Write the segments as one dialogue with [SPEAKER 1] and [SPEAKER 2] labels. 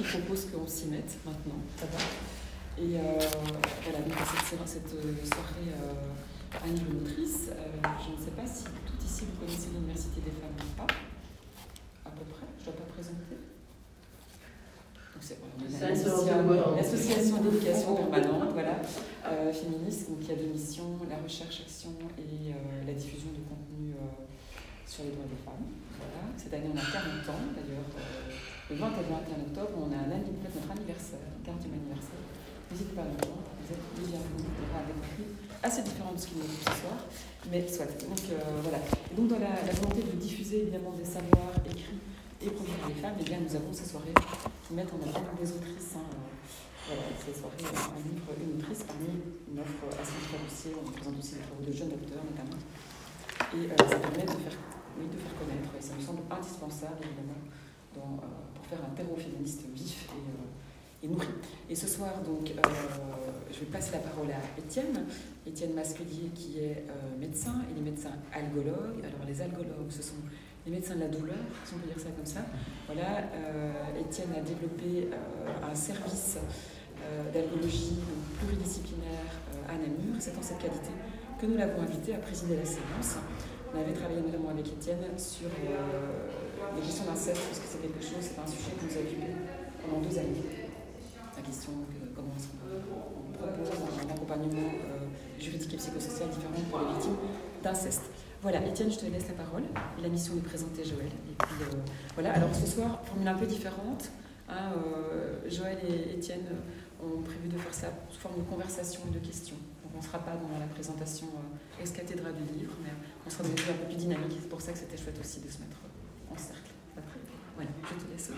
[SPEAKER 1] propose qu'on s'y mette maintenant, ça va. Et voilà, donc cette soirée anime motrice, je ne sais pas si tout ici vous connaissez l'Université des femmes ou pas, à peu près, je ne dois pas présenter. Donc c'est l'association d'éducation permanente, voilà, féministe, donc qui a deux missions, la recherche, action et la diffusion de contenu sur les droits des femmes. Voilà. Cette année, on a 40 ans, d'ailleurs, le 20 et le 21 octobre, on a notre anniversaire, 40e anniversaire. N'hésitez pas à nous rejoindre, vous êtes les bienvenus, avec un prix assez différent de ce qu'il nous dit ce soir, mais soit. Donc voilà. Et donc dans la volonté de diffuser évidemment des savoirs écrits et produits par les femmes, eh bien, nous avons ces soirées qui mettent en avant des autrices. Voilà, ces soirées, un livre, une autrice parmi une offre assez différenciée. On présente aussi des travaux de jeunes auteurs notamment. Et ça permet de faire connaître, et ça me semble indispensable évidemment pour faire un terreau féministe vif et nourri. Et ce soir, donc, je vais passer la parole à Étienne Masquelier, qui est médecin. Il est médecin algologue. Alors, les algologues, ce sont les médecins de la douleur, si on peut dire ça comme ça. Voilà, Étienne a développé un service d'algologie pluridisciplinaire à Namur. C'est en cette qualité que nous l'avons invité à présider la séance. On avait travaillé notamment avec Étienne sur les questions d'inceste, parce que c'est quelque chose, c'est un sujet qui nous a occupé pendant 2 années. La question de comment est-ce qu'on propose un accompagnement juridique et psychosocial différent pour les victimes d'inceste. Voilà, Étienne, je te laisse la parole. Et la mission est de présenter Joël. Et puis voilà, alors ce soir, formule un peu différente. Hein, Joël et Étienne ont prévu de faire ça sous forme de conversation et de questions. Donc on ne sera pas dans la présentation ex cathedra du livre, mais on sera dans des choses un peu plus dynamiques. C'est pour ça que c'était chouette aussi de se mettre en cercle. Après, voilà, je te laisse.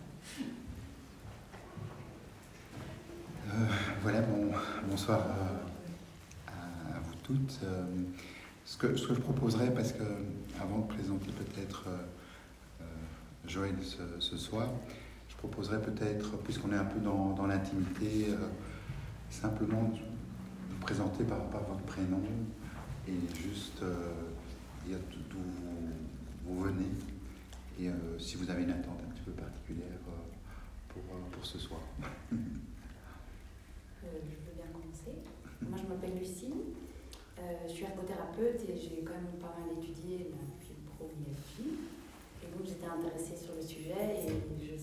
[SPEAKER 2] Voilà, bonsoir à vous toutes. Ce que je proposerais, parce que avant de présenter peut-être Joël ce soir, je proposerais peut-être, puisqu'on est un peu dans l'intimité, simplement de vous présenter par votre prénom et juste dire d'où vous venez et si vous avez une attente un petit peu particulière pour ce soir.
[SPEAKER 3] Je veux bien commencer. Moi, je m'appelle Lucie, je suis ergothérapeute et j'ai quand même pas mal étudié la fibromyalgie. Et donc, j'étais intéressée sur le sujet et je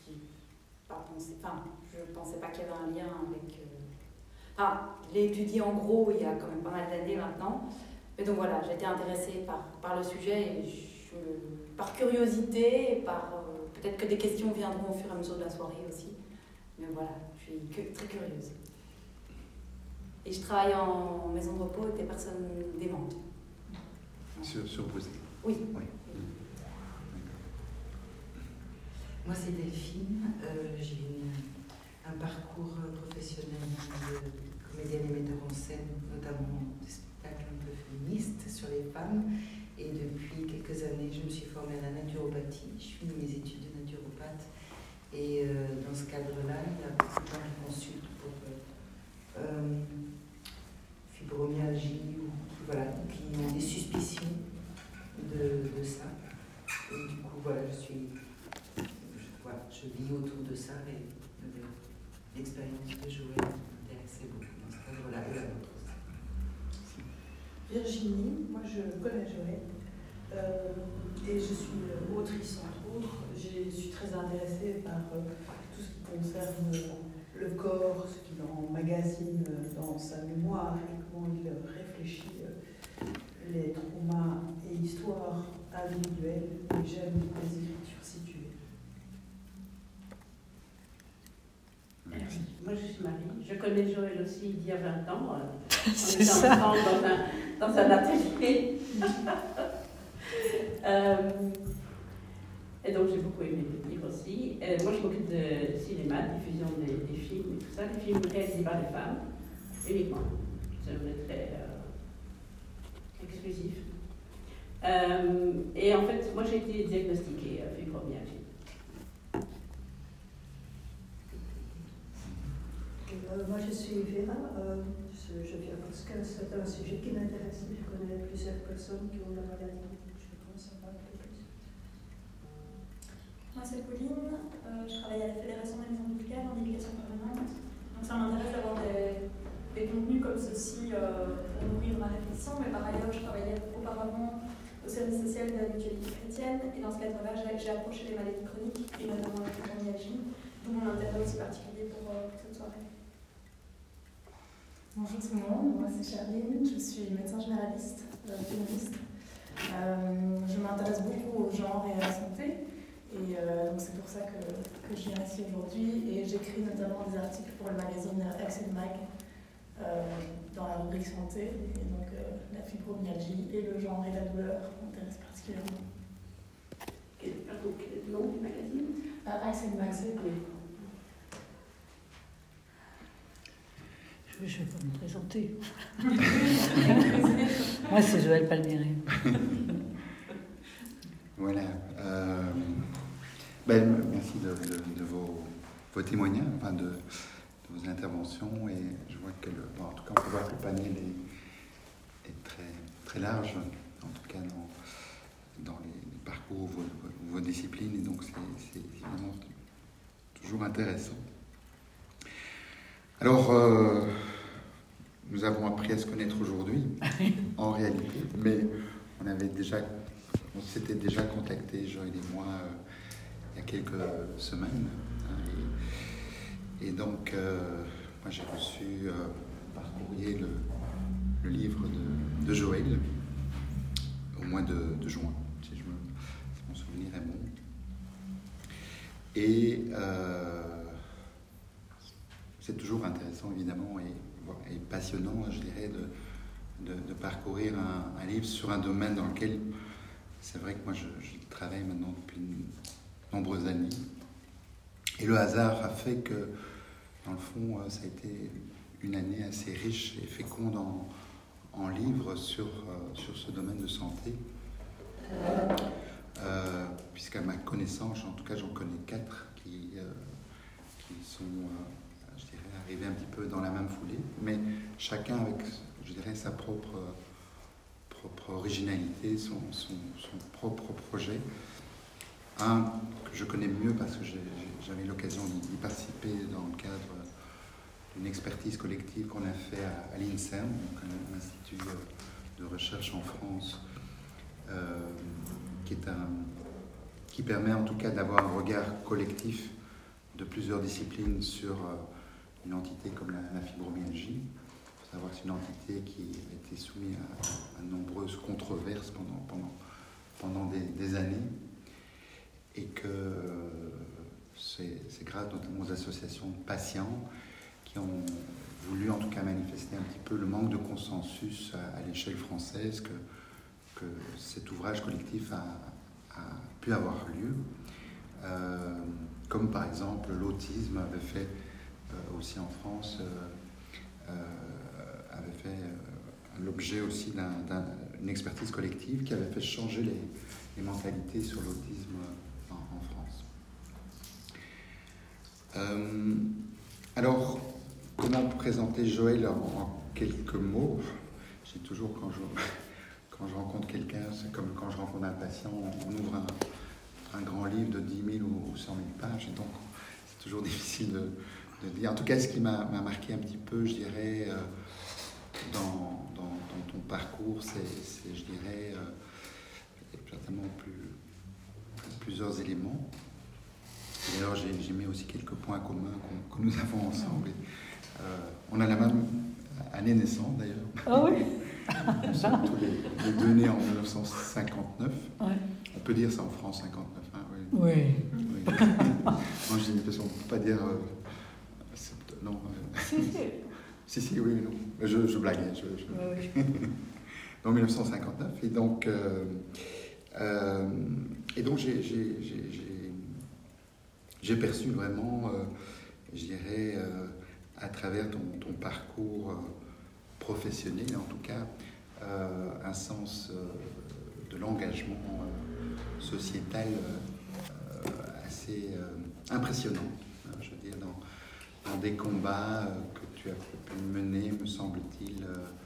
[SPEAKER 3] pensais pas qu'il y avait un lien avec... je l'ai étudié en gros il y a quand même pas mal d'années maintenant. Mais donc voilà, j'ai été intéressée par le sujet et par curiosité, et peut-être que des questions viendront au fur et à mesure de la soirée aussi. Mais voilà, je suis très curieuse. Et je travaille en maison de repos avec des personnes démentes.
[SPEAKER 2] Sur Bruxelles.
[SPEAKER 3] Oui.
[SPEAKER 4] Moi, c'est Delphine. J'ai un parcours professionnel de comédienne et metteur en scène, notamment des spectacles un peu féministes sur les femmes. Et depuis quelques années, je me suis formée à la naturopathie. Je finis mes études de naturopathe. Et dans ce cadre-là, il y a beaucoup de gens qui consultent pour fibromyalgie ou qui ont des suspicions de ça. Et du coup, voilà, je vis autour de ça et l'expérience de Joël m'intéressait beaucoup dans ce cadre-là et la vôtre aussi.
[SPEAKER 5] Virginie, moi je connais Joël et je suis autrice entre autres. Je suis très intéressée par tout ce qui concerne le corps, ce qu'il emmagasine dans sa mémoire et comment il réfléchit les traumas et histoires individuelles. Et j'aime les écritures situées.
[SPEAKER 6] Moi je suis Marie, je connais Joël aussi il y a 20 ans. On était ensemble dans un atelier. Et donc j'ai beaucoup aimé le livre aussi. Moi je m'occupe de cinéma, de diffusion des films et tout ça, des films réalisés par des femmes, uniquement. C'est très exclusif. Et en fait, moi j'ai été diagnostiquée fibromyalgie.
[SPEAKER 7] Moi je suis Vera, je viens parce que c'est un sujet qui m'intéresse. Je connais plusieurs personnes qui ont la maladie, je pense savoir un peu plus.
[SPEAKER 8] Moi c'est Pauline, je travaille à la Fédération des maisons de ceci pour nourrir ma réflexion, mais par ailleurs, je travaillais auparavant au service social de la mutualité chrétienne, et dans ce cadre-là, j'ai approché les maladies chroniques, et notamment la fibromyalgie, d'où mon intérêt aussi particulier pour cette soirée.
[SPEAKER 9] Bonjour tout le monde, moi c'est Charline, je suis médecin généraliste, pénaliste. Je m'intéresse beaucoup au genre et à la santé, et donc c'est pour ça que je viens ici aujourd'hui, et j'écris notamment des articles pour le magazine Health & Mag dans la rubrique santé, et donc la fibromyalgie et le genre et la douleur m'intéressent particulièrement.
[SPEAKER 6] Quel est le nom du magazine?
[SPEAKER 9] Health & Mag, oui.
[SPEAKER 10] Je vais pas me présenter. Moi, c'est Joëlle Palmieri.
[SPEAKER 2] Voilà. Merci de vos témoignages, enfin de vos interventions. Et je vois que, en tout cas, on peut voir que le panel est très, très large, en tout cas dans les parcours, vos disciplines. Et donc, c'est évidemment toujours intéressant. Alors, nous avons appris à se connaître aujourd'hui, en réalité, mais on s'était déjà contacté, Joël et moi, il y a quelques semaines. Et donc, moi j'ai reçu par courrier le livre de Joël, au mois de juin, si mon souvenir est bon. Et c'est toujours intéressant, évidemment, et passionnant, je dirais, de parcourir un livre sur un domaine dans lequel, c'est vrai que moi, je travaille maintenant depuis de nombreuses années. Et le hasard a fait que, dans le fond, ça a été une année assez riche et féconde en livres sur ce domaine de santé. Puisqu'à ma connaissance, en tout cas, j'en connais 4 qui sont... je dirais, arrivé un petit peu dans la même foulée, mais chacun avec, je dirais, sa propre originalité, son propre projet. Un que je connais mieux parce que j'avais l'occasion d'y participer dans le cadre d'une expertise collective qu'on a fait à l'INSERM, donc un institut de recherche en France, qui permet en tout cas d'avoir un regard collectif de plusieurs disciplines sur une entité comme la fibromyalgie. Il faut savoir que c'est une entité qui a été soumise à de nombreuses controverses pendant des années, et que c'est grâce notamment aux associations de patients qui ont voulu en tout cas manifester un petit peu le manque de consensus à l'échelle française que cet ouvrage collectif a pu avoir lieu. Comme par exemple l'autisme avait fait aussi en France, avait fait l'objet aussi d'une expertise collective qui avait fait changer les mentalités sur l'autisme en France. Alors, comment présenter Joël en quelques mots? J'ai toujours, quand je rencontre quelqu'un, c'est comme quand je rencontre un patient, on ouvre un grand livre de 10 000 ou 100 000 pages, et donc c'est toujours difficile de dire. En tout cas, ce qui m'a marqué un petit peu, je dirais, dans ton parcours, c'est je dirais, certainement plusieurs éléments. Et alors, j'ai mis aussi quelques points communs que nous avons ensemble. On a la même année naissante, d'ailleurs.
[SPEAKER 10] Ah oui.
[SPEAKER 2] Nous sommes tous les deux nés en 1959.
[SPEAKER 10] Ouais.
[SPEAKER 2] On peut dire ça en France, 59. Hein,
[SPEAKER 10] oui.
[SPEAKER 2] Oui. Moi, j'ai l'impression qu'on ne peut pas dire... non. Si, oui, non. Je blaguais.
[SPEAKER 10] Oui.
[SPEAKER 2] En 1959. Et donc j'ai perçu vraiment, je dirais, à travers ton parcours professionnel, en tout cas, un sens de l'engagement sociétal assez impressionnant. Je veux dire, dans des combats que tu as pu mener, me semble-t-il,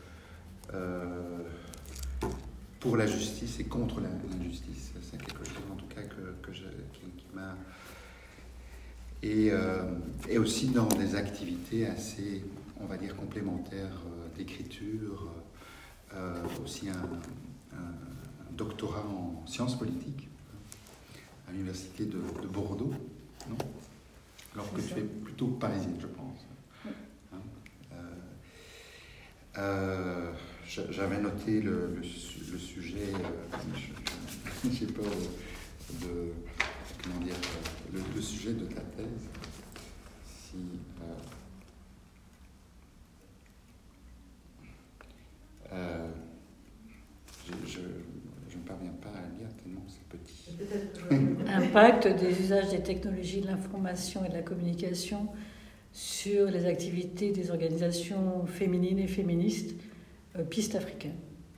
[SPEAKER 2] pour la justice et contre l'injustice. C'est quelque chose, en tout cas, qui m'a... Et aussi dans des activités assez, on va dire, complémentaires d'écriture, aussi un doctorat en sciences politiques à l'université de Bordeaux, non? Alors que tu es plutôt parisienne, je pense. J'avais noté le sujet, j'ai peur de comment dire, le sujet de ta thèse. Si, je ne parviens pas à lire tellement c'est petit.
[SPEAKER 10] Impact des usages des technologies de l'information et de la communication sur les activités des organisations féminines et féministes, piste africaine.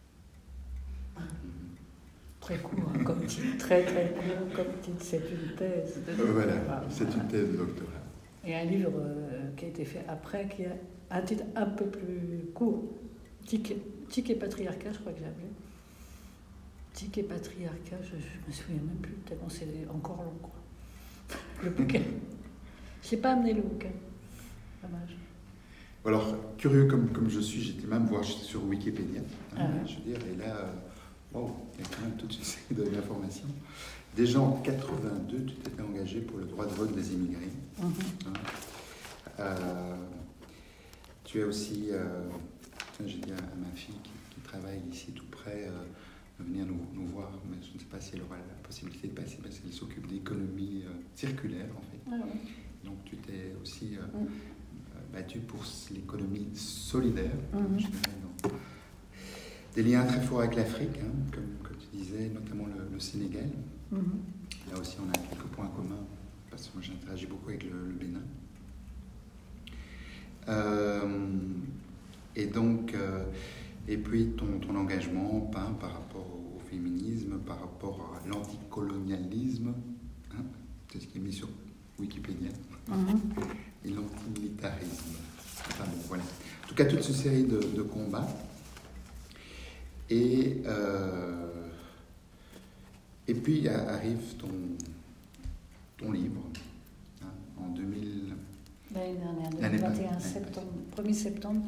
[SPEAKER 10] Très court, hein, comme titre, très court comme titre, c'est une thèse de doctorat.
[SPEAKER 2] Voilà, c'est une thèse de doctorat.
[SPEAKER 10] Et un livre qui a été fait après, qui a un titre un peu plus court, Tic et patriarcat, je crois que j'ai appelé. Tic et patriarcat, je me souviens même plus, tellement c'est encore long, quoi. Le bouquin. Je n'ai pas amené le bouquin. Dommage.
[SPEAKER 2] Alors, curieux comme je suis, j'étais même voir sur Wikipédia, je veux dire, et là, wow, il y a quand même toute une série d'informations. Déjà en 82, tu t'étais engagé pour le droit de vote des immigrés. Tu es aussi, j'ai dit à ma fille qui travaille ici tout près, de venir nous voir, mais je ne sais pas si elle aura la possibilité de passer, parce qu'elle s'occupe d'économie circulaire, en fait. Donc tu t'es aussi battu pour l'économie solidaire, je dirais, donc, des liens très forts avec l'Afrique, hein, comme tu disais, notamment le Sénégal. Là aussi, on a quelques points communs, parce que moi j'interagis beaucoup avec le Bénin. Et donc, et puis ton engagement par rapport au féminisme, par rapport à l'anticolonialisme, hein, c'est ce qui est mis sur Wikipédia, et l'antimilitarisme. Enfin bon, voilà. En tout cas, toute cette série de combats. Et puis arrive ton livre, hein, en 2000.
[SPEAKER 10] L'année dernière, 2021, septembre, 1er septembre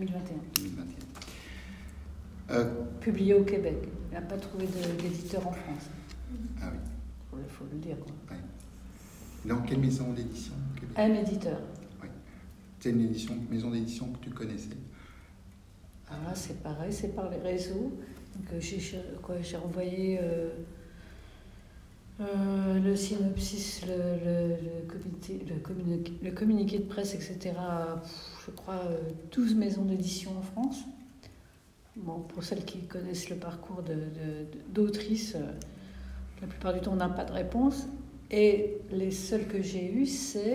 [SPEAKER 10] 2021. Publié au Québec. Il n'a pas trouvé d'éditeur en France.
[SPEAKER 2] Ah oui.
[SPEAKER 10] Il faut le dire, quoi.
[SPEAKER 2] Ouais. Dans quelle maison d'édition au Québec?
[SPEAKER 10] Un éditeur.
[SPEAKER 2] Oui. C'est une maison d'édition que tu connaissais?
[SPEAKER 10] Ah, c'est pareil, c'est par les réseaux. Donc, j'ai renvoyé le synopsis, le communiqué de presse, etc. Je crois 12 maisons d'édition en France. Bon, pour celles qui connaissent le parcours d'autrices, la plupart du temps on n'a pas de réponse. Et les seules que j'ai eues,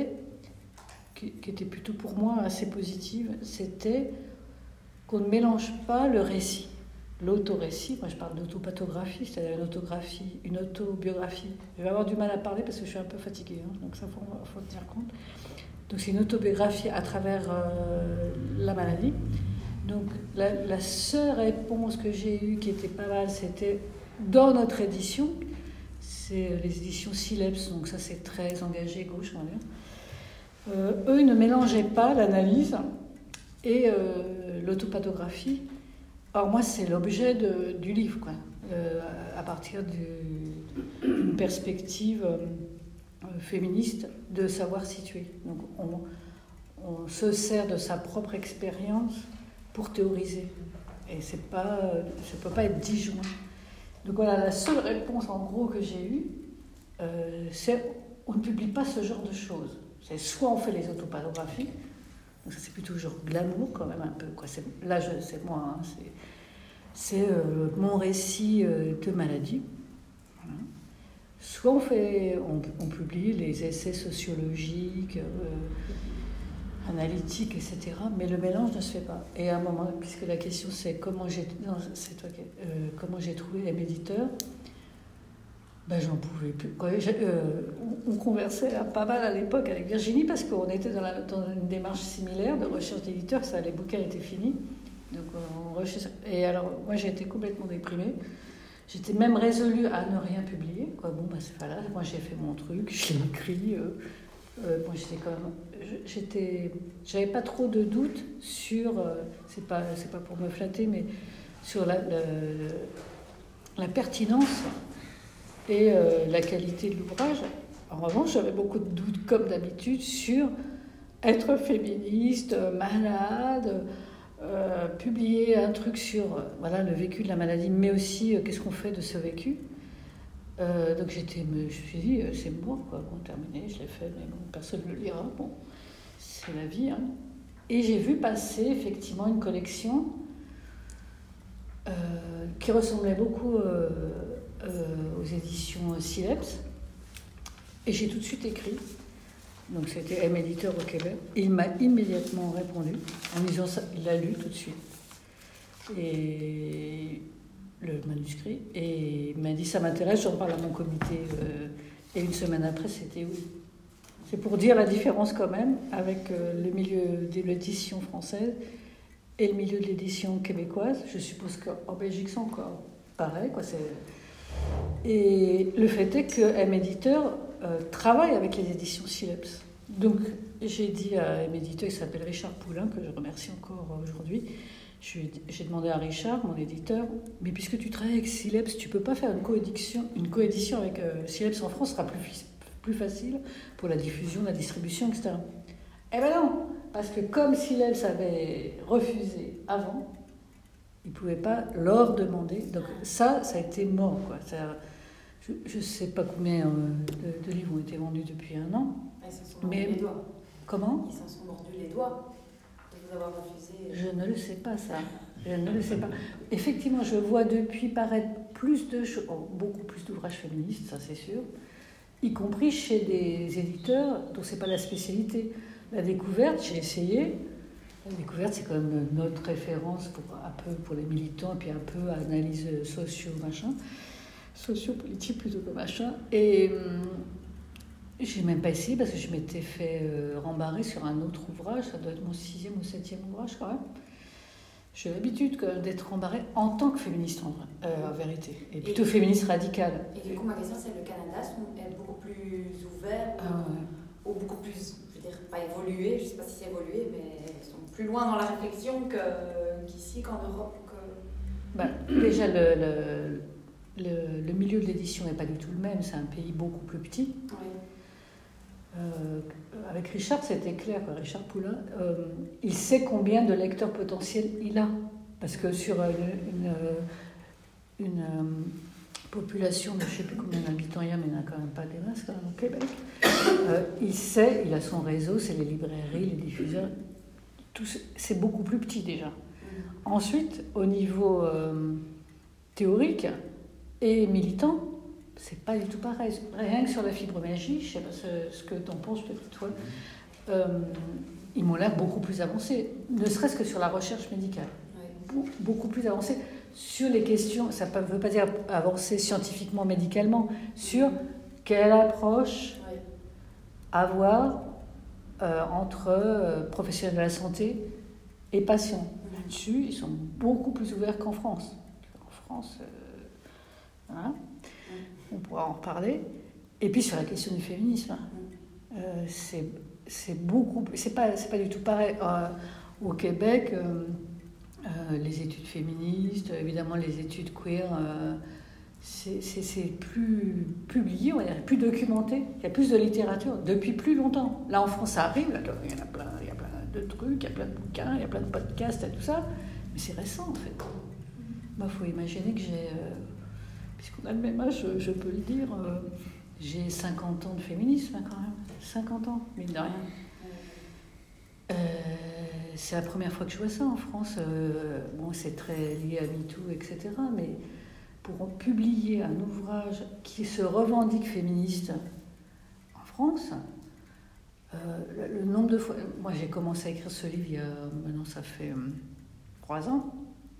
[SPEAKER 10] qui étaient plutôt pour moi assez positives, c'était qu'on ne mélange pas le récit, l'autorécit. Moi je parle d'autopathographie, c'est-à-dire une autobiographie. Je vais avoir du mal à parler parce que je suis un peu fatiguée, hein, donc ça faut tenir compte. Donc c'est une autobiographie à travers la maladie. Donc la seule réponse que j'ai eue qui était pas mal, c'était dans notre édition, c'est les éditions Sileps, donc ça c'est très engagé gauche, on va dire. Eux ils ne mélangeaient pas l'analyse et l'autopathographie. Or moi c'est l'objet du livre, quoi. À partir d'une perspective féministe de savoir situer. Donc on se sert de sa propre expérience pour théoriser. Et ça ne peut pas être disjoint. Donc voilà, la seule réponse en gros que j'ai eue, c'est on ne publie pas ce genre de choses. C'est soit on fait les autopathographies, donc ça c'est plutôt genre glamour quand même un peu, quoi. C'est moi, hein, c'est mon récit de maladie. Voilà. Soit on publie les essais sociologiques, analytiques, etc. Mais le mélange ne se fait pas. Et à un moment, puisque la question c'est comment j'ai trouvé les éditeurs, ben j'en pouvais plus. On conversait pas mal à l'époque avec Virginie parce qu'on était dans une démarche similaire de recherche d'éditeurs, les bouquins étaient finis. Donc et alors moi j'ai été complètement déprimée. J'étais même résolue à ne rien publier. Bon, ben c'est pas là. Moi j'ai fait mon truc, je l'ai écrit. Moi j'étais quand même j'avais pas trop de doutes sur, c'est pas pour me flatter, mais sur la pertinence et la qualité de l'ouvrage. En revanche, j'avais beaucoup de doutes, comme d'habitude, sur être féministe, malade, publier un truc sur le vécu de la maladie, mais aussi qu'est-ce qu'on fait de ce vécu. Donc je me suis dit, c'est bon, quoi, bon, terminé, je l'ai fait, mais bon, personne ne le lira, bon, c'est la vie. Hein. Et j'ai vu passer effectivement une collection qui ressemblait beaucoup aux éditions Sileps, et j'ai tout de suite écrit. Donc c'était M éditeur au Québec, et il m'a immédiatement répondu en me disant ça, il l'a lu tout de suite. Et le manuscrit, et il m'a dit ça m'intéresse, j'en parle à mon comité, et une semaine après c'était oui. C'est pour dire la différence quand même avec le milieu de l'édition française et le milieu de l'édition québécoise. Je suppose qu'en Belgique c'est encore pareil, quoi. Et le fait est que M éditeur travaille avec les éditions Sileps. Donc j'ai dit à M éditeur, il s'appelle Richard Poulain, que je remercie encore aujourd'hui. J'ai demandé à Richard, mon éditeur, mais puisque tu travailles avec Sileps, tu ne peux pas faire une coédition avec Sileps en France, ce sera plus facile pour la diffusion, la distribution, etc. Eh ben non, parce que comme Sileps avait refusé avant, il ne pouvait pas leur demander. Donc ça a été mort, quoi. Je ne sais pas combien de livres ont été vendus depuis 1 an.
[SPEAKER 3] Ils s'en sont mordus les doigts.
[SPEAKER 10] Comment ?
[SPEAKER 3] Ils s'en sont mordus les doigts. Avoir refusé.
[SPEAKER 10] Je ne le sais pas, ça. Je ne le sais pas. Effectivement, je vois depuis paraître beaucoup plus d'ouvrages féministes, ça c'est sûr, y compris chez des éditeurs dont c'est pas la spécialité. La Découverte, j'ai essayé. La Découverte, c'est quand même notre référence un peu pour les militants, et puis un peu analyse sociopolitique plutôt que machin. Et j'ai même pas essayé parce que je m'étais fait rembarrer sur un autre ouvrage, ça doit être mon 6e ou 7e ouvrage quand même. J'ai l'habitude d'être rembarrée en tant que féministe en vérité, et plutôt féministe radicale.
[SPEAKER 3] Et du coup, ma question c'est, le Canada est beaucoup plus ouvert ou beaucoup plus, je veux dire, pas évolué, je sais pas si c'est évolué, mais ils sont plus loin dans la réflexion qu'ici, qu'en Europe.
[SPEAKER 10] Déjà, le milieu de l'édition n'est pas du tout le même, c'est un pays beaucoup plus petit.
[SPEAKER 3] Oui.
[SPEAKER 10] Avec Richard, c'était clair, quoi. Richard Poulain, il sait combien de lecteurs potentiels il a. Parce que sur une population de je ne sais plus combien d'habitants il y a, mais il n'y en a quand même pas des masses quand même au Québec, il sait, il a son réseau, c'est les librairies, les diffuseurs, c'est beaucoup plus petit déjà. Ensuite, au niveau théorique et militant, c'est pas du tout pareil. Rien que sur la fibromyalgie, je sais pas ce que t'en penses peut-être toi, ils m'ont l'air beaucoup plus avancés, ne serait-ce que sur la recherche médicale. Oui. Beaucoup plus avancés sur les questions, ça ne veut pas dire avancer scientifiquement, médicalement, sur quelle approche avoir entre professionnels de la santé et patients. Là-dessus, ils sont beaucoup plus ouverts qu'en France. En France, voilà. On pourra en reparler. Et puis sur la question du féminisme, c'est beaucoup, c'est pas du tout pareil. Au Québec, les études féministes, évidemment les études queer, c'est plus publié, on va dire, plus documenté. Il y a plus de littérature depuis plus longtemps. Là en France, ça arrive, là, il y a plein de trucs, il y a plein de bouquins, il y a plein de podcasts et tout ça, mais c'est récent en fait. Moi, il faut imaginer que j'ai... puisqu'on a le même âge, je peux le dire, j'ai 50 ans de féminisme quand même. 50 ans, mine de rien. C'est la première fois que je vois ça en France. C'est très lié à MeToo, etc. Mais pour publier un ouvrage qui se revendique féministe en France, le nombre de fois... Moi, j'ai commencé à écrire ce livre maintenant ça fait 3 ans.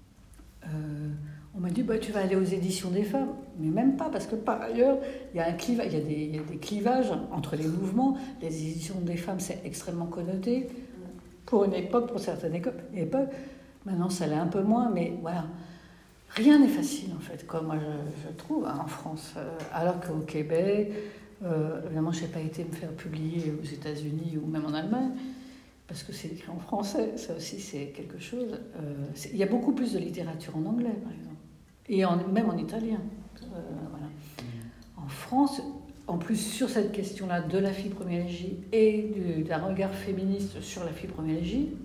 [SPEAKER 10] On m'a dit, tu vas aller aux éditions des femmes. Mais même pas, parce que par ailleurs, il y a des clivages entre les mouvements. Les éditions des femmes, c'est extrêmement connoté. Pour une époque, pour certaines époques. Maintenant, ça l'est un peu moins, mais voilà. Rien n'est facile, en fait, comme moi je trouve, en France. Alors qu'au Québec, Évidemment, je n'ai pas été me faire publier aux États-Unis ou même en Allemagne, parce que c'est écrit en français. Ça aussi, c'est quelque chose. Il y a beaucoup plus de littérature en anglais, par exemple, et même en italien. Voilà. En France, en plus, sur cette question-là de la fibromyalgie et d'un regard féministe sur la fibromyalgie,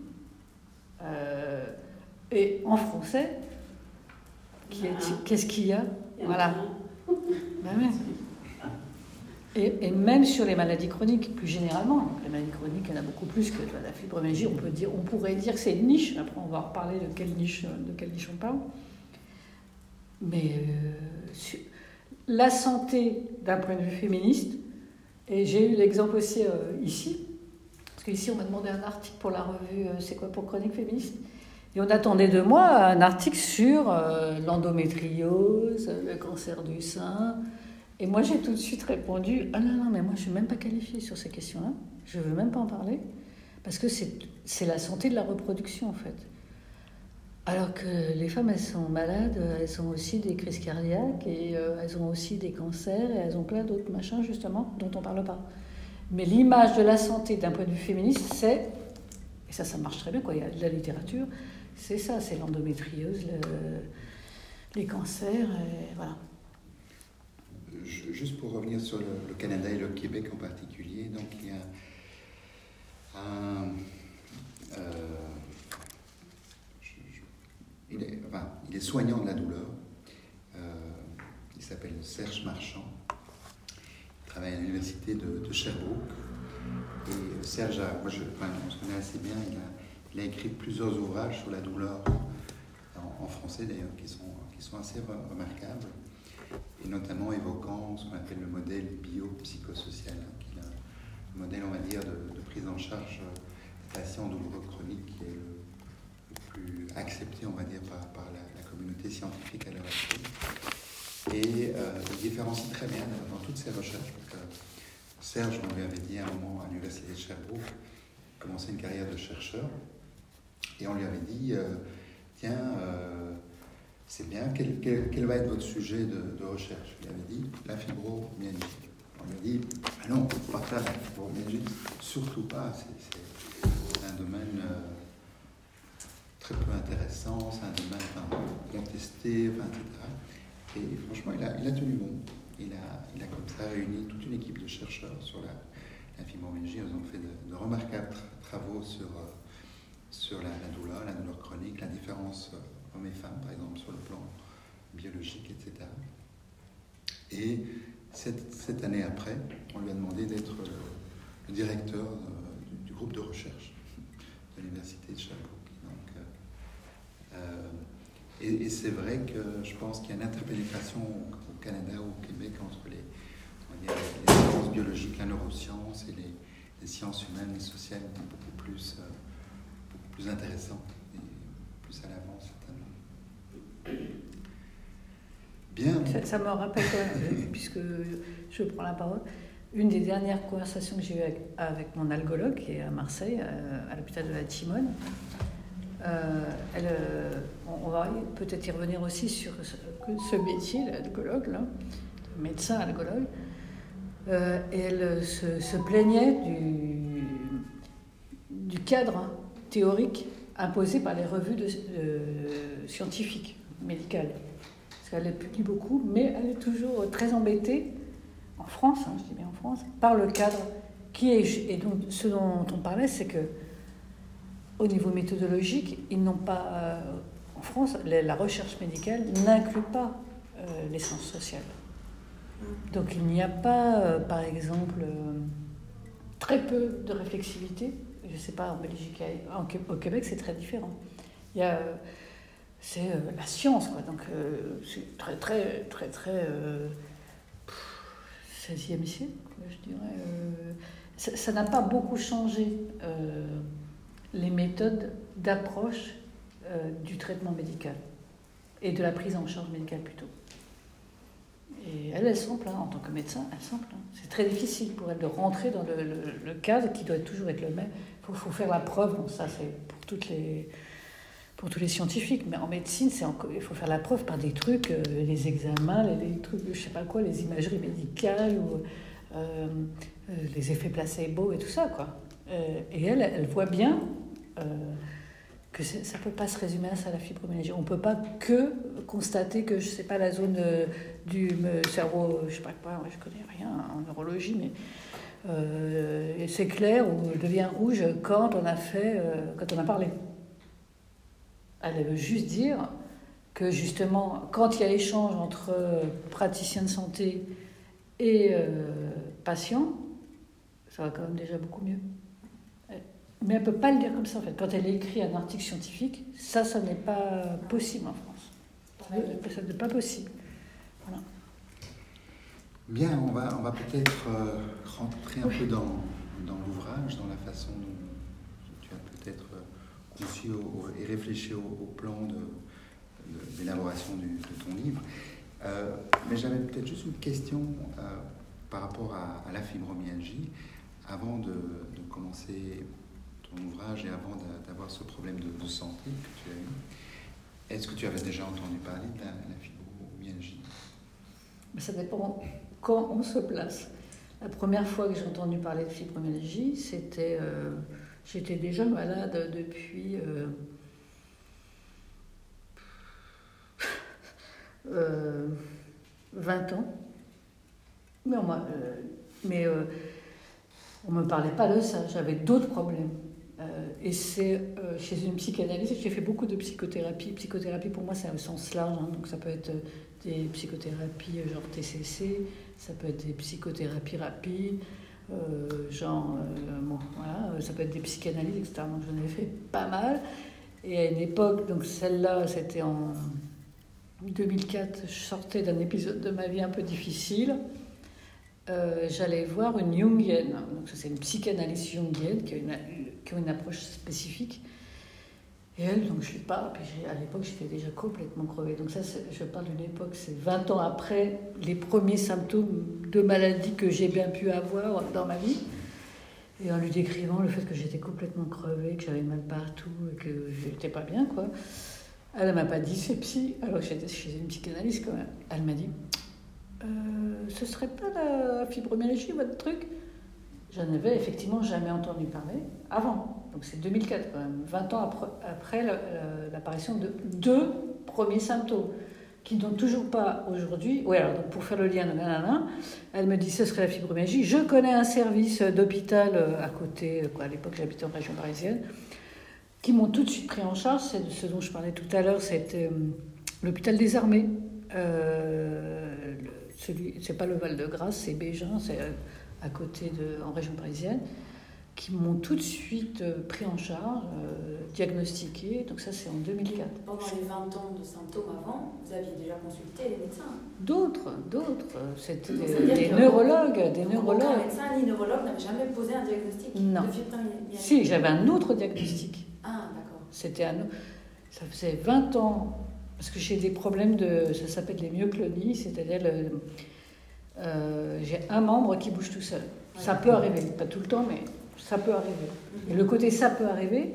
[SPEAKER 10] et en français, qu'est-ce qu'il y a? Voilà. Ben oui. Et même sur les maladies chroniques, plus généralement. Donc, les maladies chroniques, il y en a beaucoup plus que la fibromyalgie. On pourrait dire que c'est une niche. Après, on va reparler de quelle niche on parle. Mais la santé d'un point de vue féministe, et j'ai eu l'exemple aussi ici, parce qu'ici, on m'a demandé un article pour la revue C'est quoi pour chronique féministe? Et on attendait de moi un article sur l'endométriose, le cancer du sein. Et moi, j'ai tout de suite répondu « Ah non, mais moi, je ne suis même pas qualifiée sur ces questions-là. Je ne veux même pas en parler. » Parce que c'est la santé de la reproduction, en fait. Alors que les femmes, elles sont malades, elles ont aussi des crises cardiaques, et elles ont aussi des cancers, et elles ont plein d'autres machins, justement, dont on ne parle pas. Mais l'image de la santé d'un point de vue féministe, c'est... Et ça marche très bien, quoi. Il y a de la littérature. C'est ça, c'est l'endométriose, les cancers, et voilà.
[SPEAKER 2] Juste pour revenir sur le Canada et le Québec en particulier, donc il y a il est soignant de la douleur. Il s'appelle Serge Marchand. Il travaille à l'université de Sherbrooke. Et Serge, on se connaît assez bien, il a écrit plusieurs ouvrages sur la douleur, en français d'ailleurs, qui sont assez remarquables. Et notamment évoquant ce qu'on appelle le modèle biopsychosocial, qui est un modèle, on va dire, de prise en charge des patients douloureux chroniques, qui est le plus accepté, on va dire, par la communauté scientifique à l'heure actuelle. Et il différencie très bien dans toutes ses recherches, parce que Serge, on lui avait dit à un moment à l'université de Sherbrooke, commencer une carrière de chercheur, et on lui avait dit, c'est bien, quel va être votre sujet de recherche? Il avait dit la fibromyalgie. On lui a dit, ah non, on ne peut pas faire la fibromyalgie, surtout pas, c'est un domaine très peu intéressant, c'est un domaine contesté, etc. Et franchement, il a tenu bon. Il a comme ça réuni toute une équipe de chercheurs sur la fibromyalgie. Ils ont fait de remarquables travaux sur la douleur chronique, la différence hommes et femmes, par exemple, sur le plan biologique, etc. Et 7 années après, on lui a demandé d'être le directeur du groupe de recherche de l'université de Sherbrooke. Et c'est vrai que je pense qu'il y a une interpénétration au Canada ou au Québec entre les sciences biologiques, la neuroscience et les sciences humaines et sociales beaucoup plus intéressantes et plus à l'avance, certainement. Bien.
[SPEAKER 10] Ça me rappelle quand même, puisque je prends la parole, une des dernières conversations que j'ai eues avec mon algologue, qui est à Marseille, à l'hôpital de la Timone. On va peut-être y revenir aussi sur ce métier, l'algologue, médecin algologue. Et elle se plaignait du cadre théorique imposé par les revues scientifiques, médicales. Parce qu'elle publie beaucoup, mais elle est toujours très embêtée, en France, je dis bien en France, par le cadre qui est... Et donc, ce dont on parlait, c'est que au niveau méthodologique, ils n'ont pas... en France, la recherche médicale n'inclut pas les sciences sociales. Donc il n'y a pas, par exemple, très peu de réflexivité. Je ne sais pas, en Belgique, au Québec, c'est très différent. C'est la science, quoi. Donc c'est très 16e siècle, je dirais. Ça n'a pas beaucoup changé les méthodes d'approche du traitement médical et de la prise en charge médicale plutôt. Et elle s'en plaint, en tant que médecin, elle s'en plaint. C'est très difficile pour elle de rentrer dans le cadre qui doit toujours être le même. Il faut faire la preuve, bon, ça c'est pour tous les scientifiques, mais en médecine, il faut faire la preuve par des trucs, les examens, les trucs, je sais pas quoi, les imageries médicales, ou les effets placebo et tout ça, quoi. Et elle voit bien que ça ne peut pas se résumer à ça, la fibromyalgie. On ne peut pas que constater que, je ne sais pas, la zone du cerveau, je ne sais pas quoi, je ne connais rien en neurologie, mais c'est clair ou devient rouge quand on a parlé. Elle veut juste dire que justement, quand il y a échange entre praticiens de santé et patients, ça va quand même déjà beaucoup mieux. Mais elle ne peut pas le dire comme ça, en fait. Quand elle écrit un article scientifique, ça n'est pas possible en France. Ça n'est pas possible. Voilà.
[SPEAKER 2] Bien, on va peut-être rentrer un peu dans l'ouvrage, dans la façon dont tu as peut-être conçu et réfléchi au plan d'élaboration de ton livre. Mais j'avais peut-être juste une question par rapport à la fibromyalgie. Avant de commencer ton ouvrage et avant d'avoir ce problème de santé que tu as eu, est-ce que tu avais déjà entendu parler de la fibromyalgie?
[SPEAKER 10] Ça dépend quand on se place. La première fois que j'ai entendu parler de fibromyalgie, c'était... j'étais déjà malade depuis... 20 ans. Mais on ne me parlait pas de ça, j'avais d'autres problèmes. Et c'est chez une psychanalyste, j'ai fait beaucoup de psychothérapie. Psychothérapie, pour moi, c'est un sens large, hein, donc ça peut être des psychothérapies genre TCC, ça peut être des psychothérapies rapides, ça peut être des psychanalyses, etc. Donc j'en ai fait pas mal. Et à une époque, donc celle-là, c'était en 2004, je sortais d'un épisode de ma vie un peu difficile. J'allais voir une jungienne. Donc ça, c'est une psychanalyste jungienne qui a une approche spécifique. Et elle, donc je lui parle, puis à l'époque, j'étais déjà complètement crevée. Donc ça, je parle d'une époque, c'est 20 ans après les premiers symptômes de maladie que j'ai bien pu avoir dans ma vie. Et en lui décrivant le fait que j'étais complètement crevée, que j'avais mal partout et que j'étais pas bien, quoi. Elle ne m'a pas dit c'est psy, alors j'étais chez une psychanalyste quand même. Elle m'a dit ce serait pas la fibromyalgie, votre truc? J'en avais effectivement jamais entendu parler avant. Donc c'est 2004 quand même, 20 ans après l'apparition de 2 premiers symptômes qui n'ont toujours pas aujourd'hui. Oui, alors donc pour faire le lien, elle me dit ce serait la fibromyalgie. Je connais un service d'hôpital à côté, à l'époque j'habitais en région parisienne, qui m'ont tout de suite pris en charge. C'est de ce dont je parlais tout à l'heure, c'était l'hôpital des armées. C'est pas le Val-de-Grâce, c'est Bégin, c'est à côté en région parisienne, qui m'ont tout de suite pris en charge, diagnostiqué. Donc ça, c'est en 2004.
[SPEAKER 3] Pendant les 20 ans de symptômes avant, vous aviez déjà consulté les médecins?
[SPEAKER 10] D'autres. C'était des neurologues.
[SPEAKER 3] Un médecin ni neurologue n'avait jamais posé un diagnostic de fibromyalgie?
[SPEAKER 10] Si, j'avais un autre diagnostic.
[SPEAKER 3] Ah, d'accord.
[SPEAKER 10] Ça faisait 20 ans, parce que j'ai des problèmes ça s'appelle les myoclonies, c'est-à-dire j'ai un membre qui bouge tout seul. Ouais. Ça peut arriver, pas tout le temps, mais ça peut arriver. Et le côté ça peut arriver,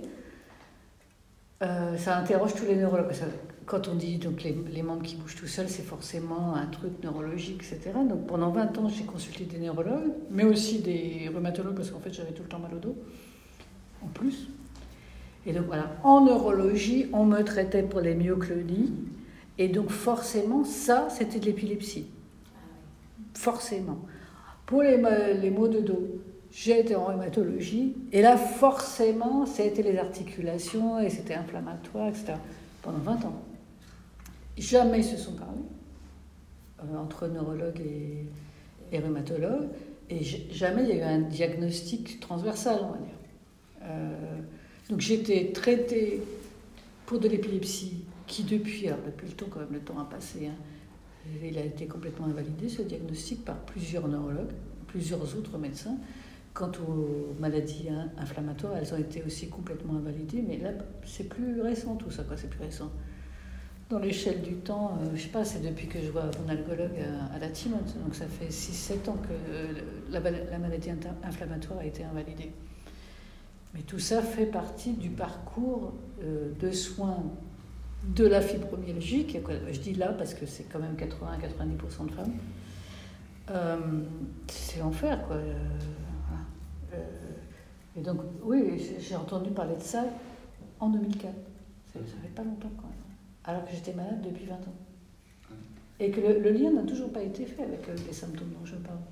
[SPEAKER 10] ça interroge tous les neurologues. Quand on dit donc les membres qui bougent tout seuls, c'est forcément un truc neurologique, etc. Donc pendant 20 ans, j'ai consulté des neurologues, mais aussi des rhumatologues, parce qu'en fait, j'avais tout le temps mal au dos, en plus. Et donc voilà, en neurologie, on me traitait pour les myoclonies, et donc forcément, ça, c'était de l'épilepsie. Forcément. Pour les maux de dos, j'ai été en rhumatologie, et là, forcément, c'était les articulations, et c'était inflammatoire, etc. Pendant 20 ans. Jamais ils se sont parlé, entre neurologues et rhumatologues, et jamais il y a eu un diagnostic transversal, on va dire. Donc j'étais traitée pour de l'épilepsie, qui depuis le temps, quand même, le temps a passé, hein, il a été complètement invalidé, ce diagnostic, par plusieurs neurologues, plusieurs autres médecins. Quant aux maladies inflammatoires, elles ont été aussi complètement invalidées, mais là, c'est plus récent tout ça, c'est plus récent. Dans l'échelle du temps, je sais pas, c'est depuis que je vois mon algologue à la Timote, donc ça fait 6-7 ans que la maladie inflammatoire a été invalidée. Mais tout ça fait partie du parcours de soins de la fibromyalgie, je dis là parce que c'est quand même 80-90% de femmes, C'est l'enfer, quoi. Voilà. Et donc, oui, j'ai entendu parler de ça en 2004. Ça fait pas longtemps, quand même. Alors que j'étais malade depuis 20 ans. Et que le lien n'a toujours pas été fait avec les symptômes dont je parle.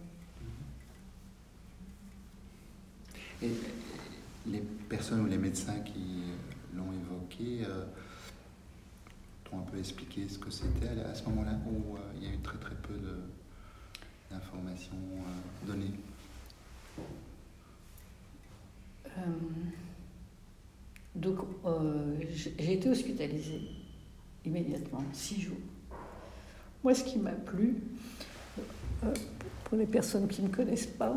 [SPEAKER 2] Et les personnes ou les médecins qui l'ont évoqué t'ont un peu expliqué ce que c'était à ce moment-là, où il y a eu très très peu d'informations données.
[SPEAKER 10] Donc, j'ai été hospitalisée immédiatement, 6 jours. Moi, ce qui m'a plu, pour les personnes qui ne me connaissent pas,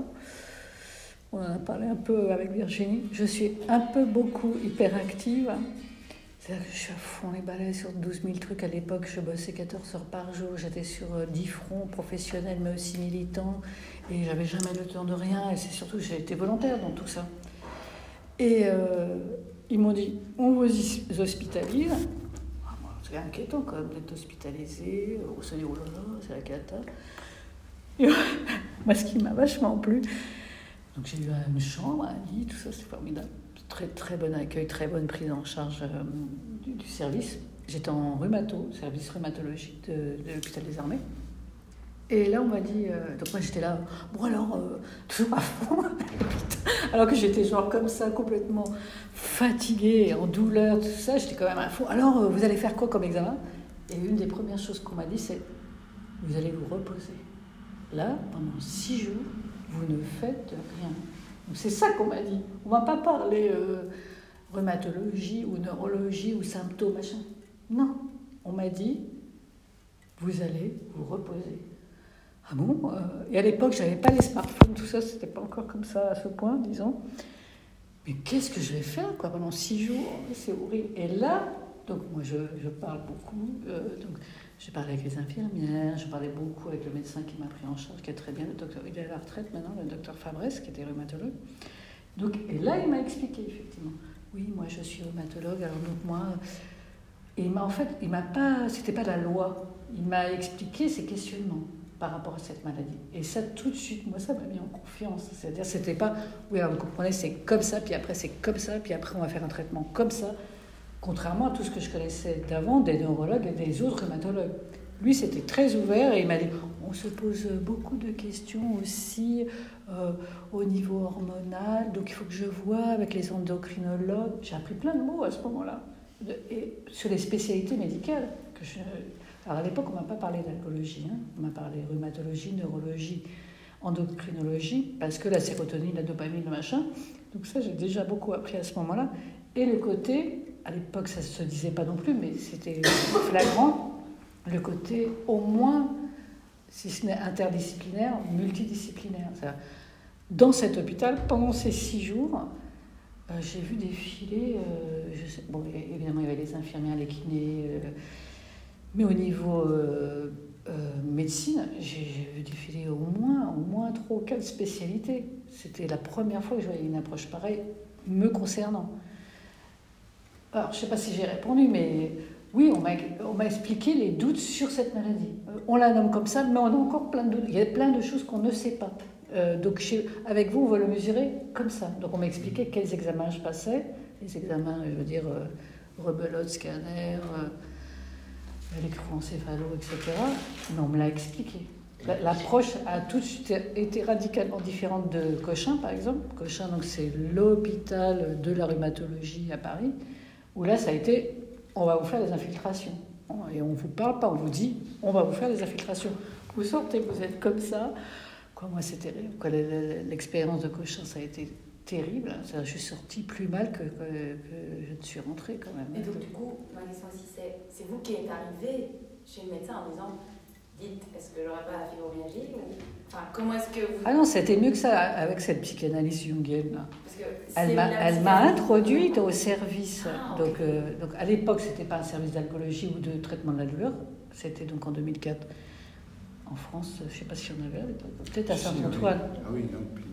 [SPEAKER 10] on en a parlé un peu avec Virginie, je suis un peu beaucoup hyperactive. C'est-à-dire que je suis à fond les balais sur 12 000 trucs. À l'époque, je bossais 14 heures par jour. J'étais sur 10 fronts professionnels, mais aussi militants. Et j'avais jamais le temps de rien. Et c'est surtout que j'ai été volontaire dans tout ça. Et ils m'ont dit, on vous hospitalise. C'est inquiétant quand même d'être hospitalisé. On se dit, oh là là, c'est la cata. Et moi, ce qui m'a vachement plu, donc j'ai eu une chambre, un lit, tout ça, c'est formidable. Très, très bon accueil, très bonne prise en charge du service. J'étais en service rhumatologique de l'hôpital des armées. Et là, on m'a dit... donc moi, j'étais là, bon alors, toujours à fond. Alors que j'étais genre comme ça, complètement fatiguée, en douleur, tout ça. J'étais quand même à fond. Alors, vous allez faire quoi comme examen? Et une des premières choses qu'on m'a dit, c'est, vous allez vous reposer. Là, pendant 6 jours, vous ne faites rien. Donc c'est ça qu'on m'a dit. On ne va pas parler rhumatologie ou neurologie ou symptômes, machin. Non, on m'a dit, vous allez vous reposer. Ah bon? Et à l'époque, je n'avais pas les smartphones, tout ça, c'était pas encore comme ça à ce point, disons. Mais qu'est-ce que je vais faire quoi, pendant 6 jours? C'est horrible. Et là, donc moi je parle beaucoup, donc j'ai parlé avec les infirmières, je parlais beaucoup avec le médecin qui m'a pris en charge, qui est très bien, le docteur, il est à la retraite maintenant, le docteur Fabresse, qui était rhumatologue. Donc, et là, il m'a expliqué, effectivement. Oui, moi, je suis rhumatologue, alors donc moi... Et en fait, il m'a pas... C'était pas la loi. Il m'a expliqué ses questionnements par rapport à cette maladie. Et ça, tout de suite, moi, ça m'a mis en confiance. C'est-à-dire, c'était pas... Oui, alors, vous comprenez, c'est comme ça, puis après, c'est comme ça, puis après, on va faire un traitement comme ça. Contrairement à tout ce que je connaissais d'avant, des neurologues et des autres rhumatologues. Lui, c'était très ouvert et il m'a dit, on se pose beaucoup de questions aussi au niveau hormonal, donc il faut que je vois avec les endocrinologues. J'ai appris plein de mots à ce moment-là, et sur les spécialités médicales. Alors à l'époque, on ne m'a pas parlé d'alcoolologie, hein. On m'a parlé rhumatologie, neurologie, endocrinologie, parce que la sérotonine, la dopamine, le machin. Donc ça, j'ai déjà beaucoup appris à ce moment-là. Et le côté, à l'époque, ça ne se disait pas non plus, mais c'était flagrant, le côté au moins, si ce n'est interdisciplinaire, multidisciplinaire. C'est-à-dire, dans cet hôpital, pendant ces 6 jours, j'ai vu défiler, bon, évidemment il y avait les infirmières, les kinés, mais au niveau médecine, j'ai vu défiler au moins 3 ou 4 spécialités. C'était la première fois que je voyais une approche pareille me concernant. Alors je ne sais pas si j'ai répondu, mais... Oui, on m'a expliqué les doutes sur cette maladie. On la nomme comme ça, mais on a encore plein de doutes. Il y a plein de choses qu'on ne sait pas. Donc avec vous, on va le mesurer comme ça. Donc on m'a expliqué quels examens je passais. Les examens, je veux dire, rebelote, scanner, électroencéphalo, etc. Mais on me l'a expliqué. L'approche a tout de suite été radicalement différente de Cochin, par exemple. Cochin, donc, c'est l'hôpital de la rhumatologie à Paris, où là, ça a été... On va vous faire des infiltrations. Et on ne vous parle pas, on vous dit, on va vous faire des infiltrations. Vous sortez, vous êtes comme ça. Quoi, moi, c'est terrible. Quoi, l'expérience de Cochin, ça a été terrible. Je suis sortie plus mal que je ne suis rentrée quand même.
[SPEAKER 3] Et donc, du coup, ma question aussi, c'est vous qui êtes arrivé chez le médecin en disant, dites, est-ce que j'aurais pas la fibromyalgie ou... Enfin, comment est-ce que vous...
[SPEAKER 10] Ah non, c'était mieux que ça avec cette psychanalyse jungienne, là.
[SPEAKER 3] Parce que
[SPEAKER 10] elle m'a introduite au service.
[SPEAKER 3] Ah,
[SPEAKER 10] donc à l'époque, c'était pas un service d'alcoolologie ou de traitement de la douleur. C'était donc en 2004 en France. Je ne sais pas si on avait à l'époque. Peut-être à Saint-Antoine.
[SPEAKER 2] Ah oui, depuis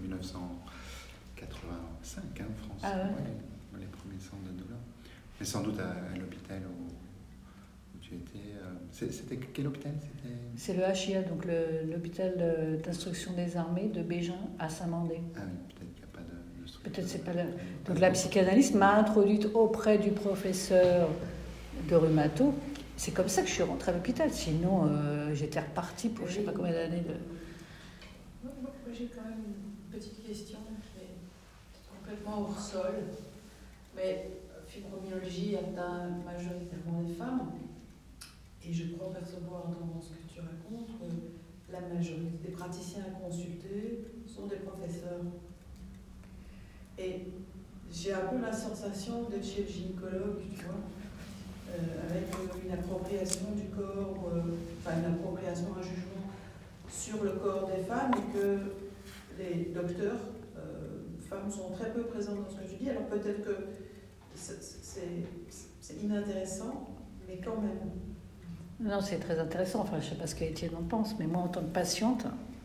[SPEAKER 2] 1985 en France.
[SPEAKER 10] Ah ouais.
[SPEAKER 2] Ouais, les premiers centres de douleur. Mais sans doute à l'hôpital où tu tu étais... C'était quel hôpital?
[SPEAKER 10] C'est le HIA, donc l'hôpital d'instruction des armées de Bégin à Saint-Mandé.
[SPEAKER 2] Ah oui, peut-être qu'il n'y a pas de structure.
[SPEAKER 10] Peut-être c'est pas là. Donc la psychanalyste m'a introduite auprès du professeur de rhumato. C'est comme ça que je suis rentrée à l'hôpital. Sinon, j'étais repartie pour je ne sais pas combien d'années de...
[SPEAKER 5] Moi, j'ai quand même une petite question qui est complètement hors sol. Mais fibromyalgie atteint majoritairement les femmes. Et je crois percevoir dans ce que tu racontes que la majorité des praticiens consultés sont des professeurs. Et j'ai un peu la sensation d'être chez le gynécologue, tu vois, avec une appropriation du corps, enfin une appropriation, un jugement sur le corps des femmes, et que les docteurs, femmes, sont très peu présents dans ce que je dis. Alors peut-être que c'est inintéressant, mais quand même.
[SPEAKER 10] Non, c'est très intéressant. Enfin, je ne sais pas ce qu'Étienne en pense, mais moi, en tant que patiente,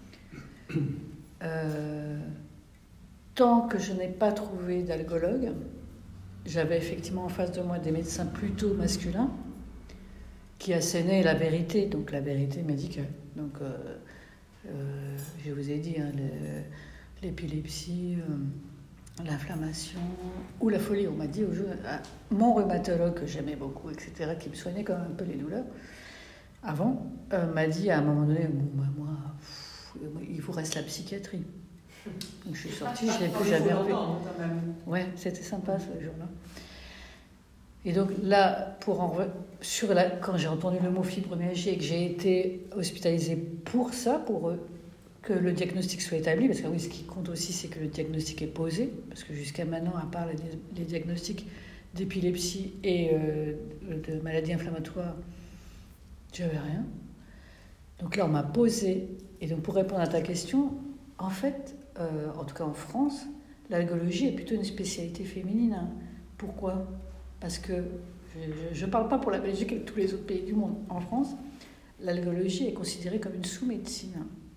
[SPEAKER 10] tant que je n'ai pas trouvé d'algologue, j'avais effectivement en face de moi des médecins plutôt masculins qui assénaient la vérité, donc la vérité médicale. Donc, je vous ai dit, hein, l'épilepsie, l'inflammation ou la folie. On m'a dit, mon rhumatologue que j'aimais beaucoup, etc., qui me soignait quand même un peu les douleurs, avant, m'a dit à un moment donné, moi, il vous reste la psychiatrie. Donc je suis sortie, je ne l'ai plus jamais revue. Ouais, c'était sympa ce jour-là. Et donc là, quand j'ai entendu le mot fibromyalgie et que j'ai été hospitalisée pour ça, pour que le diagnostic soit établi, parce que oui, ce qui compte aussi, c'est que le diagnostic est posé, parce que jusqu'à maintenant, à part les diagnostics d'épilepsie et de maladies inflammatoires, j'avais rien. Donc là, on m'a posé. Et donc, pour répondre à ta question, en fait, en tout cas en France, l'algologie est plutôt une spécialité féminine. Hein. Pourquoi ? Parce que, je ne parle pas pour la Belgique et tous les autres pays du monde. En France, l'algologie est considérée comme une sous-médecine.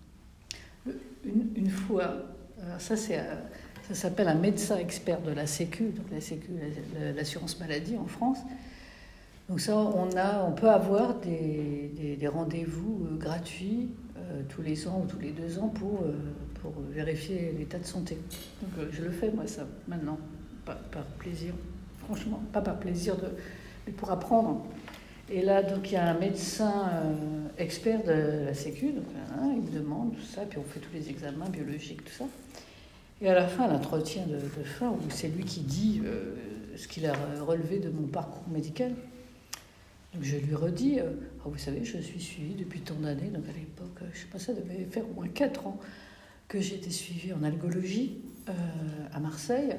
[SPEAKER 10] Une fois, ça s'appelle un médecin expert de la Sécu, donc la Sécu, l'assurance maladie en France. Donc ça, on peut avoir des rendez-vous gratuits tous les ans ou tous les 2 ans pour vérifier l'état de santé. Donc je le fais, moi, ça, maintenant, par plaisir. Franchement, pas par plaisir, mais pour apprendre. Et là, donc, il y a un médecin expert de la Sécu, donc il me demande tout ça, puis on fait tous les examens biologiques, tout ça. Et à la fin, l'entretien de fin, où c'est lui qui dit ce qu'il a relevé de mon parcours médical. Donc je lui redis, vous savez, je suis suivie depuis tant d'années, donc à l'époque, je ne sais pas, ça devait faire au moins 4 ans que j'ai été suivie en algologie à Marseille.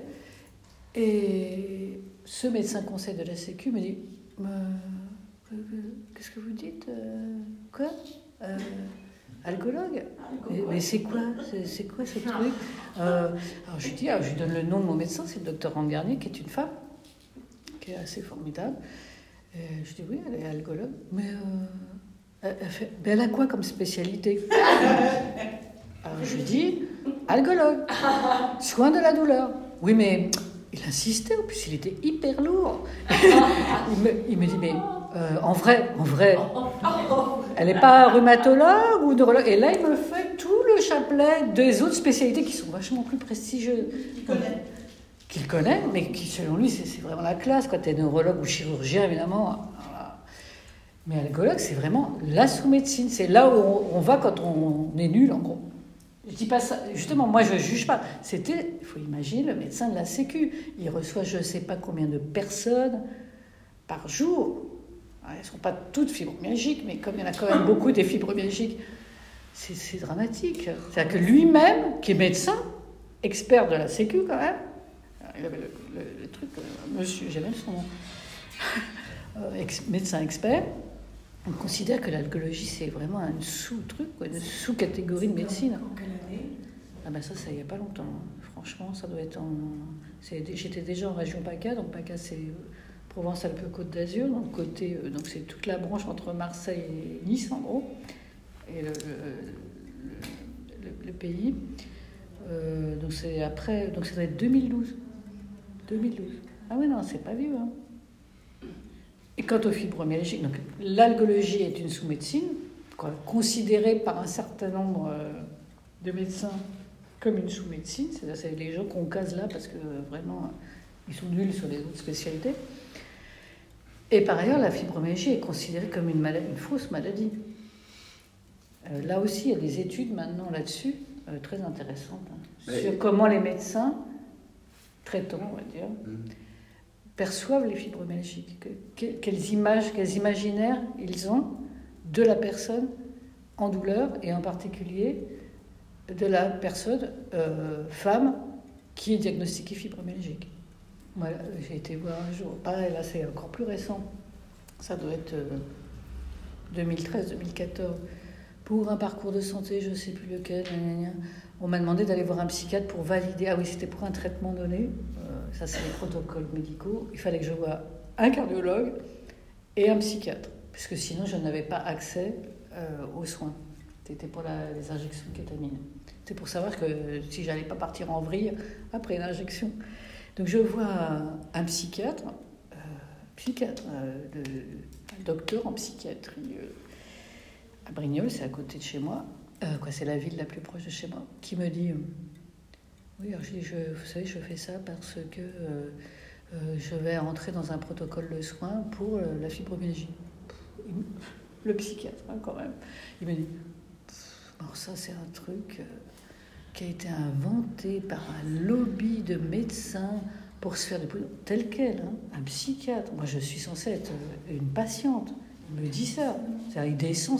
[SPEAKER 10] Et ce médecin conseil de la Sécu me dit, qu'est-ce que vous dites Quoi Algologue? Mais c'est quoi ce truc Alors je lui dis, je lui donne le nom de mon médecin, c'est le docteur Anne Garnier, qui est une femme, qui est assez formidable. Et je dis, oui, elle est algologue, mais elle a quoi comme spécialité? Alors je lui dis, algologue, soin de la douleur. Oui, mais il insistait, en plus il était hyper lourd. il me dit, mais en vrai, elle n'est pas rhumatologue ou neurologue? Et là, il me fait tout le chapelet des autres spécialités qui sont vachement plus prestigieuses. Qu'il connaît, mais qui, selon lui, c'est vraiment la classe. Quand tu es neurologue ou chirurgien, évidemment. Mais algologue, c'est vraiment la sous-médecine. C'est là où on va quand on est nul, en gros. Je dis pas ça. Justement, moi, je ne juge pas. Il faut imaginer, le médecin de la Sécu. Il reçoit je ne sais pas combien de personnes par jour. Elles ne sont pas toutes fibromyalgiques, mais comme il y en a quand même beaucoup des fibromyalgiques, c'est dramatique. C'est-à-dire que lui-même, qui est médecin, expert de la Sécu quand même, il avait le truc, monsieur, j'ai même son nom, médecin expert, on considère que l'algologie, c'est vraiment un sous-truc, une sous-catégorie de médecine.
[SPEAKER 5] En quelle année?
[SPEAKER 10] Ah ben ça il n'y a pas longtemps. Franchement, ça doit être j'étais déjà en région PACA, donc PACA, c'est Provence-Alpes-Côte d'Azur, donc donc c'est toute la branche entre Marseille et Nice, en gros, et le pays. Donc c'est après, donc ça doit être 2012. Ah oui, non, c'est pas vieux. Hein. Et quant aux fibromyalgies, donc l'algologie est une sous-médecine, considérée par un certain nombre de médecins comme une sous-médecine. C'est les gens qu'on case là parce que vraiment, ils sont nuls sur les autres spécialités. Et par ailleurs, la fibromyalgie est considérée comme une fausse maladie. Là aussi, il y a des études maintenant là-dessus, très intéressantes, sur comment les médecins traitants, on va dire, perçoivent les fibromyalgiques. Quelles images, quels imaginaires ils ont de la personne en douleur, et en particulier de la personne femme qui est diagnostiquée fibromyalgique. Moi, j'ai été voir un jour, pareil, là c'est encore plus récent, ça doit être 2013-2014, pour un parcours de santé, je ne sais plus lequel, on m'a demandé d'aller voir un psychiatre pour valider, ah oui, c'était pour un traitement donné, ça c'est les protocoles médicaux, il fallait que je voie un cardiologue et un psychiatre, puisque sinon je n'avais pas accès aux soins. C'était pour les injections de kétamine. C'est pour savoir que si j'allais pas partir en vrille après l'injection. Donc je vois un psychiatre, un docteur en psychiatrie à Brignoles, c'est à côté de chez moi, c'est la ville la plus proche de chez moi, qui me dit oui, alors vous savez, je fais ça parce que je vais entrer dans un protocole de soins pour la fibromyalgie. Le psychiatre, quand même. Il me dit alors ça, c'est un truc qui a été inventé par un lobby de médecins pour se faire des pognon, tel quel, un psychiatre. Moi, je suis censée être une patiente. Il me dit ça. Il descend,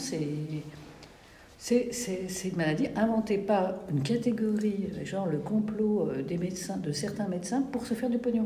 [SPEAKER 10] c'est une maladie inventée par une catégorie, genre le complot des médecins, de certains médecins, pour se faire du pognon.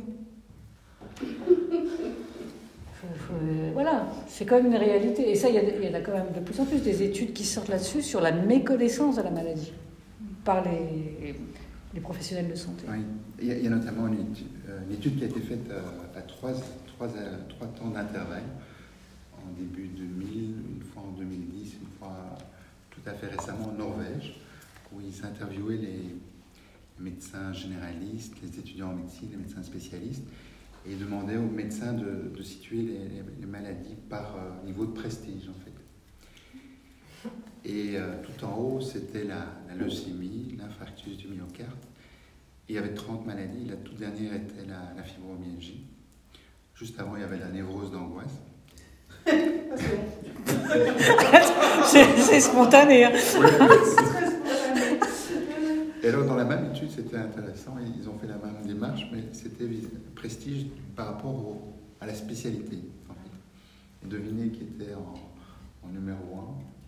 [SPEAKER 10] Voilà, c'est quand même une réalité. Et ça, il y a quand même de plus en plus des études qui sortent là-dessus, sur la méconnaissance de la maladie par les professionnels de santé.
[SPEAKER 2] Oui, il y a notamment une étude qui a été faite à trois temps d'intervalle, en début 2000, une fois en 2010, une fois tout à fait récemment en Norvège, où ils interviewaient les médecins généralistes, les étudiants en médecine, les médecins spécialistes, et demandaient aux médecins de situer les maladies par niveau de prestige, en fait. Et tout en haut, c'était la leucémie, l'infarctus du myocarde. Et il y avait 30 maladies. La toute dernière était la fibromyalgie. Juste avant, il y avait la névrose d'angoisse.
[SPEAKER 10] C'est spontané. Hein.
[SPEAKER 2] Et alors, dans la même étude, c'était intéressant, ils ont fait la même démarche, mais c'était prestige par rapport à la spécialité. En fait. Et devinez qui était en numéro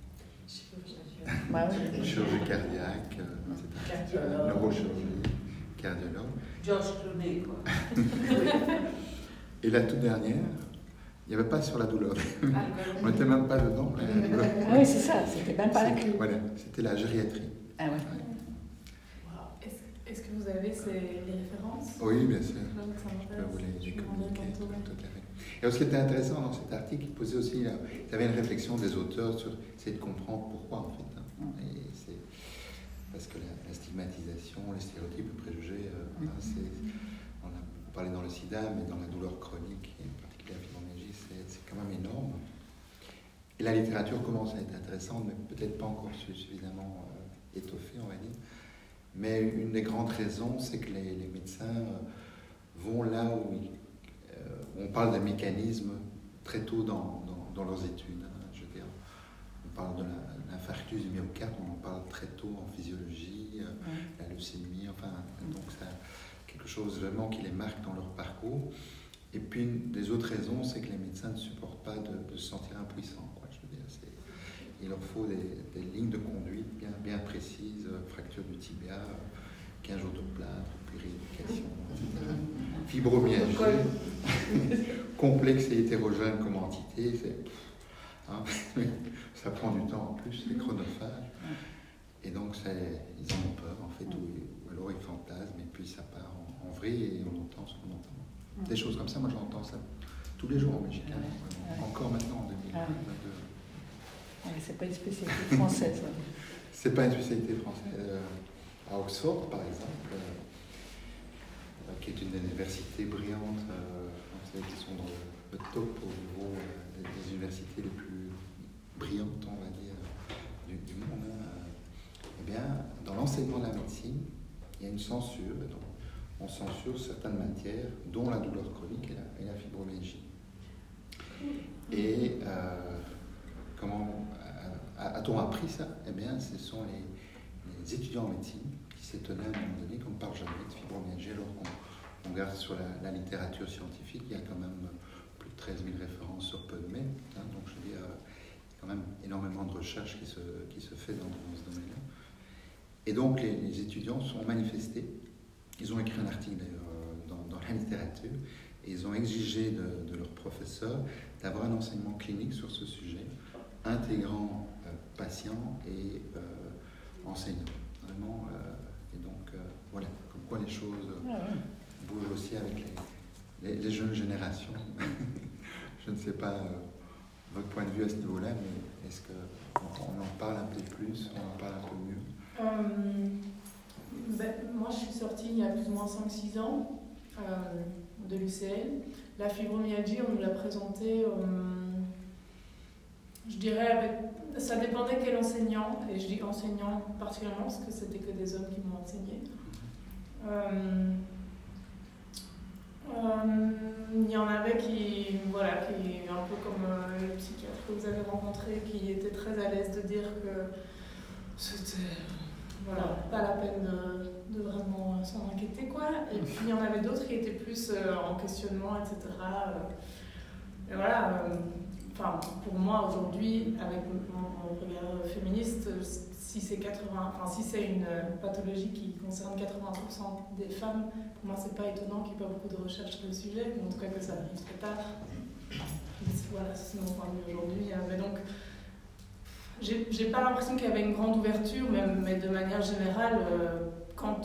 [SPEAKER 2] 1. Chirurgie cardiaque, neurochirurgie, cardiologue.
[SPEAKER 4] George Clooney, quoi.
[SPEAKER 2] Et la toute dernière, il n'y avait pas sur la douleur. On n'était même pas dedans.
[SPEAKER 10] Oui, c'est ça, c'était même pas inclus.
[SPEAKER 2] Voilà, c'était la gériatrie.
[SPEAKER 10] Ah ouais.
[SPEAKER 9] Est-ce que vous avez les références?
[SPEAKER 2] Oui, bien sûr. Je peux vous les communiquer. Tout à fait. Et alors, ce qui était intéressant dans cet article, il posait aussi, il y avait une réflexion des auteurs sur essayer de comprendre pourquoi, en fait. Et c'est parce que la stigmatisation, les stéréotypes, les préjugés, on a parlé dans le sida, mais dans la douleur chronique, et en particulier la fibromyalgie, c'est quand même énorme. Et la littérature commence à être intéressante, mais peut-être pas encore suffisamment étoffée, on va dire. Mais une des grandes raisons, c'est que les médecins vont là où on parle des mécanismes très tôt dans leurs études. Je veux dire, on parle de l'infarctus du myocarde, on en parle très tôt en physiologie, la leucémie, enfin, donc c'est quelque chose vraiment qui les marque dans leur parcours. Et puis, une des autres raisons, c'est que les médecins ne supportent pas de se sentir impuissants. Je veux dire, il leur faut des lignes de conduite bien précises, fracture du tibia, 15 jours de plâtre, purification, etc. Fibromyalgie, complexe et hétérogène comme entité, ça prend du temps en plus, c'est chronophage. Et donc, ils en ont peur, en fait, ou alors ils fantasment, et puis ça part en vrille et on entend ce qu'on entend. Des choses comme ça, moi j'entends ça tous les jours en Belgique, encore maintenant en 2022.
[SPEAKER 10] C'est pas une spécialité française.
[SPEAKER 2] C'est pas une spécialité française. À Oxford, par exemple, qui est une université brillante, qui sont dans le top au niveau universités les plus brillantes, on va dire, du monde, eh bien, dans l'enseignement de la médecine, il y a une censure. Donc, on censure certaines matières, dont la douleur chronique et la fibromyalgie. Et comment a-t-on appris ça? Eh bien, ce sont les étudiants en médecine qui s'étonnaient à un moment donné qu'on ne parle jamais de fibromyalgie, alors qu'on regarde sur la littérature scientifique, il y a quand même plus de 13 000 références sur PubMed, hein, donc je veux dire, il y a quand même énormément de recherches qui se fait dans ce domaine-là. Et donc les étudiants sont manifestés, ils ont écrit un article d'ailleurs dans la littérature, et ils ont exigé de leurs professeurs d'avoir un enseignement clinique sur ce sujet, intégrant patients et enseignants. Vraiment, et donc voilà, comme quoi les choses bougent aussi avec les jeunes générations. Je ne sais pas votre point de vue à ce niveau-là, mais est-ce qu'on en parle un peu plus, on en parle un peu mieux?
[SPEAKER 9] Moi, je suis sortie il y a plus ou moins 5-6 ans de l'UCL. La fibromyalgie, on nous l'a présentée, je dirais, ça dépendait quel enseignant, et je dis enseignant particulièrement parce que c'était que des hommes qui m'ont enseigné. Il y en avait qui, un peu comme le psychiatre que vous avez rencontré, qui était très à l'aise de dire que c'était pas la peine de vraiment s'en inquiéter, quoi. Et puis il y en avait d'autres qui étaient plus en questionnement, etc. Et voilà, pour moi aujourd'hui, avec mon regard féministe, si c'est une pathologie qui concerne 80% des femmes, pour moi c'est pas étonnant qu'il n'y ait pas beaucoup de recherches sur le sujet, ou en tout cas que ça arrive très tard. Voilà, c'est mon point de vue aujourd'hui. Mais donc, j'ai pas l'impression qu'il y avait une grande ouverture, mais de manière générale, quand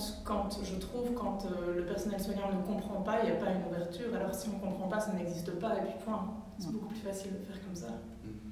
[SPEAKER 9] le personnel soignant ne comprend pas, il n'y a pas une ouverture. Alors si on ne comprend pas, ça n'existe pas, et puis point. C'est beaucoup plus facile de faire comme ça.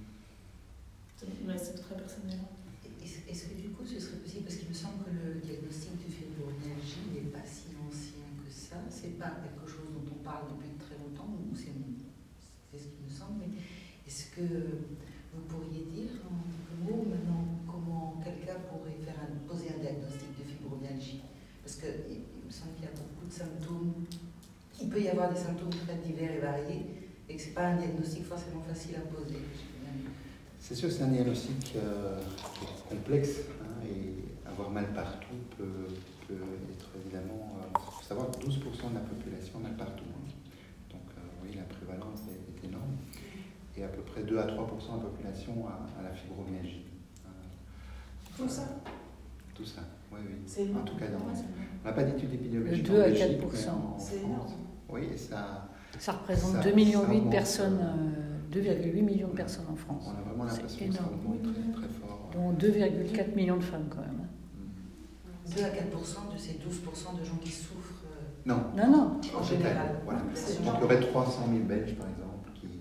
[SPEAKER 9] Mais c'est très personnel.
[SPEAKER 4] Est-ce que du coup ce serait possible, parce qu'il me semble que le diagnostic de fibromyalgie n'est pas si ancien que ça, c'est pas quelque chose dont on parle depuis très longtemps, ou c'est ce qui me semble, mais est-ce que vous pourriez dire en quelques mots maintenant comment quelqu'un pourrait poser un diagnostic de fibromyalgie? Parce qu'il me semble qu'il y a beaucoup de symptômes, il peut y avoir des symptômes très divers et variés, et que ce n'est pas un diagnostic forcément facile à poser.
[SPEAKER 2] C'est sûr que c'est un diagnostic complexe, hein, et avoir mal partout peut être évidemment. Il faut savoir que 12% de la population a mal partout. Hein. Donc oui, la prévalence est énorme. Et à peu près 2 à 3% de la population a la fibromyalgie.
[SPEAKER 5] Tout ça?
[SPEAKER 2] Tout ça, oui.
[SPEAKER 5] C'est
[SPEAKER 2] en tout cas, on n'a pas d'études épidémiologiques.
[SPEAKER 10] 2 à 4%.
[SPEAKER 2] C'est énorme. Oui, et ça
[SPEAKER 10] représente 2,8 millions de personnes. 2,8 millions de personnes en France.
[SPEAKER 2] On a vraiment l'impression que ça remonte très, très fort.
[SPEAKER 10] Dont 2,4 millions de femmes quand même.
[SPEAKER 4] 2 à 4% de ces 12% de gens qui souffrent.
[SPEAKER 2] Non.
[SPEAKER 4] En général.
[SPEAKER 2] Voilà. Donc il y aurait 300 000 Belges par exemple qui.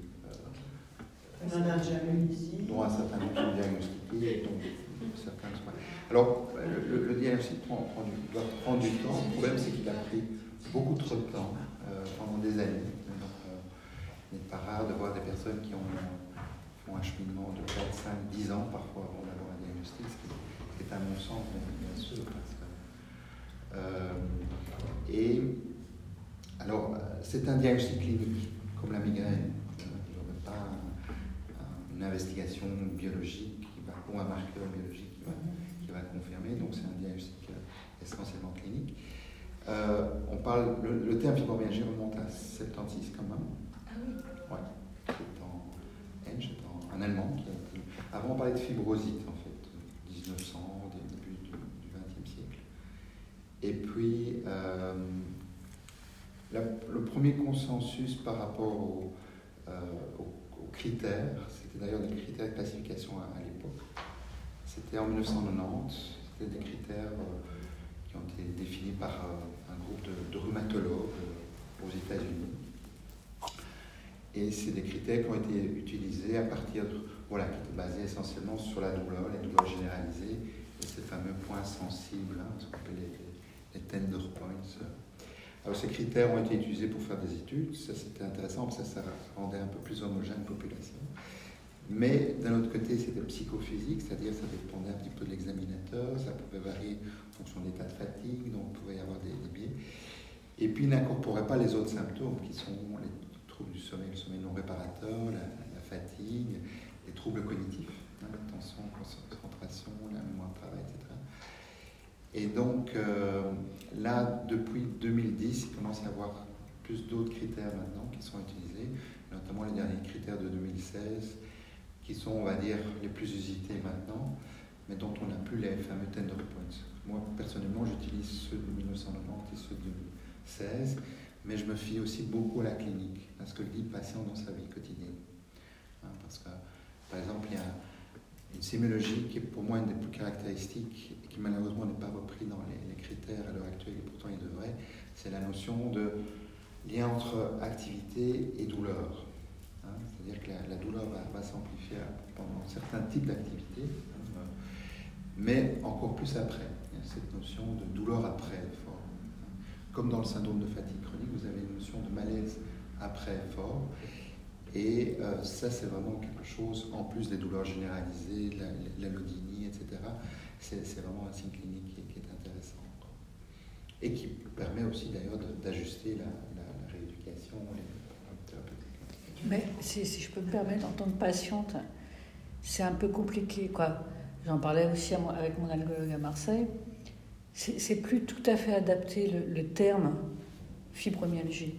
[SPEAKER 5] On en a déjà eu ici.
[SPEAKER 2] Dont un certain nombre sont diagnostiqués, dont certains soins. Alors le diagnostic doit prendre du temps. Le problème c'est qu'il a pris beaucoup trop de temps pendant des années. Il n'est pas rare de voir des personnes qui font un cheminement de 4, 5, 10 ans parfois avant d'avoir un diagnostic, ce qui est à mon sens, bien sûr. Et alors, c'est un diagnostic clinique, comme la migraine. Il n'y aurait pas une investigation biologique ou un marqueur biologique qui va confirmer, donc c'est un diagnostic essentiellement clinique. On parle, le terme fibromyalgie remonte à 76 quand même. Ouais, c'est en allemand. Avant, on parlait de fibrosite, en fait, 1900, début du XXe siècle. Et puis, le premier consensus par rapport aux critères, c'était d'ailleurs des critères de classification à l'époque, c'était en 1990, c'était des critères qui ont été définis par un groupe de rhumatologues aux États-Unis. Et c'est des critères qui ont été utilisés à partir qui étaient basés essentiellement sur la douleur, les douleurs généralisées, et ces fameux points sensibles, ce qu'on appelle les tender points. Alors ces critères ont été utilisés pour faire des études, ça c'était intéressant, parce que ça rendait un peu plus homogène la population. Mais d'un autre côté, c'était psychophysique, c'est-à-dire ça dépendait un petit peu de l'examinateur, ça pouvait varier en fonction de l'état de fatigue, donc il pouvait y avoir des biais. Et puis il n'incorporait pas les autres symptômes qui sont les troubles du sommeil, le sommeil non réparateur, la fatigue, les troubles cognitifs, la tension, concentration, la mémoire de travail, etc. Et donc là, depuis 2010, il commence à y avoir plus d'autres critères maintenant qui sont utilisés, notamment les derniers critères de 2016, qui sont, on va dire, les plus usités maintenant, mais dont on n'a plus les fameux tender points. Moi, personnellement, j'utilise ceux de 1990 et ceux de 2016, mais je me fie aussi beaucoup à la clinique, à ce que dit le patient dans sa vie quotidienne. Parce que, par exemple, il y a une sémiologie qui est pour moi une des plus caractéristiques et qui malheureusement n'est pas repris dans les critères à l'heure actuelle, et pourtant il devrait, c'est la notion de lien entre activité et douleur. C'est-à-dire que la douleur va s'amplifier pendant certains types d'activités, mais encore plus après. Il y a cette notion de douleur après effort. Comme dans le syndrome de fatigue chronique, vous avez une notion de malaise après effort. Et ça, c'est vraiment quelque chose, en plus des douleurs généralisées, l'allodynie, etc. C'est vraiment un signe clinique qui est intéressant. Et qui permet aussi d'ailleurs d'ajuster la rééducation, les thérapeutiques.
[SPEAKER 10] Mais si je peux me permettre, en tant que patiente, c'est un peu compliqué, quoi. J'en parlais aussi avec mon algologue à Marseille. C'est plus tout à fait adapté le terme fibromyalgie.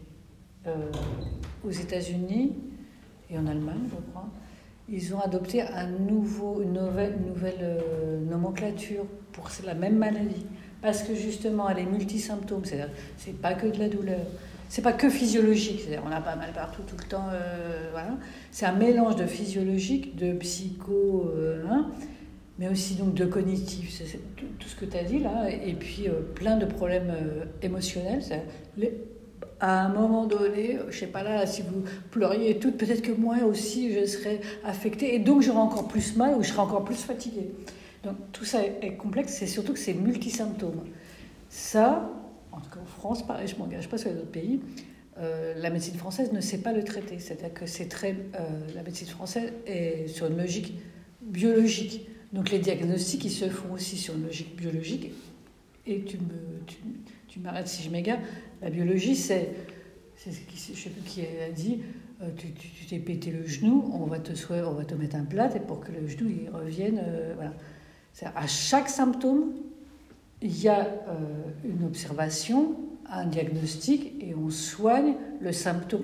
[SPEAKER 10] Aux États-Unis et en Allemagne, je crois, ils ont adopté une nouvelle nomenclature pour la même maladie. Parce que justement, elle est multisymptôme, c'est-à-dire c'est pas que de la douleur, c'est pas que physiologique, c'est-à-dire on a pas mal partout tout le temps, voilà. C'est un mélange de physiologique, de psycho, mais aussi donc de cognitif, c'est tout ce que tu as dit là, et puis plein de problèmes émotionnels. À un moment donné, je sais pas là, si vous pleuriez toutes, peut-être que moi aussi je serais affectée, et donc j'aurai encore plus mal ou je serai encore plus fatiguée. Donc tout ça est complexe, c'est surtout que c'est multisymptômes. Ça, en tout cas en France, pareil, je ne m'engage pas sur les autres pays, la médecine française ne sait pas le traiter. C'est-à-dire que la médecine française est sur une logique biologique. Donc les diagnostics, ils se font aussi sur une logique biologique. Et tu m'arrêtes si je m'égare, la biologie, c'est je ne sais plus qui a dit, tu t'es pété le genou, on va te mettre un plâtre et pour que le genou il revienne, voilà. À chaque symptôme, il y a une observation, un diagnostic et on soigne le symptôme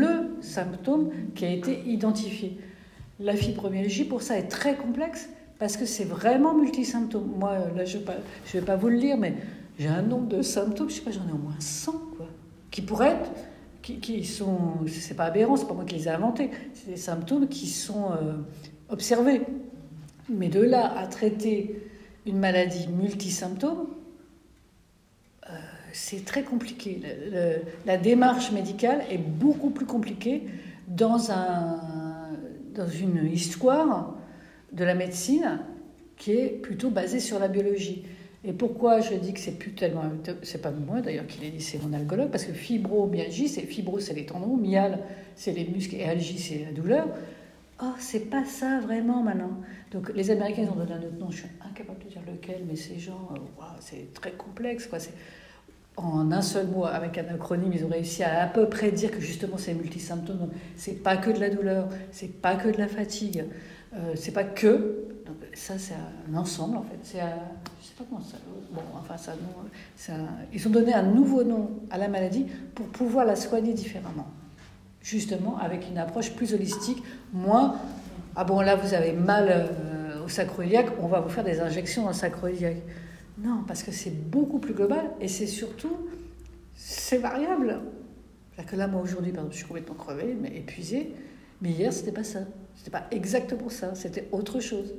[SPEAKER 10] qui a été identifié. La fibromyalgie, pour ça, est très complexe parce que c'est vraiment multisymptôme. Moi, là, je vais pas vous le lire, mais j'ai un nombre de symptômes, je sais pas, j'en ai au moins 100, quoi, qui pourraient être, qui sont, c'est pas aberrant, c'est pas moi qui les ai inventés, c'est des symptômes qui sont observés. Mais de là à traiter une maladie multisymptôme, c'est très compliqué. La démarche médicale est beaucoup plus compliquée dans une histoire de la médecine qui est plutôt basée sur la biologie. Et pourquoi je dis que c'est plus tellement... C'est pas moi d'ailleurs qui l'ai dit, c'est mon algologue, parce que fibromyalgie, c'est les tendons, myal, c'est les muscles, et algie, c'est la douleur. Oh, c'est pas ça vraiment maintenant. Donc les Américains ils ont donné un autre nom, je suis incapable de dire lequel, mais c'est genre, c'est très complexe, quoi. En un seul mot, avec un acronyme, ils ont réussi à peu près dire que justement c'est multisymptôme. C'est pas que de la douleur, c'est pas que de la fatigue, c'est pas que. Donc ça c'est un ensemble en fait. Je sais pas comment ça. Bon, enfin ça, ils ont donné un nouveau nom à la maladie pour pouvoir la soigner différemment. Justement avec une approche plus holistique, moins ah bon là vous avez mal au sacro-iliaque, on va vous faire des injections dans le sacro-iliaque. Non, parce que c'est beaucoup plus global et c'est surtout c'est variable. C'est-à-dire que là moi aujourd'hui par exemple je suis complètement crevée, mais épuisée, mais hier c'était pas ça, c'était pas exactement ça, c'était autre chose.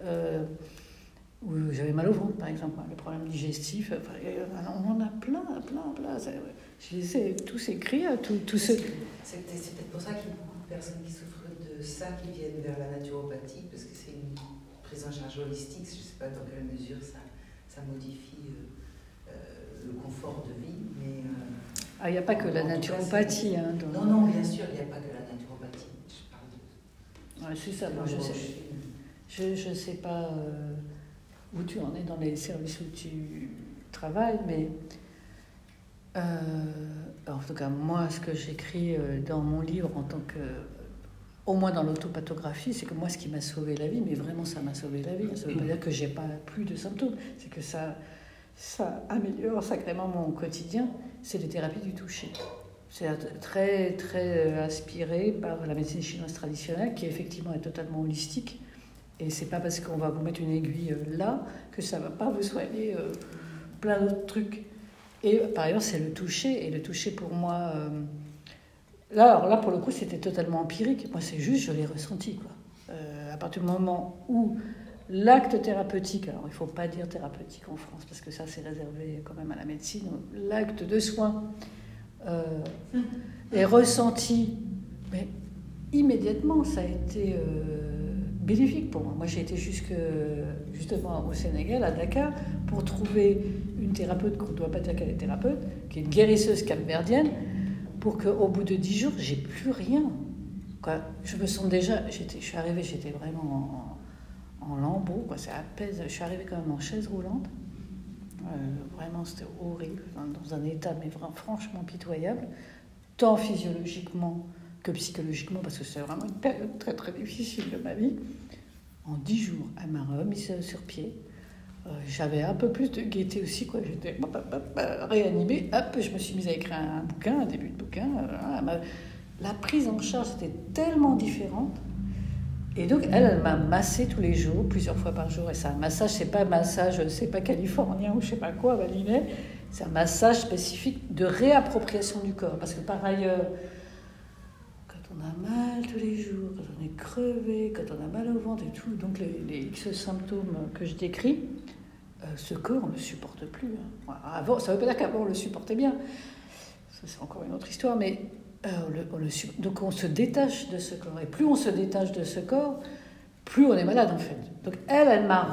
[SPEAKER 10] Où j'avais mal au ventre par exemple, le problème digestif, on en a plein. Je les ai tous écrits, tous ceux.
[SPEAKER 4] C'est peut-être pour ça qu'il y a beaucoup de personnes qui souffrent de ça, qui viennent vers la naturopathie, parce que c'est une prise en charge holistique. Je ne sais pas dans quelle mesure ça modifie le confort de vie, mais...
[SPEAKER 10] il n'y a pas que la naturopathie.
[SPEAKER 4] Non, bien sûr, il n'y a pas que la naturopathie. Je parle de
[SPEAKER 10] Ouais, c'est ça, moi je sais pas où tu en es dans les services où tu travailles, mais en tout cas, moi, ce que j'écris dans mon livre en tant que... Au moins dans l'autopathographie, c'est que moi, ce qui m'a sauvé la vie, mais vraiment, ça m'a sauvé la vie. Ça ne veut pas dire que j'ai pas plus de symptômes. C'est que ça améliore sacrément mon quotidien. C'est les thérapies du toucher. C'est très, très inspiré par la médecine chinoise traditionnelle, qui effectivement est totalement holistique. Et c'est pas parce qu'on va vous mettre une aiguille là que ça va pas vous soigner plein d'autres trucs. Et par ailleurs, c'est le toucher. Et le toucher, pour moi... Là, pour le coup, c'était totalement empirique. Moi, c'est juste, je l'ai ressenti, quoi. À partir du moment où l'acte thérapeutique, alors il ne faut pas dire thérapeutique en France, parce que ça, c'est réservé quand même à la médecine, l'acte de soin est ressenti, mais immédiatement, ça a été bénéfique pour moi. Moi, j'ai été justement au Sénégal, à Dakar, pour trouver une thérapeute, qu'on ne doit pas dire qu'elle est thérapeute, qui est une guérisseuse capverdienne, pour qu'au bout de 10 jours, j'ai plus rien. Quoi. Je me sens déjà... Je suis arrivée, j'étais vraiment en lambeaux, quoi. Ça apaise. Je suis arrivée quand même en chaise roulante. Vraiment, c'était horrible, dans un état mais franchement pitoyable, tant physiologiquement que psychologiquement, parce que c'est vraiment une période très très difficile de ma vie. En 10 jours, elle m'a remise sur pied. J'avais un peu plus de gaieté aussi, quoi. J'étais réanimée. Hop, je me suis mise à écrire un bouquin, un début de bouquin. La prise en charge était tellement différente. Et donc, elle m'a massé tous les jours, plusieurs fois par jour. Et c'est un massage, c'est pas californien ou je sais pas quoi, balinais. C'est un massage spécifique de réappropriation du corps. Parce que par ailleurs, quand on a mal tous les jours, quand on est crevé, quand on a mal au ventre et tout, donc les X symptômes que je décris, ce corps ne me supporte plus. Avant, ça ne veut pas dire qu'avant on le supportait bien. Ça, c'est encore une autre histoire, mais donc on se détache de ce corps. Et plus on se détache de ce corps, plus on est malade en fait. Donc elle m'a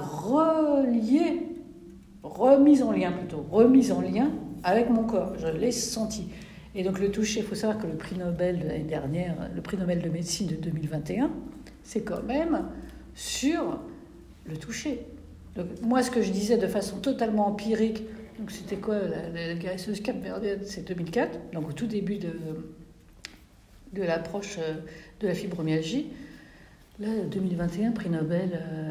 [SPEAKER 10] remise en lien avec mon corps. Je l'ai senti. Et donc le toucher, il faut savoir que le prix Nobel de l'année dernière, le prix Nobel de médecine de 2021, c'est quand même sur le toucher. Donc moi, ce que je disais de façon totalement empirique, donc c'était quoi la guérisseuse capverdienne, c'est 2004, donc au tout début de l'approche de la fibromyalgie. Là, 2021, prix Nobel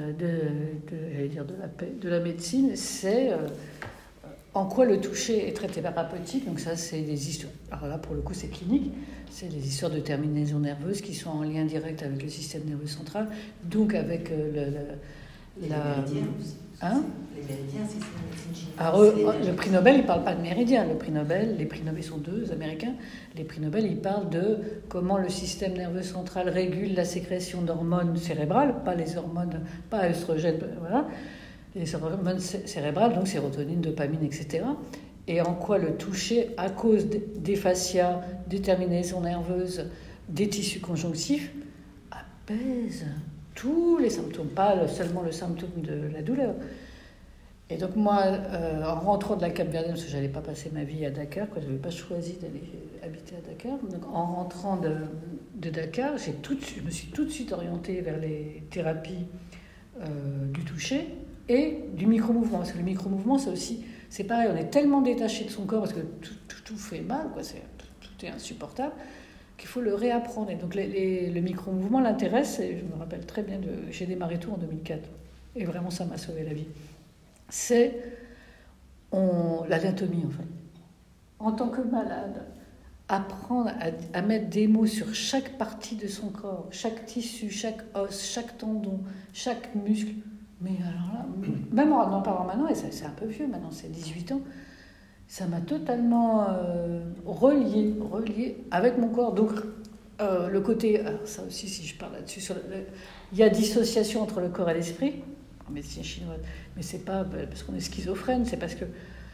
[SPEAKER 10] de la médecine, c'est en quoi le toucher est très thérapeutique. Donc ça, c'est des histoires. Alors là, pour le coup, c'est clinique. C'est des histoires de terminaisons nerveuses qui sont en lien direct avec le système nerveux central, donc avec
[SPEAKER 4] les méridiens aussi.
[SPEAKER 10] Hein?
[SPEAKER 4] Les méridiens, c'est la médecine chinoise.
[SPEAKER 10] Alors, le prix Nobel, il ne parle pas de méridiens. Les prix Nobel sont deux, américains. Les prix Nobel, ils parlent de comment le système nerveux central régule la sécrétion d'hormones cérébrales, pas les hormones, pas œstrogènes, voilà, les hormones cérébrales, donc sérotonine, dopamine, etc. Et en quoi le toucher, à cause des fascias, des terminaisons nerveuses, des tissus conjonctifs, apaise tous les symptômes, pas seulement le symptôme de la douleur. Et donc moi, en rentrant de la Cap-Verdienne, parce que je n'allais pas passer ma vie à Dakar, je n'avais pas choisi d'aller habiter à Dakar, donc en rentrant de Dakar, je me suis tout de suite orientée vers les thérapies du toucher et du micro-mouvement. Parce que le micro-mouvement, c'est pareil, on est tellement détaché de son corps, parce que tout fait mal, quoi, tout est insupportable, qu'il faut le réapprendre. Et donc le micro-mouvement l'intéresse, et je me rappelle très bien, j'ai démarré tout en 2004, et vraiment ça m'a sauvé la vie. C'est l'anatomie, en fait. En tant que malade, apprendre à mettre des mots sur chaque partie de son corps, chaque tissu, chaque os, chaque tendon, chaque muscle. Mais alors là, même en parlant maintenant, et c'est un peu vieux maintenant, c'est 18 ans, ça m'a totalement relié avec mon corps. Donc, le côté... Alors ça aussi, si je parle là-dessus, il y a dissociation entre le corps et l'esprit, en médecine chinoise, mais c'est pas parce qu'on est schizophrène, c'est parce que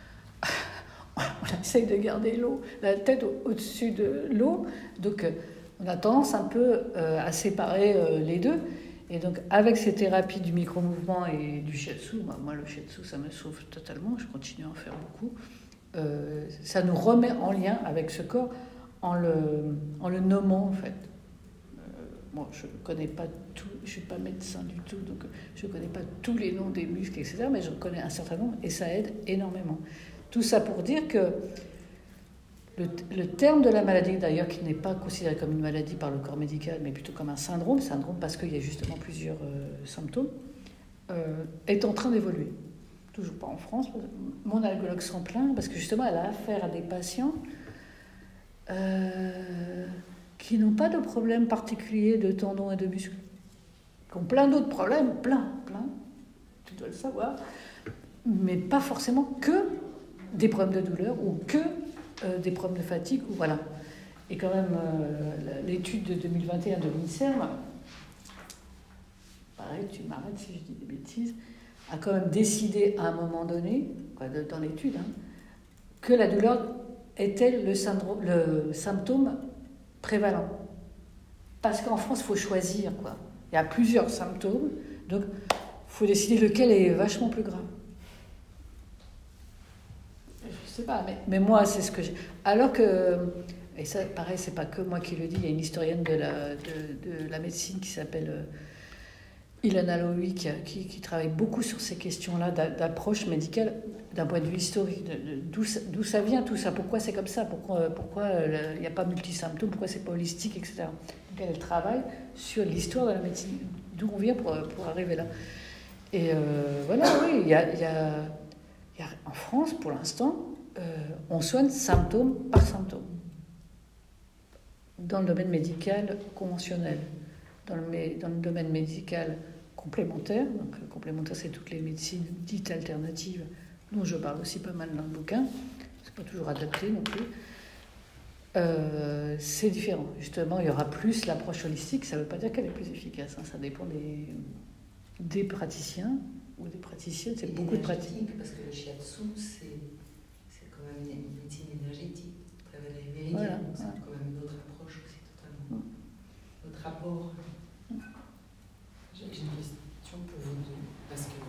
[SPEAKER 10] on essaye de garder la tête au-dessus de l'eau, donc on a tendance un peu à séparer les deux. Et donc, avec ces thérapies du micro-mouvement et du shiatsu, moi le shiatsu, ça me sauve totalement, je continue à en faire beaucoup, ça nous remet en lien avec ce corps en le nommant, en fait. Bon, je ne connais pas tout, je ne suis pas médecin du tout, donc je ne connais pas tous les noms des muscles, etc., mais je connais un certain nombre et ça aide énormément. Tout ça pour dire que le terme de la maladie, d'ailleurs, qui n'est pas considéré comme une maladie par le corps médical, mais plutôt comme un syndrome parce qu'il y a justement plusieurs symptômes, est en train d'évoluer. Toujours pas en France. Mon algologue s'en plaint parce que justement, elle a affaire à des patients qui n'ont pas de problème particulier de tendons et de muscles, qui ont plein d'autres problèmes, plein, tu dois le savoir, mais pas forcément que des problèmes de douleur ou que des problèmes de fatigue, ou voilà. Et quand même, l'étude de 2021 de l'INSERM, pareil, tu m'arrêtes si je dis des bêtises, a quand même décidé à un moment donné, dans l'étude, que la douleur était le symptôme prévalent. Parce qu'en France, il faut choisir, quoi. Il y a plusieurs symptômes, donc il faut décider lequel est vachement plus grave. Je sais pas, mais moi, c'est ce que j'ai... Alors que, et ça, pareil, c'est pas que moi qui le dis, il y a une historienne de la médecine qui s'appelle Ilana Lowy, qui travaille beaucoup sur ces questions-là d'approche médicale d'un point de vue historique, d'où ça vient tout ça, pourquoi c'est comme ça, pourquoi il n'y a pas multisymptômes, pourquoi c'est pas holistique, etc. Donc elle travaille sur l'histoire de la médecine, d'où on vient pour arriver là. Et voilà, oui, il y a en France, pour l'instant, on soigne symptôme par symptôme. Dans le domaine médical conventionnel, dans le domaine médical complémentaire, donc complémentaire, c'est toutes les médecines dites alternatives, dont je parle aussi pas mal dans le bouquin, c'est pas toujours adapté non plus, c'est différent. Justement, il y aura plus l'approche holistique, ça ne veut pas dire qu'elle est plus efficace, ça dépend des praticiens ou des praticiennes, c'est beaucoup de pratiques.
[SPEAKER 4] Parce que le shiatsu, c'est quand même une médecine énergétique, travailler les méridiens,
[SPEAKER 10] Voilà,
[SPEAKER 4] donc c'est quand même une autre approche aussi totalement, notre rapport.
[SPEAKER 1] J'ai une question pour vous deux, parce que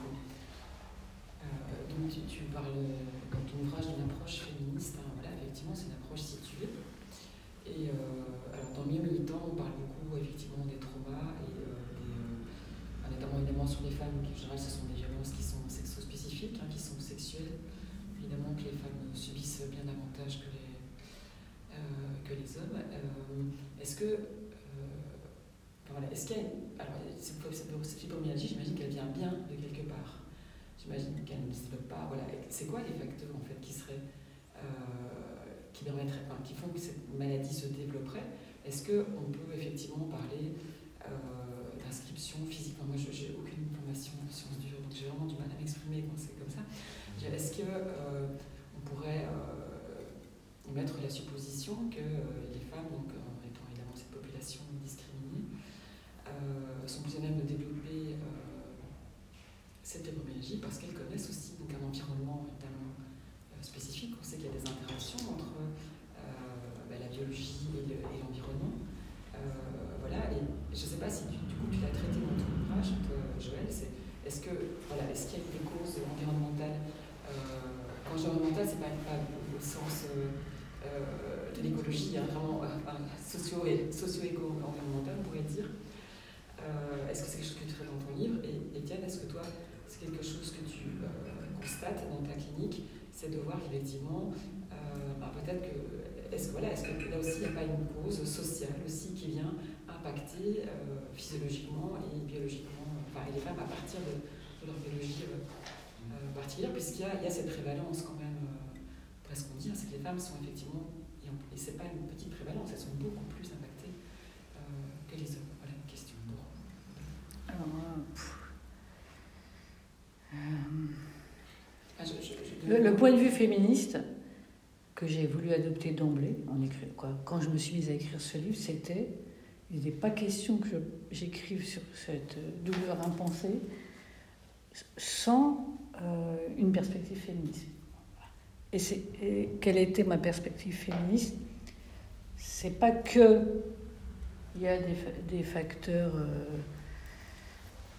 [SPEAKER 1] donc tu parles dans ton ouvrage d'une approche féministe, voilà, effectivement c'est une approche située, et alors dans le milieu militant on parle beaucoup effectivement des traumas, et notamment évidemment sur les femmes, qui en général ce sont des violences qui sont sexo-spécifiques, qui sont sexuelles, évidemment que les femmes subissent bien davantage que les hommes. Est-ce qu'il y a alors cette fibromyalgie, j'imagine qu'elle vient bien de quelque part. J'imagine qu'elle ne se développe pas. Voilà. C'est quoi les facteurs en fait qui font que cette maladie se développerait? Est-ce qu'on peut effectivement parler d'inscription physique? Moi, je n'ai aucune formation en sciences dures, donc j'ai vraiment du mal à m'exprimer quand c'est comme ça. Est-ce qu'on pourrait mettre la supposition que les femmes, donc en étant évidemment cette population discriminée, sont plus à même de développer cette fibromyalgie parce qu'elles connaissent aussi donc, un environnement évidemment spécifique. On sait qu'il y a des interactions entre la biologie et l'environnement. Voilà, et je ne sais pas si du coup tu l'as traité dans ton ouvrage, Joël, est-ce qu'il y a des causes environnementales? Quand je dis environnementale, ce n'est pas au sens de l'écologie, vraiment socio-éco-environnementale, on pourrait dire. Est-ce que c'est quelque chose que tu traites dans ton livre? Et Étienne, est-ce que toi, c'est quelque chose que tu constates dans ta clinique, c'est de voir qu'effectivement, peut-être que, est-ce que là aussi, il n'y a pas une cause sociale aussi qui vient impacter physiologiquement et biologiquement, et les femmes à partir de leur biologie particulière, puisqu'il y a cette prévalence quand même, presque on dit, c'est que les femmes sont effectivement, et c'est pas une petite prévalence, elles sont beaucoup plus impactées que les hommes. Voilà une question.
[SPEAKER 10] Le point de vue féministe que j'ai voulu adopter d'emblée, quand je me suis mise à écrire ce livre, il n'était pas question que j'écrive sur cette douleur impensée sans une perspective féministe. Et quelle était ma perspective féministe? C'est pas que il y a des facteurs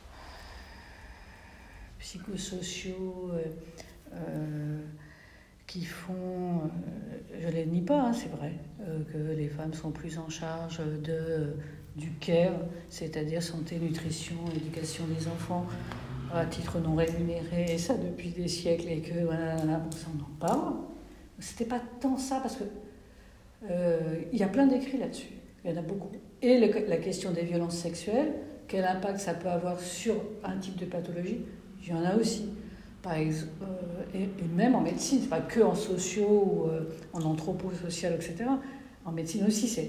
[SPEAKER 10] psychosociaux qui font, je ne les nie pas, hein, c'est vrai, que les femmes sont plus en charge du care, c'est-à-dire santé, nutrition, éducation des enfants, à titre non rémunéré, et ça depuis des siècles, et que voilà, bon, ça on en parle. C'était pas tant ça, parce que il y a plein d'écrits là-dessus, il y en a beaucoup. Et la question des violences sexuelles, quel impact ça peut avoir sur un type de pathologie, il y en a aussi. Par exemple, et même en médecine, c'est pas que en sociaux ou en anthroposocial, etc. En médecine aussi, c'est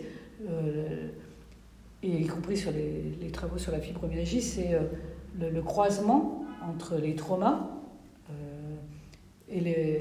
[SPEAKER 10] et y compris sur les travaux sur la fibromyalgie, c'est le croisement entre les traumas et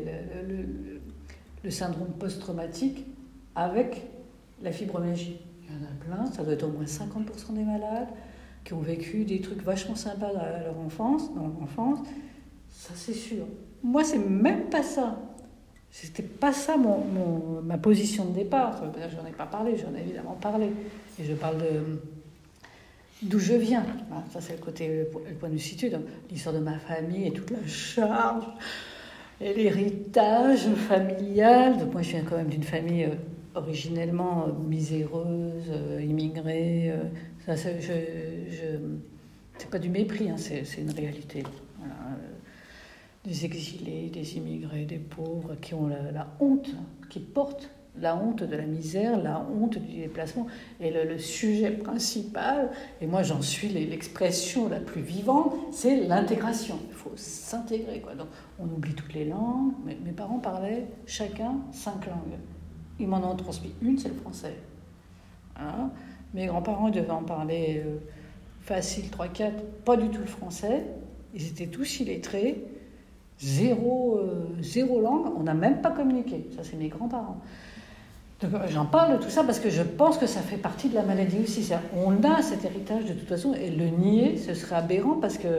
[SPEAKER 10] le syndrome post-traumatique avec la fibromyalgie. Il y en a plein, ça doit être au moins 50% des malades qui ont vécu des trucs vachement sympas dans leur enfance, ça c'est sûr. Moi, c'est même pas ça. C'était pas ça ma position de départ. J'en ai pas parlé, j'en ai évidemment parlé. Et je parle d'où je viens. Voilà, ça, c'est le point de vue situé. Donc, l'histoire de ma famille et toute la charge et l'héritage familial. Donc, moi, je viens quand même d'une famille originellement miséreuse, immigrée. Ça, c'est pas du mépris, hein, c'est une réalité. Voilà. Des exilés, des immigrés, des pauvres qui ont la honte, qui portent la honte de la misère, la honte du déplacement. Et le sujet principal, et moi j'en suis l'expression la plus vivante, c'est l'intégration. Il faut s'intégrer, quoi. Donc on oublie toutes les langues. Mes parents parlaient chacun 5 langues. Ils m'en ont transmis une, c'est le français. Voilà. Mes grands-parents devaient en parler facile, 3-4, pas du tout le français. Ils étaient tous illettrés. Zéro langue, on n'a même pas communiqué. Ça, c'est mes grands-parents. Donc, j'en parle de tout ça parce que je pense que ça fait partie de la maladie aussi. On a cet héritage de toute façon, et le nier, ce serait aberrant parce que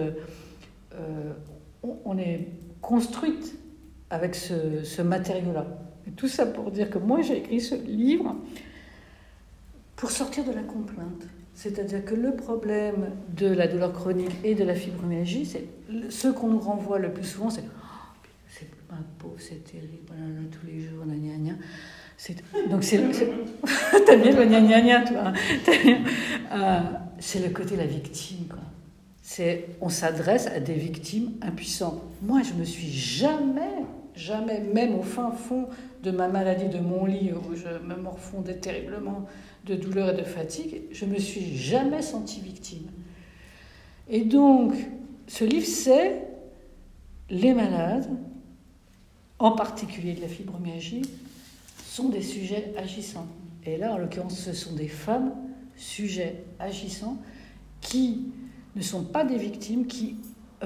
[SPEAKER 10] on est construite avec ce matériau-là. Et tout ça pour dire que moi, j'ai écrit ce livre pour sortir de la complainte. C'est-à-dire que le problème de la douleur chronique et de la fibromyalgie, c'est ce qu'on nous renvoie le plus souvent, c'est « c'est ma peau, c'est terrible, tous les jours, gna gna gna ». Donc t'as bien le gna gna gna, toi. C'est le côté la victime, quoi. On s'adresse à des victimes impuissantes. Moi, je me suis jamais, même au fin fond de ma maladie, de mon lit, où je me morfondais terriblement de douleur et de fatigue, je me suis jamais sentie victime. Et donc, ce livre, c'est les malades, en particulier de la fibromyalgie, sont des sujets agissants. Et là, en l'occurrence, ce sont des femmes, sujets agissants, qui ne sont pas des victimes, qui,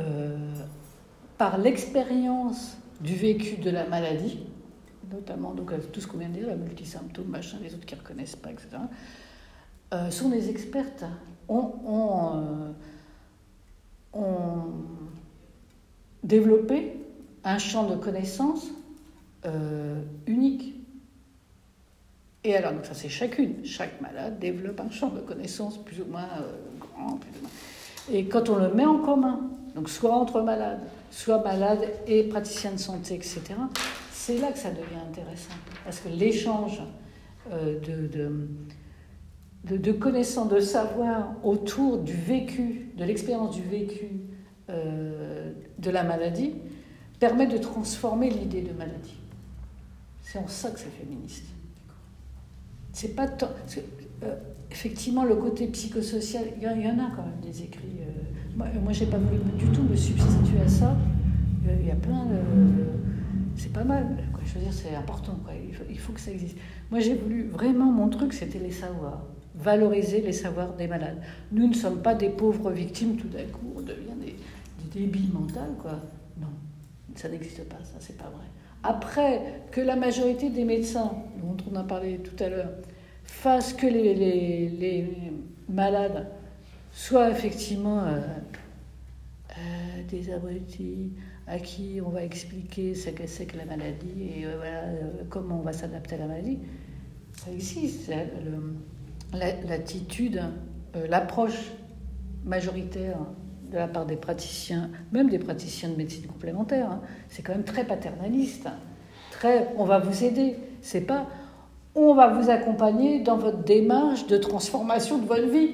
[SPEAKER 10] par l'expérience du vécu de la maladie, notamment donc tout ce qu'on vient de dire, la multisymptôme, machin, les autres qui ne reconnaissent pas, etc., sont des expertes, ont développé un champ de connaissances unique. Et alors, donc ça c'est chaque malade développe un champ de connaissances plus ou moins grand, plus ou moins. Et quand on le met en commun, donc soit entre malades, soit malades et praticiens de santé, etc., c'est là que ça devient intéressant. Parce que l'échange de connaissances, de savoir autour du vécu, de l'expérience du vécu de la maladie, permet de transformer l'idée de maladie. C'est en ça que c'est féministe. C'est pas tant... effectivement, le côté psychosocial, il y en a quand même des écrits. Moi j'ai pas voulu du tout me substituer à ça. Il y a plein de... C'est pas mal, quoi. Je veux dire, c'est important, quoi. Il faut que ça existe. Moi, j'ai voulu, vraiment, mon truc, c'était les savoirs. Valoriser les savoirs des malades. Nous ne sommes pas des pauvres victimes, tout d'un coup, on devient des débiles mentales, quoi. Non, ça n'existe pas, ça, c'est pas vrai. Après, que la majorité des médecins, dont on a parlé tout à l'heure, fassent que les malades soient effectivement des abrutis, à qui on va expliquer ce que c'est que la maladie et comment on va s'adapter à la maladie, ça existe. L'attitude, l'approche majoritaire de la part des praticiens, même des praticiens de médecine complémentaire, hein, c'est quand même très paternaliste, très on va vous aider. C'est pas on va vous accompagner dans votre démarche de transformation de votre vie.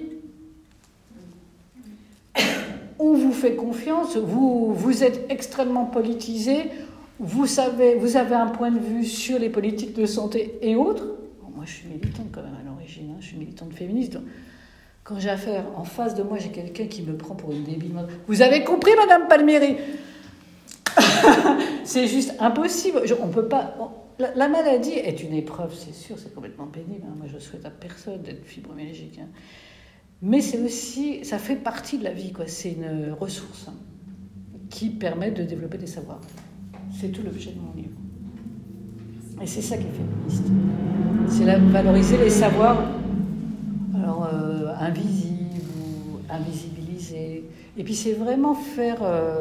[SPEAKER 10] On vous fait confiance, vous êtes extrêmement politisé, vous avez un point de vue sur les politiques de santé et autres. Bon, moi, je suis militante quand même à l'origine, je suis militante féministe. Donc, quand j'ai affaire en face de moi, j'ai quelqu'un qui me prend pour une débile. Vous avez compris, Madame Palmieri? C'est juste impossible. On peut pas. La maladie est une épreuve, c'est sûr, c'est complètement pénible. Moi, je souhaite à personne d'être fibromyalgique. Mais c'est aussi, ça fait partie de la vie, quoi. C'est une ressource qui permet de développer des savoirs. C'est tout l'objet de mon livre. Et c'est ça qui est féministe. C'est valoriser les savoirs, alors invisibles ou invisibilisés. Et puis c'est vraiment faire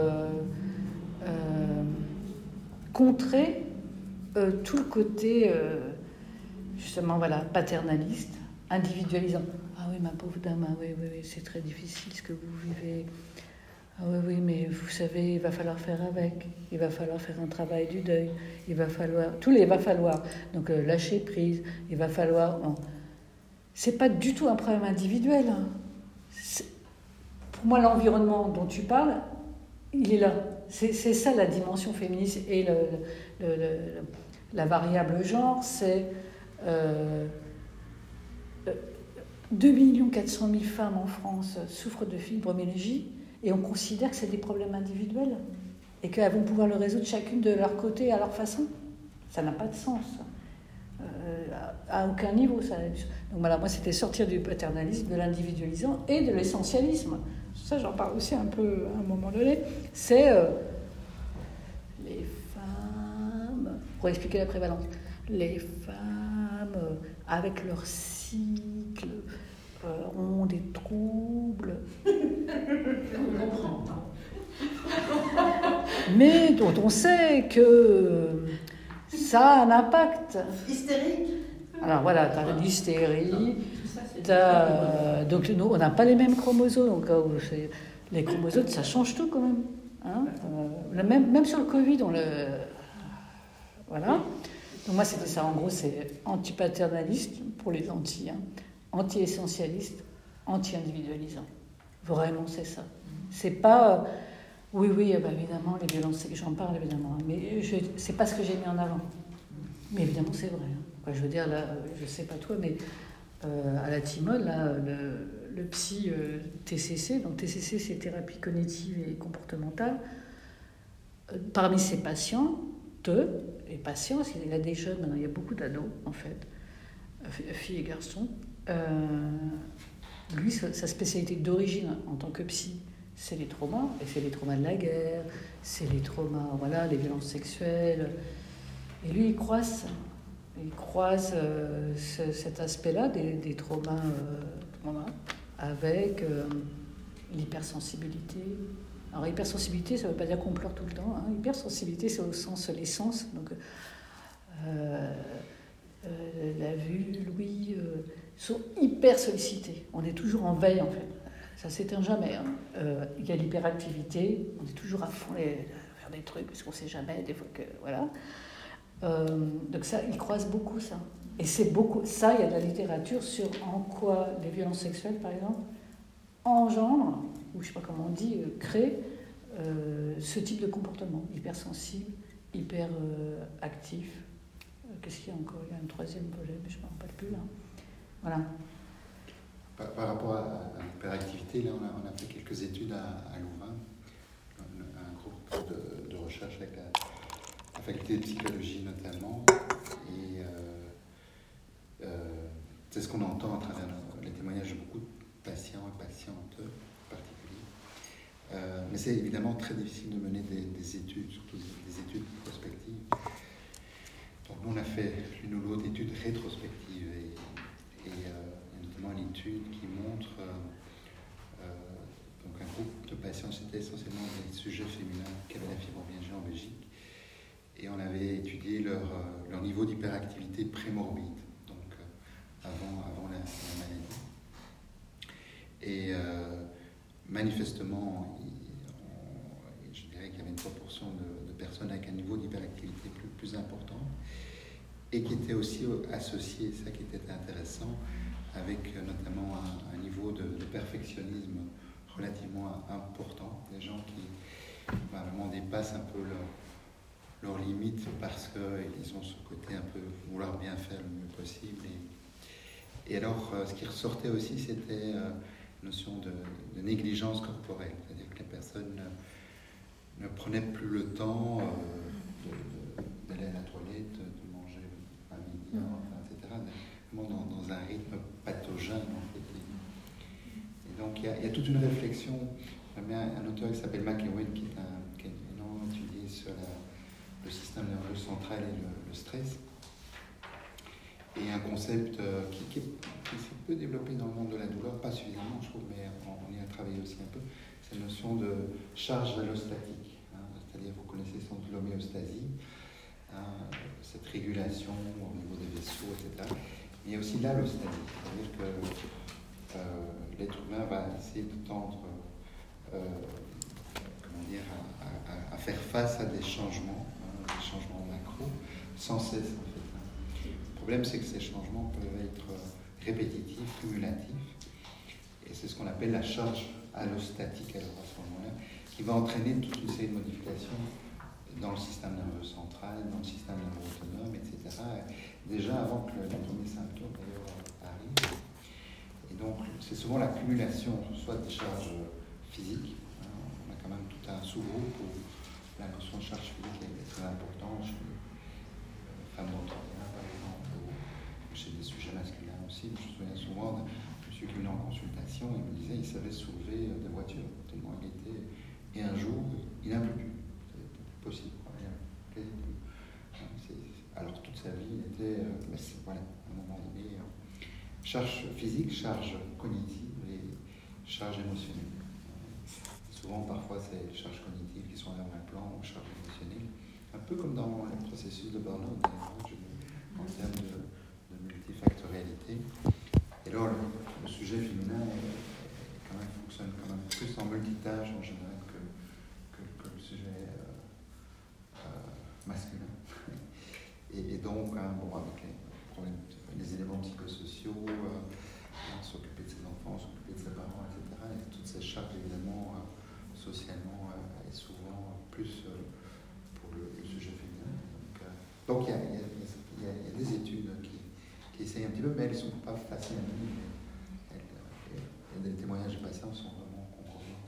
[SPEAKER 10] contrer tout le côté justement paternaliste, individualisant. Ah oui, ma pauvre dame, ah oui, c'est très difficile ce que vous vivez. Ah oui, mais vous savez, il va falloir faire avec. Il va falloir faire un travail du deuil. Il va falloir... il va falloir. Donc, lâcher prise. Il va falloir... Non. C'est pas du tout un problème individuel. Pour moi, l'environnement dont tu parles, il est là. C'est ça la dimension féministe. Et la variable genre, c'est... 2 400 000 femmes en France souffrent de fibromyalgie et on considère que c'est des problèmes individuels et qu'elles vont pouvoir le résoudre chacune de leur côté à leur façon. Ça n'a pas de sens. À aucun niveau. Ça. Donc voilà, moi c'était sortir du paternalisme, de l'individualisant et de l'essentialisme. Ça j'en parle aussi un peu à un moment donné. C'est les femmes, pour expliquer la prévalence, les femmes avec leur cycle ont des troubles.
[SPEAKER 4] On comprend.
[SPEAKER 10] Mais dont on sait que ça a un impact.
[SPEAKER 4] Hystérique.
[SPEAKER 10] Alors voilà, tu as l'hystérie, donc nous, on n'a pas les mêmes chromosomes. Donc, les chromosomes, ça change tout quand même. Hein, même sur le Covid, voilà. Donc moi, c'était ça. En gros, c'est antipaternaliste pour les anti, anti-essentialiste, anti-individualisant. Vraiment, c'est ça. C'est pas... oui, évidemment, les violences, j'en parle évidemment, mais c'est pas ce que j'ai mis en avant. Mais évidemment, c'est vrai. Je veux dire, là, je sais pas toi, mais à la Timone, là, le psy TCC, donc TCC, c'est thérapie cognitive et comportementale, parmi ses patients, et patients, parce qu'il a des jeunes, maintenant il y a beaucoup d'ados, en fait, filles et garçons, lui, sa spécialité d'origine en tant que psy, c'est les traumas, et c'est les traumas de la guerre, c'est les traumas, les violences sexuelles. Et lui, il croise cet aspect-là des traumas avec l'hypersensibilité. Alors, hypersensibilité, ça ne veut pas dire qu'on pleure tout le temps. Hypersensibilité, c'est au sens, les sens. Donc, la vue, l'ouïe, sont hyper sollicités. On est toujours en veille, en fait. Ça ne s'éteint jamais. Il y a l'hyperactivité. On est toujours à fond à faire des trucs, parce qu'on ne sait jamais, des fois que... Voilà. Donc ça, ils croisent beaucoup ça. Et c'est beaucoup... Ça, il y a de la littérature sur en quoi les violences sexuelles, par exemple, engendrent, ou je ne sais pas comment on dit, créent ce type de comportement. Hypersensible, hyper actif. Qu'est-ce qu'il y a encore? Il y a un troisième volet, mais je ne me rappelle plus là. Voilà.
[SPEAKER 2] Par rapport à l'hyperactivité, là, on a fait quelques études à Louvain, un groupe de recherche avec la faculté de psychologie notamment, et c'est ce qu'on entend à travers les témoignages de beaucoup de patients et patientes en particulier. Mais c'est évidemment très difficile de mener des études, surtout des études prospectives. Donc nous, on a fait l'une ou l'autre étude rétrospective et notamment une étude qui montre donc un groupe de patients, c'était essentiellement des sujets féminins qui avaient la fibromyalgie en Belgique, et on avait étudié leur niveau d'hyperactivité prémorbide, donc avant la maladie. Et manifestement, je dirais qu'il y avait une proportion de personnes avec un niveau d'hyperactivité plus importantes, et qui étaient aussi associées, ça qui était intéressant, avec notamment un niveau de perfectionnisme relativement important, des gens qui vraiment dépassent un peu leurs limites parce qu'ils ont ce côté un peu vouloir bien faire le mieux possible. Et alors, ce qui ressortait aussi, c'était la notion de négligence corporelle, c'est-à-dire que les personnes ne prenaient plus le temps d'aller à la toilette, de manger à midi, etc., vraiment dans un rythme pathogène, en fait. Et donc, il y a toute une réflexion. J'aime bien un auteur qui s'appelle McEwen, qui a énormément étudié sur le système nerveux central et le stress. Et un concept qui s'est peu développé dans le monde de la douleur, pas suffisamment, je trouve, mais on y a travaillé aussi un peu, c'est la notion de charge allostatique. C'est-à-dire, vous connaissez sans doute l'homéostasie, cette régulation au niveau des vaisseaux, etc. Mais il y a aussi l'allostatie, c'est-à-dire que l'être humain va essayer de tendre à faire face à des changements macro, sans cesse en fait. Le problème, c'est que ces changements peuvent être répétitifs, cumulatifs, et c'est ce qu'on appelle la charge allostatique alors à ce moment-là, qui va entraîner toute une série de modifications dans le système nerveux central, dans le système nerveux autonome, etc. Déjà avant que les premiers symptômes d'ailleurs arrivent. Et donc, c'est souvent l'accumulation, soit des charges physiques, on a quand même tout un sous-groupe où la notion de charge physique est très importante chez les femmes d'entretien, par exemple, ou chez des sujets masculins aussi. Je me souviens souvent d'un monsieur qui venait en consultation, il me disait qu'il savait soulever des voitures, tellement il était. Et un jour, il n'a plus pu. C'était possible. Alors toute sa vie, il était, voilà, à un moment donné, charge physique, charge cognitive et charge émotionnelle. Souvent, parfois, c'est les charges cognitives qui sont à avant-plan ou charges émotionnelles. Un peu comme dans le processus de burn-out, en termes de multifactorialité. Et alors, le sujet féminin fonctionne quand même plus en multitâche en général que le sujet masculin. Et donc, avec les problèmes, les éléments psychosociaux, s'occuper de ses enfants, s'occuper de ses parents, etc. Et toutes ces charges, évidemment, socialement, est souvent plus pour le sujet féminin. Donc il y a des études qui essayent un petit peu, mais elles ne sont pas faciles à mener. Les témoignages de patients sont vraiment concordants.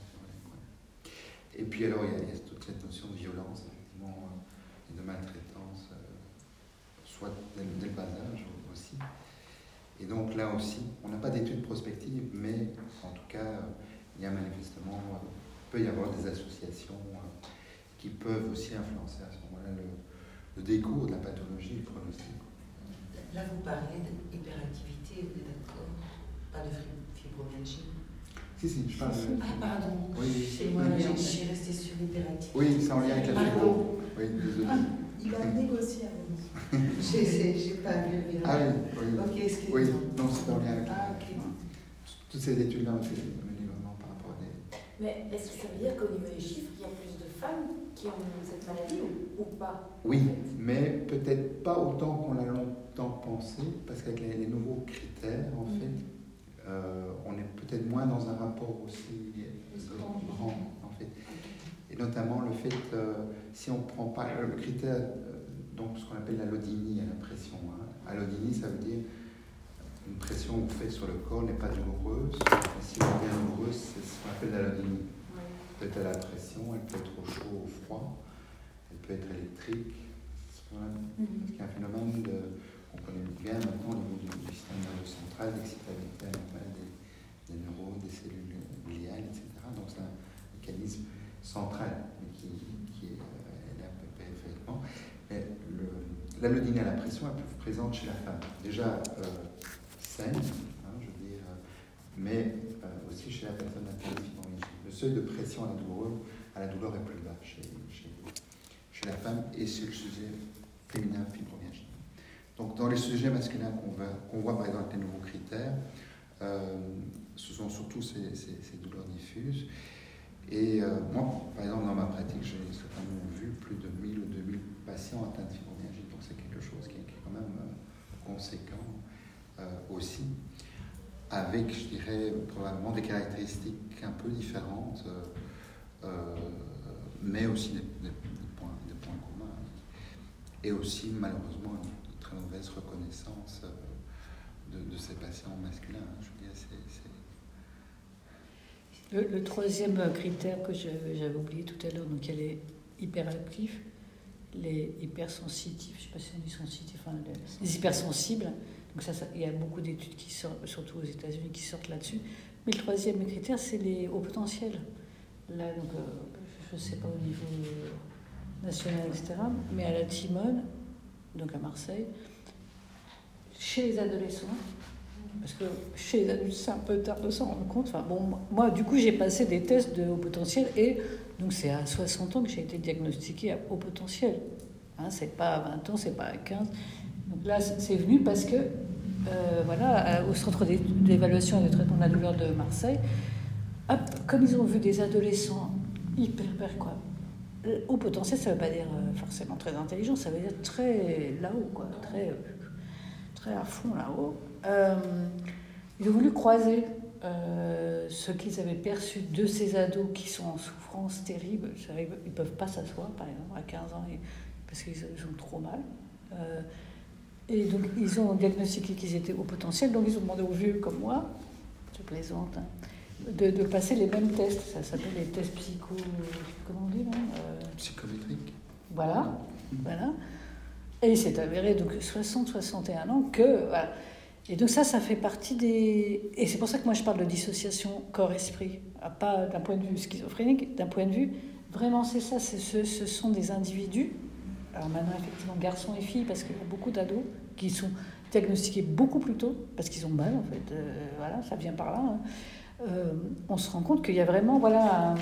[SPEAKER 2] Et puis alors, il y a toute cette notion de violence, effectivement, et de maltraitance, soit dès le bas âge aussi. Et donc là aussi, on n'a pas d'études prospectives, mais en tout cas, il y a manifestement, peut y avoir des associations qui peuvent aussi influencer à ce moment-là le décours de la pathologie, le pronostic.
[SPEAKER 4] Là, vous parlez d'hyperactivité, vous êtes d'accord? Pas de fibromyalgie?
[SPEAKER 2] Si, je parle de...
[SPEAKER 4] Ah, pardon.
[SPEAKER 2] Oui.
[SPEAKER 4] C'est moi, je suis restée sur l'hyperactivité.
[SPEAKER 2] Oui, c'est en lien avec la fibro. Oui, désolé.
[SPEAKER 5] Il va négocier avec nous.
[SPEAKER 4] J'ai pas vu le virage.
[SPEAKER 2] Ah oui.
[SPEAKER 4] Ok, excusez-moi.
[SPEAKER 2] Oui, non, c'est en lien avec
[SPEAKER 4] ok.
[SPEAKER 2] toutes ces études-là ont été menées vraiment par rapport à des...
[SPEAKER 3] Mais est-ce que ça veut dire qu'au niveau des chiffres, il y a plus de femmes qui ont cette maladie ou pas?
[SPEAKER 2] Oui, mais peut-être pas autant qu'on l'a longtemps pensé, parce qu'avec les nouveaux critères, en fait, on est peut-être moins dans un rapport aussi grand, en fait. Et notamment le fait, si on ne prend pas le critère, donc ce qu'on appelle l'allodynie à la pression. Allodynie, ça veut dire une pression que vous faites sur le corps n'est pas douloureuse. Et si elle est douloureuse, c'est ce qu'on appelle l'allodynie. Elle peut être à la pression, elle peut être au chaud, au froid, elle peut être électrique. Parce qu'il y a un phénomène qu'on connaît bien maintenant au niveau du système nerveux central, l'excitabilité anormale des neurones, des cellules gliales, etc. Donc c'est un mécanisme central, mais qui est là un peu périphériquement. L'allodynie à la pression est plus présente chez la femme. Déjà saine, je veux dire, mais aussi chez la personne atteinte de fibromyalgie. Le seuil de pression à la douleur est plus bas chez la femme et chez le sujet féminin fibromyalgie. Donc dans les sujets masculins qu'on voit par exemple avec les nouveaux critères, ce sont surtout ces douleurs diffuses. Et moi, par exemple, dans ma pratique, j'ai certainement vu plus de 1000 ou 2000 patients atteints de fibromyalgie, donc c'est quelque chose qui est quand même conséquent aussi, avec, je dirais, probablement des caractéristiques un peu différentes, mais aussi des points communs, et aussi, malheureusement, une très mauvaise reconnaissance de ces patients masculins. Je veux dire,
[SPEAKER 10] Le troisième critère que j'avais oublié tout à l'heure, donc il y a les hyperactifs, les hypersensitifs, je ne sais pas si on dit sensitifs, enfin, les hypersensibles. Donc ça, il y a beaucoup d'études qui sortent, surtout aux États-Unis, qui sortent là-dessus. Mais le troisième critère, c'est les hauts potentiels. Là, donc, je ne sais pas au niveau national, etc., mais à la Timone, donc à Marseille, chez les adolescents, parce que chez les adultes, c'est un peu tard de s'en rendre compte. Enfin, bon, moi, du coup, j'ai passé des tests de haut potentiel et donc c'est à 60 ans que j'ai été diagnostiquée à haut potentiel. Hein, c'est pas à 20 ans, c'est pas à 15. Donc là, c'est venu parce que, voilà, au centre d'évaluation et de traitement de la douleur de Marseille, hop, comme ils ont vu des adolescents hyper quoi. Haut potentiel, ça ne veut pas dire forcément très intelligent, ça veut dire très là-haut, quoi, très à fond là-haut. Ils ont voulu croiser ce qu'ils avaient perçu de ces ados qui sont en souffrance terrible. Ils ne peuvent pas s'asseoir, par exemple, à 15 ans, parce qu'ils ont trop mal. Et donc, ils ont diagnostiqué qu'ils étaient au potentiel, donc ils ont demandé aux vieux comme moi, je plaisante, hein, de passer les mêmes tests. Ça s'appelle les tests comment on dit,
[SPEAKER 2] psychométriques.
[SPEAKER 10] Voilà. Et il s'est avéré, donc 60-61 ans, que... Voilà. Et donc ça fait partie des... Et c'est pour ça que moi je parle de dissociation corps-esprit, pas d'un point de vue schizophrénique, d'un point de vue... Vraiment, c'est ça, ce sont des individus, alors maintenant effectivement garçons et filles, parce qu'il y a beaucoup d'ados qui sont diagnostiqués beaucoup plus tôt, parce qu'ils ont mal en fait, voilà, ça vient par là. Hein. On se rend compte qu'il y a vraiment, voilà,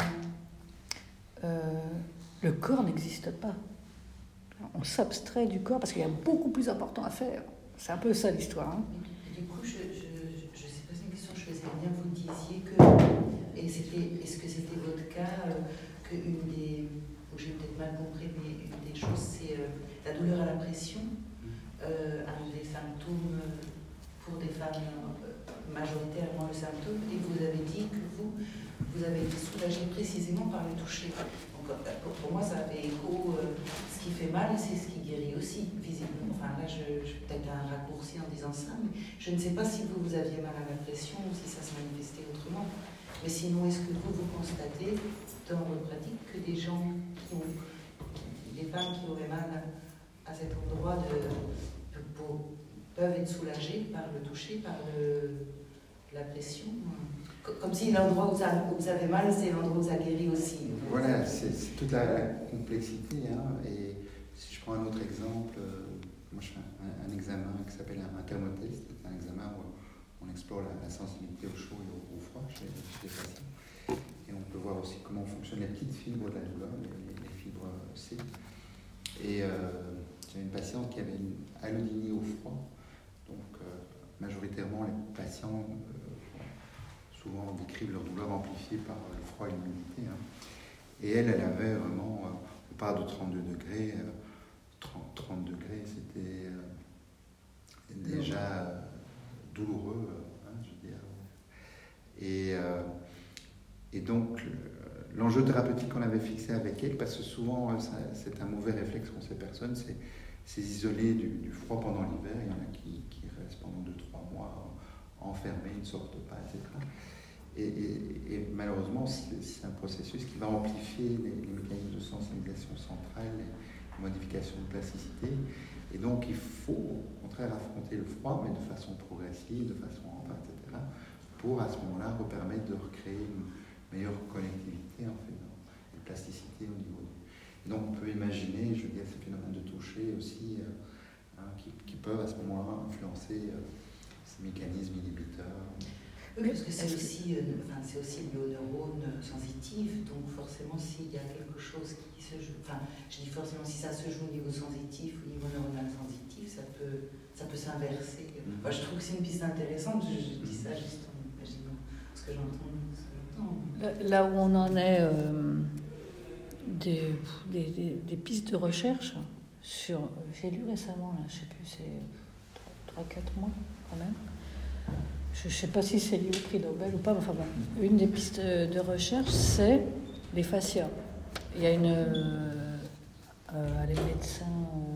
[SPEAKER 10] le corps n'existe pas. On s'abstrait du corps parce qu'il y a beaucoup plus important à faire. C'est un peu ça l'histoire. Hein.
[SPEAKER 4] Du coup, je sais pas, c'est une question, je faisais bien, vous disiez que, est-ce que c'était votre cas, qu'une des, j'ai peut-être mal compris, mais une des choses, c'est la douleur à la pression, un des symptômes pour des femmes, majoritairement le symptôme, et vous avez dit que vous avez été soulagé précisément par le toucher. Donc, pour moi, ça fait écho, ce qui fait mal, c'est ce qui guérit aussi, visiblement. Enfin, là, je peut-être un raccourci en disant ça, mais je ne sais pas si vous aviez mal à la pression ou si ça se manifestait autrement. Mais sinon, est-ce que vous constatez dans votre pratique que des gens des femmes qui auraient mal à cet endroit peuvent être soulagées par le toucher, par la pression, comme si l'endroit où vous avez mal, c'est l'endroit où ça guérit aussi.
[SPEAKER 2] Voilà, c'est toute la complexité. Hein, et si je prends un autre exemple, moi je fais un examen qui s'appelle un thermotest. C'est un examen où on explore la sensibilité au chaud et au froid chez les patients. Et on peut voir aussi comment fonctionnent les petites fibres de la douleur, les fibres C. Et j'avais une patiente qui avait une allodynie au froid. Donc majoritairement les patients souvent décrivent leur douleur amplifiée par le froid et l'humidité. Hein. Et elle avait vraiment, on parle de 32 degrés, 30 degrés, c'était déjà douloureux, hein, je veux dire. Et donc, l'enjeu thérapeutique qu'on avait fixé avec elle, parce que souvent, c'est un mauvais réflexe qu'ont ces personnes, c'est isoler du froid pendant l'hiver. Il y en a qui restent pendant 2-3 mois enfermés, ils ne sortent pas, etc. Et malheureusement, c'est un processus qui va amplifier les mécanismes de sensibilisation centrale, les modifications de plasticité. Et donc, il faut au contraire affronter le froid, mais de façon progressive, de façon etc., pour à ce moment-là permettre de recréer une meilleure connectivité, en fait, et plasticité au niveau Et donc, on peut imaginer, je veux dire, ces phénomènes de toucher aussi, qui peuvent à ce moment-là influencer ces mécanismes inhibiteurs.
[SPEAKER 4] Oui, parce que c'est aussi le neurone sensitif, donc forcément s'il y a quelque chose qui se joue, enfin je dis forcément si ça se joue au niveau sensitif ou au niveau neuronal sensitif, ça peut s'inverser. Moi, je trouve que c'est une piste intéressante, je dis ça juste en imaginant ce que j'entends. important.
[SPEAKER 10] Là où on en est des pistes de recherche sur... J'ai lu récemment, là, je ne sais plus, c'est 3-4 mois quand même. Je ne sais pas si c'est lié au prix Nobel ou pas, mais enfin bon. Une des pistes de recherche, c'est les fascias. Il y a elle est médecin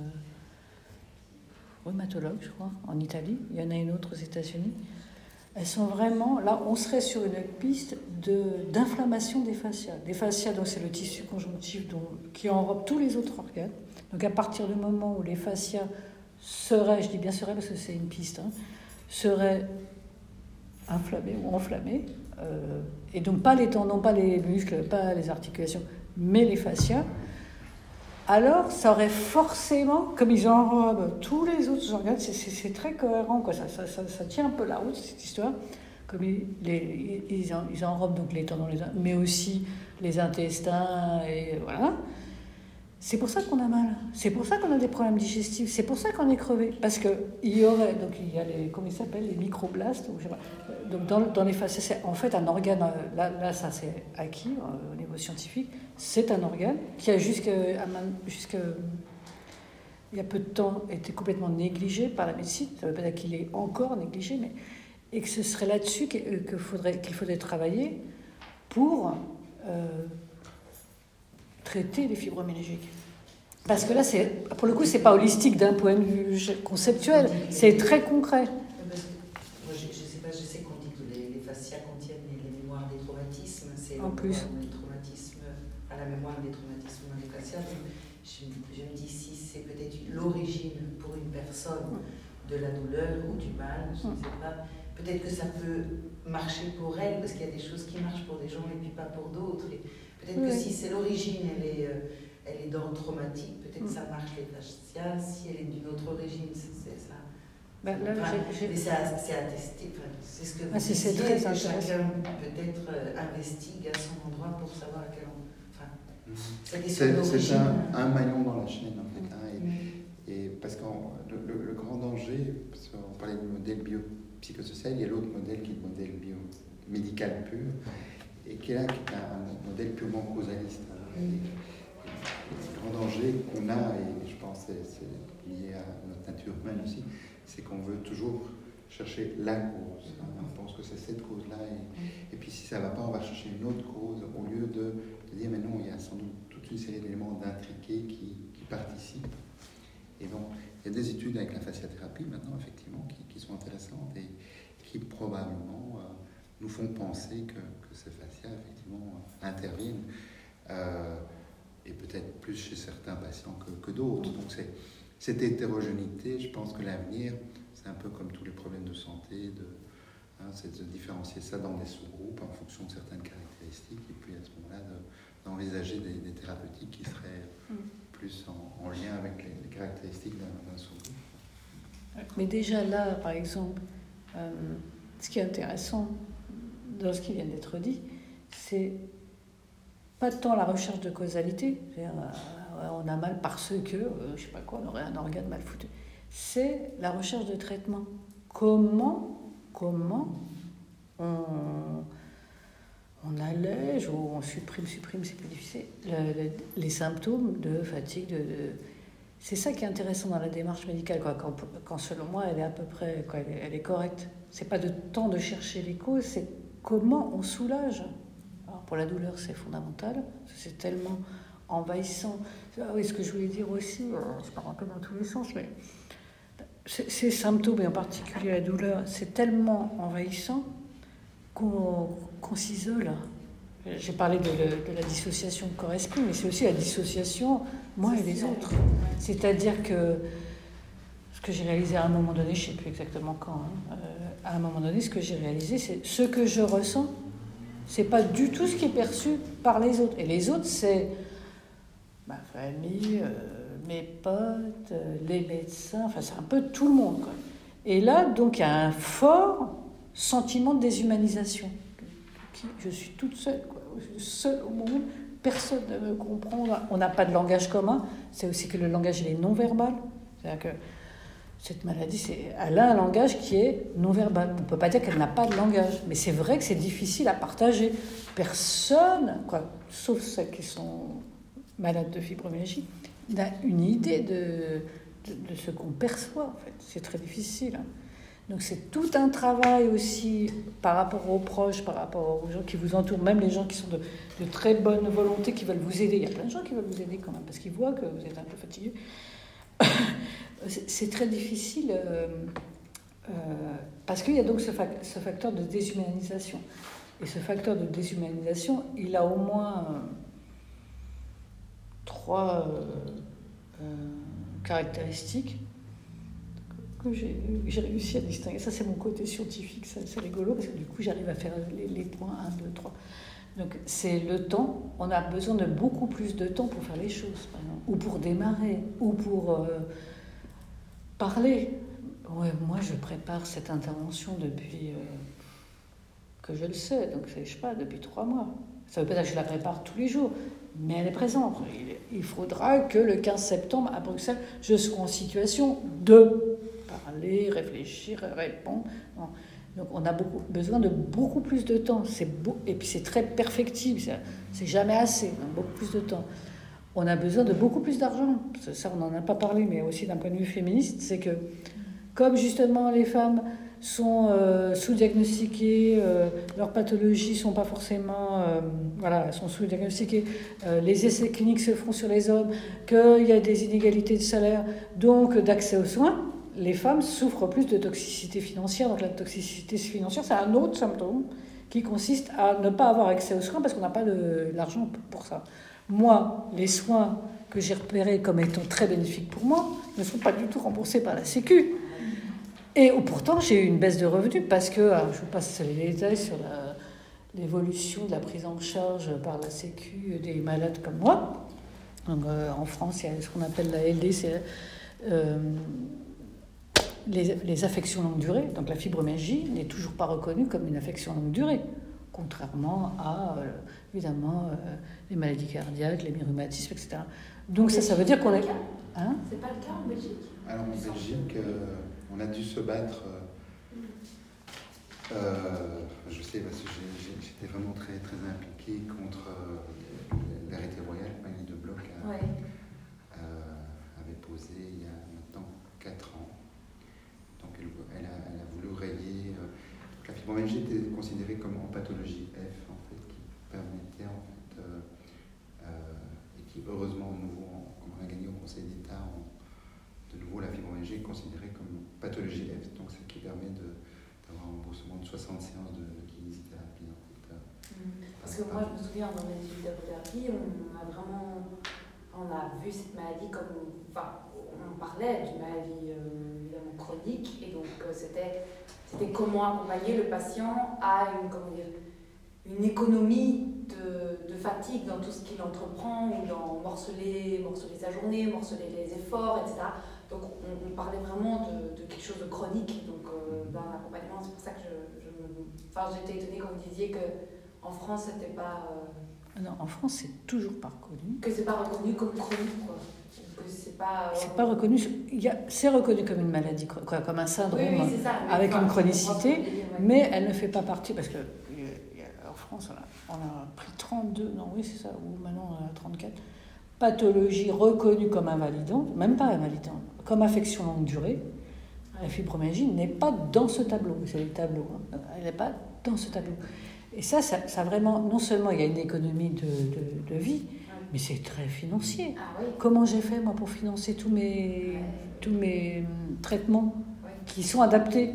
[SPEAKER 10] rhumatologue, je crois, en Italie. Il y en a une autre aux États-Unis. Elles sont vraiment... Là, on serait sur une piste d'inflammation des fascias. Les fascias, donc, c'est le tissu conjonctif qui enrobe tous les autres organes. Donc, à partir du moment où les fascias seraient, je dis bien seraient parce que c'est une piste, seraient inflammés ou enflammés, et donc pas les tendons, pas les muscles, pas les articulations, mais les fascias, alors ça aurait forcément, comme ils enrobent tous les autres organes, c'est très cohérent, quoi. Ça tient un peu la route, cette histoire, comme ils enrobent donc les tendons, mais aussi les intestins, et voilà. C'est pour ça qu'on a mal, c'est pour ça qu'on a des problèmes digestifs, c'est pour ça qu'on est crevé, parce que il y a comment ils s'appellent, les microblastes, ou je sais pas. Donc dans les fascias, c'est en fait un organe, là ça c'est acquis au niveau scientifique, c'est un organe qui a jusqu'à il y a peu de temps été complètement négligé par la médecine, ça ne veut pas dire qu'il est encore négligé, mais et que ce serait là-dessus qu'il faudrait travailler pour traiter les fibromyalgiques. Parce que là, pour le coup, c'est pas holistique d'un point de vue conceptuel, c'est très concret.
[SPEAKER 4] Moi, je sais qu'on dit que les fascias contiennent les mémoires des traumatismes, c'est
[SPEAKER 10] en plus
[SPEAKER 4] les traumatismes, à la mémoire des traumatismes dans les fascias. Je me dis si c'est peut-être l'origine pour une personne de la douleur ou du mal, je ne sais pas. Peut-être que ça peut marcher pour elle, parce qu'il y a des choses qui marchent pour des gens et puis pas pour d'autres. Et peut-être que si c'est l'origine, elle est dans le traumatique, peut-être que ça marche les fascias. Si elle est d'une autre origine, c'est ça.
[SPEAKER 10] Mais
[SPEAKER 4] c'est à tester. C'est ce que vous
[SPEAKER 10] disiez,
[SPEAKER 4] que chacun peut-être investigue à son endroit pour savoir à quel endroit.
[SPEAKER 2] C'est un maillon dans la chaîne, en fait. Et parce que le grand danger, parce qu'on parlait du modèle biopsychosocial, il y a l'autre modèle qui est le modèle biomédical pur, et qui est un modèle purement causaliste. Le grand danger qu'on a, et je pense que c'est lié à notre nature humaine aussi, c'est qu'on veut toujours chercher la cause. On pense que c'est cette cause-là, et puis si ça ne va pas, on va chercher une autre cause, au lieu de dire, mais non, il y a sans doute toute une série d'éléments d'intriqués qui participent. Et donc, il y a des études avec la fasciathérapie maintenant, effectivement, qui sont intéressantes et qui probablement nous font penser que ces fascias, effectivement, interviennent, et peut-être plus chez certains patients que d'autres. Donc, cette hétérogénéité, je pense que l'avenir, c'est un peu comme tous les problèmes de santé, c'est de différencier ça dans des sous-groupes en fonction de certaines caractéristiques, et puis à ce moment-là, d'envisager des thérapeutiques qui seraient plus en lien avec les caractéristiques d'un sous-groupe.
[SPEAKER 10] Mais déjà là, par exemple, ce qui est intéressant dans ce qui vient d'être dit, c'est pas tant la recherche de causalité, on a mal parce que, je sais pas quoi, on aurait un organe mal foutu. C'est la recherche de traitement. Comment on allège ou on supprime, c'est plus difficile, les symptômes de fatigue, c'est ça qui est intéressant dans la démarche médicale, quoi. Quand selon moi, elle est à peu près, quoi, elle est correcte. C'est pas de temps de chercher les causes, c'est comment on soulage. Alors pour la douleur, c'est fondamental, c'est tellement envahissant. Ah oui, ce que je voulais dire aussi, je pars un peu dans tous les sens, mais ces symptômes, et en particulier la douleur, c'est tellement envahissant qu'on s'isole. J'ai parlé de la dissociation corps-esprit, mais c'est aussi la dissociation, moi et les autres. C'est-à-dire que ce que j'ai réalisé à un moment donné, je ne sais plus exactement quand, à un moment donné, ce que j'ai réalisé, c'est ce que je ressens, c'est pas du tout ce qui est perçu par les autres. Et les autres, c'est ma famille, mes potes, les médecins, enfin c'est un peu tout le monde, quoi. Et là, donc, il y a un fort sentiment de déshumanisation. Je suis toute seule, quoi. Je suis seule au monde, personne ne me comprend, on n'a pas de langage commun, c'est aussi que le langage il est non-verbal, c'est-à-dire que Cette maladie, elle a un langage qui est non-verbal. On ne peut pas dire qu'elle n'a pas de langage. Mais c'est vrai que c'est difficile à partager. Personne, sauf celles qui sont malades de fibromyalgie, n'a une idée de ce qu'on perçoit, en fait. C'est très difficile. Donc c'est tout un travail aussi par rapport aux proches, par rapport aux gens qui vous entourent, même les gens qui sont de très bonne volonté, qui veulent vous aider. Il y a plein de gens qui veulent vous aider quand même, parce qu'ils voient que vous êtes un peu fatigué. C'est très difficile parce qu'il y a donc ce facteur de déshumanisation. Et ce facteur de déshumanisation, il a au moins 3 caractéristiques que j'ai réussi à distinguer. Ça, c'est mon côté scientifique, c'est rigolo, parce que du coup, j'arrive à faire les points 1, 2, 3. Donc, c'est le temps. On a besoin de beaucoup plus de temps pour faire les choses, par exemple, ou pour démarrer, ou pour parler. Ouais, moi, je prépare cette intervention depuis que je le sais, donc je sais pas, depuis 3 mois. Ça veut pas dire que je la prépare tous les jours, mais elle est présente. Il faudra que le 15 septembre, à Bruxelles, je sois en situation de parler, réfléchir, répondre. Non. Donc on a besoin de beaucoup plus de temps. Et puis c'est très perfectible, c'est jamais assez, beaucoup plus de temps. On a besoin de beaucoup plus d'argent. Ça, on n'en a pas parlé, mais aussi d'un point de vue féministe, c'est que comme justement les femmes sont sous-diagnostiquées, leurs pathologies sont pas forcément, sont sous-diagnostiquées, les essais cliniques se font sur les hommes, qu'il y a des inégalités de salaire, donc d'accès aux soins, les femmes souffrent plus de toxicité financière. Donc la toxicité financière, c'est un autre symptôme qui consiste à ne pas avoir accès aux soins parce qu'on n'a pas l'argent pour ça. Moi, les soins que j'ai repérés comme étant très bénéfiques pour moi ne sont pas du tout remboursés par la Sécu. Et pourtant, j'ai eu une baisse de revenus parce que, je vous passe les détails sur l'évolution de la prise en charge par la Sécu des malades comme moi. Donc, en France, il y a ce qu'on appelle la LD, c'est les affections longue durée. Donc la fibromyalgie n'est toujours pas reconnue comme une affection longue durée, contrairement à, évidemment, les maladies cardiaques, les rhumatismes, etc. Donc ça veut dire qu'on est...
[SPEAKER 3] Hein ? C'est pas le cas en Belgique ?
[SPEAKER 2] Alors en Belgique, on a dû se battre... je sais, parce que j'étais vraiment très, très impliqué contre l'arrêté royal, Pagny de Bloch avait posé il y a maintenant 4 ans. Donc elle a voulu rayer... la fibromyalgie était considérée comme en pathologie F, en fait, qui permettait, en fait, et qui heureusement, comme on a gagné au Conseil d'État, de nouveau la fibromyalgie est considérée comme pathologie F, donc ce qui permet d'avoir un remboursement de 60 séances de kinésithérapie, en fait.
[SPEAKER 3] Parce que moi, je me souviens, dans mes études d'apothérapie, on a vu cette maladie comme... Enfin, on parlait d'une maladie évidemment chronique, et donc c'était comment accompagner le patient à une économie de fatigue dans tout ce qu'il entreprend, ou dans morceler sa journée, morceler les efforts, etc. Donc on parlait vraiment de quelque chose de chronique, donc d'un accompagnement. C'est pour ça que j'étais étonnée quand vous disiez qu'en France, c'était pas...
[SPEAKER 10] Non, en France, c'est toujours pas reconnu.
[SPEAKER 3] Que c'est pas reconnu comme chronique, quoi. Que c'est pas...
[SPEAKER 10] C'est pas reconnu... C'est reconnu comme une maladie, comme un syndrome,
[SPEAKER 3] c'est ça,
[SPEAKER 10] avec une chronicité, mais elle ne fait pas partie, parce que en France, on a pris 32, non, oui, c'est ça, ou maintenant on a 34, pathologies reconnues comme invalidantes, même pas invalidantes, comme affection longue durée. La fibromyalgie n'est pas dans ce tableau, c'est le tableau, elle n'est pas dans ce tableau. Et ça vraiment, non seulement il y a une économie de vie, mais c'est très financier.
[SPEAKER 3] Ah, oui.
[SPEAKER 10] Comment j'ai fait, moi, pour financer tous mes traitements qui sont adaptés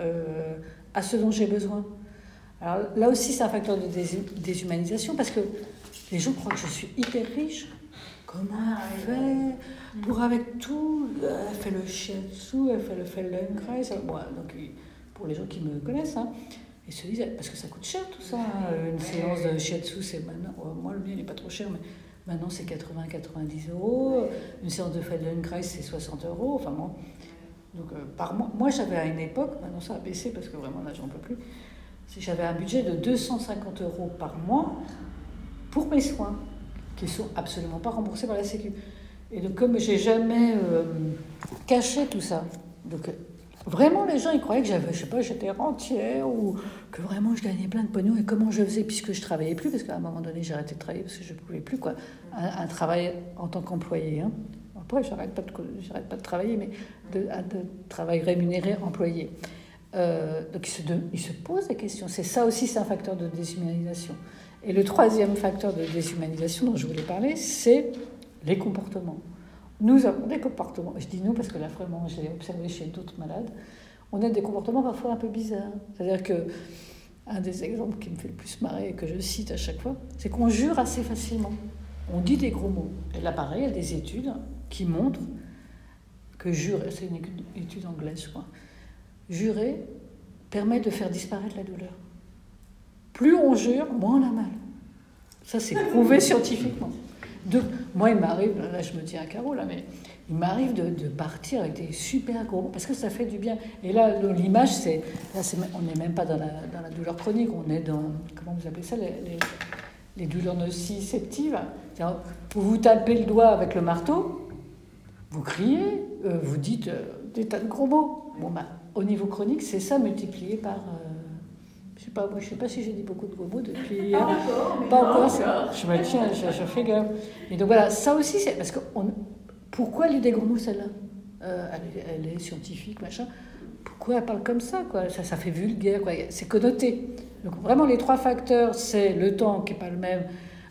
[SPEAKER 10] à ce dont j'ai besoin? Alors là aussi, c'est un facteur de déshumanisation, parce que les gens croient que je suis hyper riche. Comment elle fait pour, avec tout, elle fait le shiatsu, elle fait le Feldenkrais. Donc, pour les gens qui me connaissent, ils se disent, parce que ça coûte cher tout ça. Une séance de shiatsu, c'est maintenant, moi le mien il n'est pas trop cher, mais maintenant c'est 80-90 €. Une séance de Feldenkrais, c'est 60 €. Enfin bon. Donc par mois, moi j'avais à une époque, maintenant ça a baissé parce que vraiment là j'en peux plus, j'avais un budget de 250 € par mois pour mes soins, qui ne sont absolument pas remboursés par la Sécu. Et donc comme j'ai jamais caché tout ça, Donc, vraiment, les gens, ils croyaient que j'avais, je sais pas, j'étais rentière ou que vraiment je gagnais plein de pognon. Et comment je faisais, puisque je travaillais plus, parce qu'à un moment donné, j'ai arrêté de travailler parce que je ne pouvais plus, quoi. Un travail en tant qu'employé. Hein. Après, j'arrête pas de travailler, mais de travail rémunéré employé. Donc, il se pose des questions. C'est ça aussi, c'est un facteur de déshumanisation. Et le troisième facteur de déshumanisation dont je voulais parler, c'est les comportements. Nous avons des comportements, je dis nous parce que là vraiment je l'ai observé chez d'autres malades, on a des comportements parfois un peu bizarres. C'est-à-dire que un des exemples qui me fait le plus marrer et que je cite à chaque fois, c'est qu'on jure assez facilement. On dit des gros mots. Et là pareil, il y a des études qui montrent que jurer, c'est une étude anglaise je crois, jurer permet de faire disparaître la douleur. Plus on jure, moins on a mal. Ça c'est prouvé scientifiquement. Moi, il m'arrive, là je me tiens à carreau, là, mais il m'arrive de partir avec des super gros mots, parce que ça fait du bien. Et là, l'image, on n'est même pas dans la douleur chronique, on est dans, comment vous appelez ça, les douleurs nociceptives. Vous tapez le doigt avec le marteau, vous criez, vous dites des tas de gros mots. Bon, au niveau chronique, c'est ça multiplié par... je sais pas si j'ai dit beaucoup de gros mots depuis hier. Pas encore. Je me tiens, je fais gaffe. Et donc voilà, ça aussi, c'est parce que pourquoi elle dit des gros mots celle-là elle est scientifique, machin. Pourquoi elle parle comme ça, quoi? Ça fait vulgaire, quoi. C'est connoté. Donc vraiment, les trois facteurs, c'est le temps qui n'est pas le même,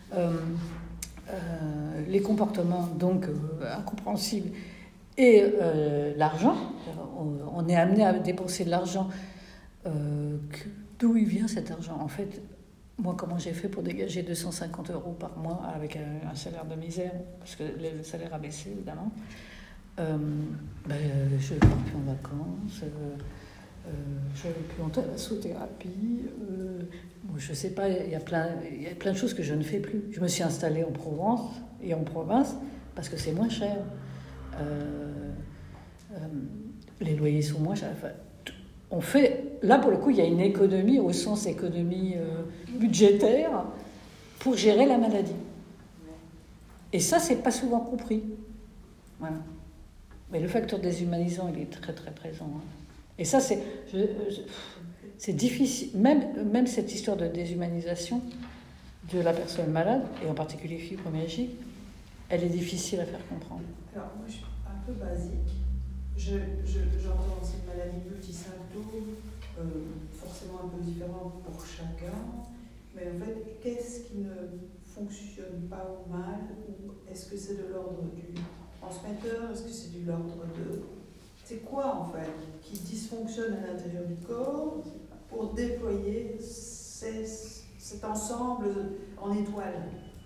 [SPEAKER 10] les comportements donc incompréhensibles et l'argent. On est amené à dépenser de l'argent. D'où il vient cet argent? En fait, moi, comment j'ai fait pour dégager 250 € par mois avec un salaire de misère, parce que le salaire a baissé, évidemment. Je ne pars plus en vacances, je ne vais plus en massothérapie. Je ne sais pas, il y a plein de choses que je ne fais plus. Je me suis installée en Provence et en province parce que c'est moins cher. Les loyers sont moins chers. Enfin, on fait, là pour le coup, il y a une économie au sens économie budgétaire pour gérer la maladie. Et ça, c'est pas souvent compris. Voilà. Mais le facteur déshumanisant, il est très très présent. Hein. Et ça, c'est difficile. Même cette histoire de déshumanisation de la personne malade, et en particulier fibromyalgique, elle est difficile à faire comprendre.
[SPEAKER 5] Alors moi, je suis un peu basique. J'entends cette maladie multisymptôme, forcément un peu différente pour chacun, mais en fait, qu'est-ce qui ne fonctionne pas ou mal, ou est-ce que c'est de l'ordre du transmetteur, est-ce que c'est de l'ordre de... C'est quoi en fait qui dysfonctionne à l'intérieur du corps pour déployer cet ensemble en étoile?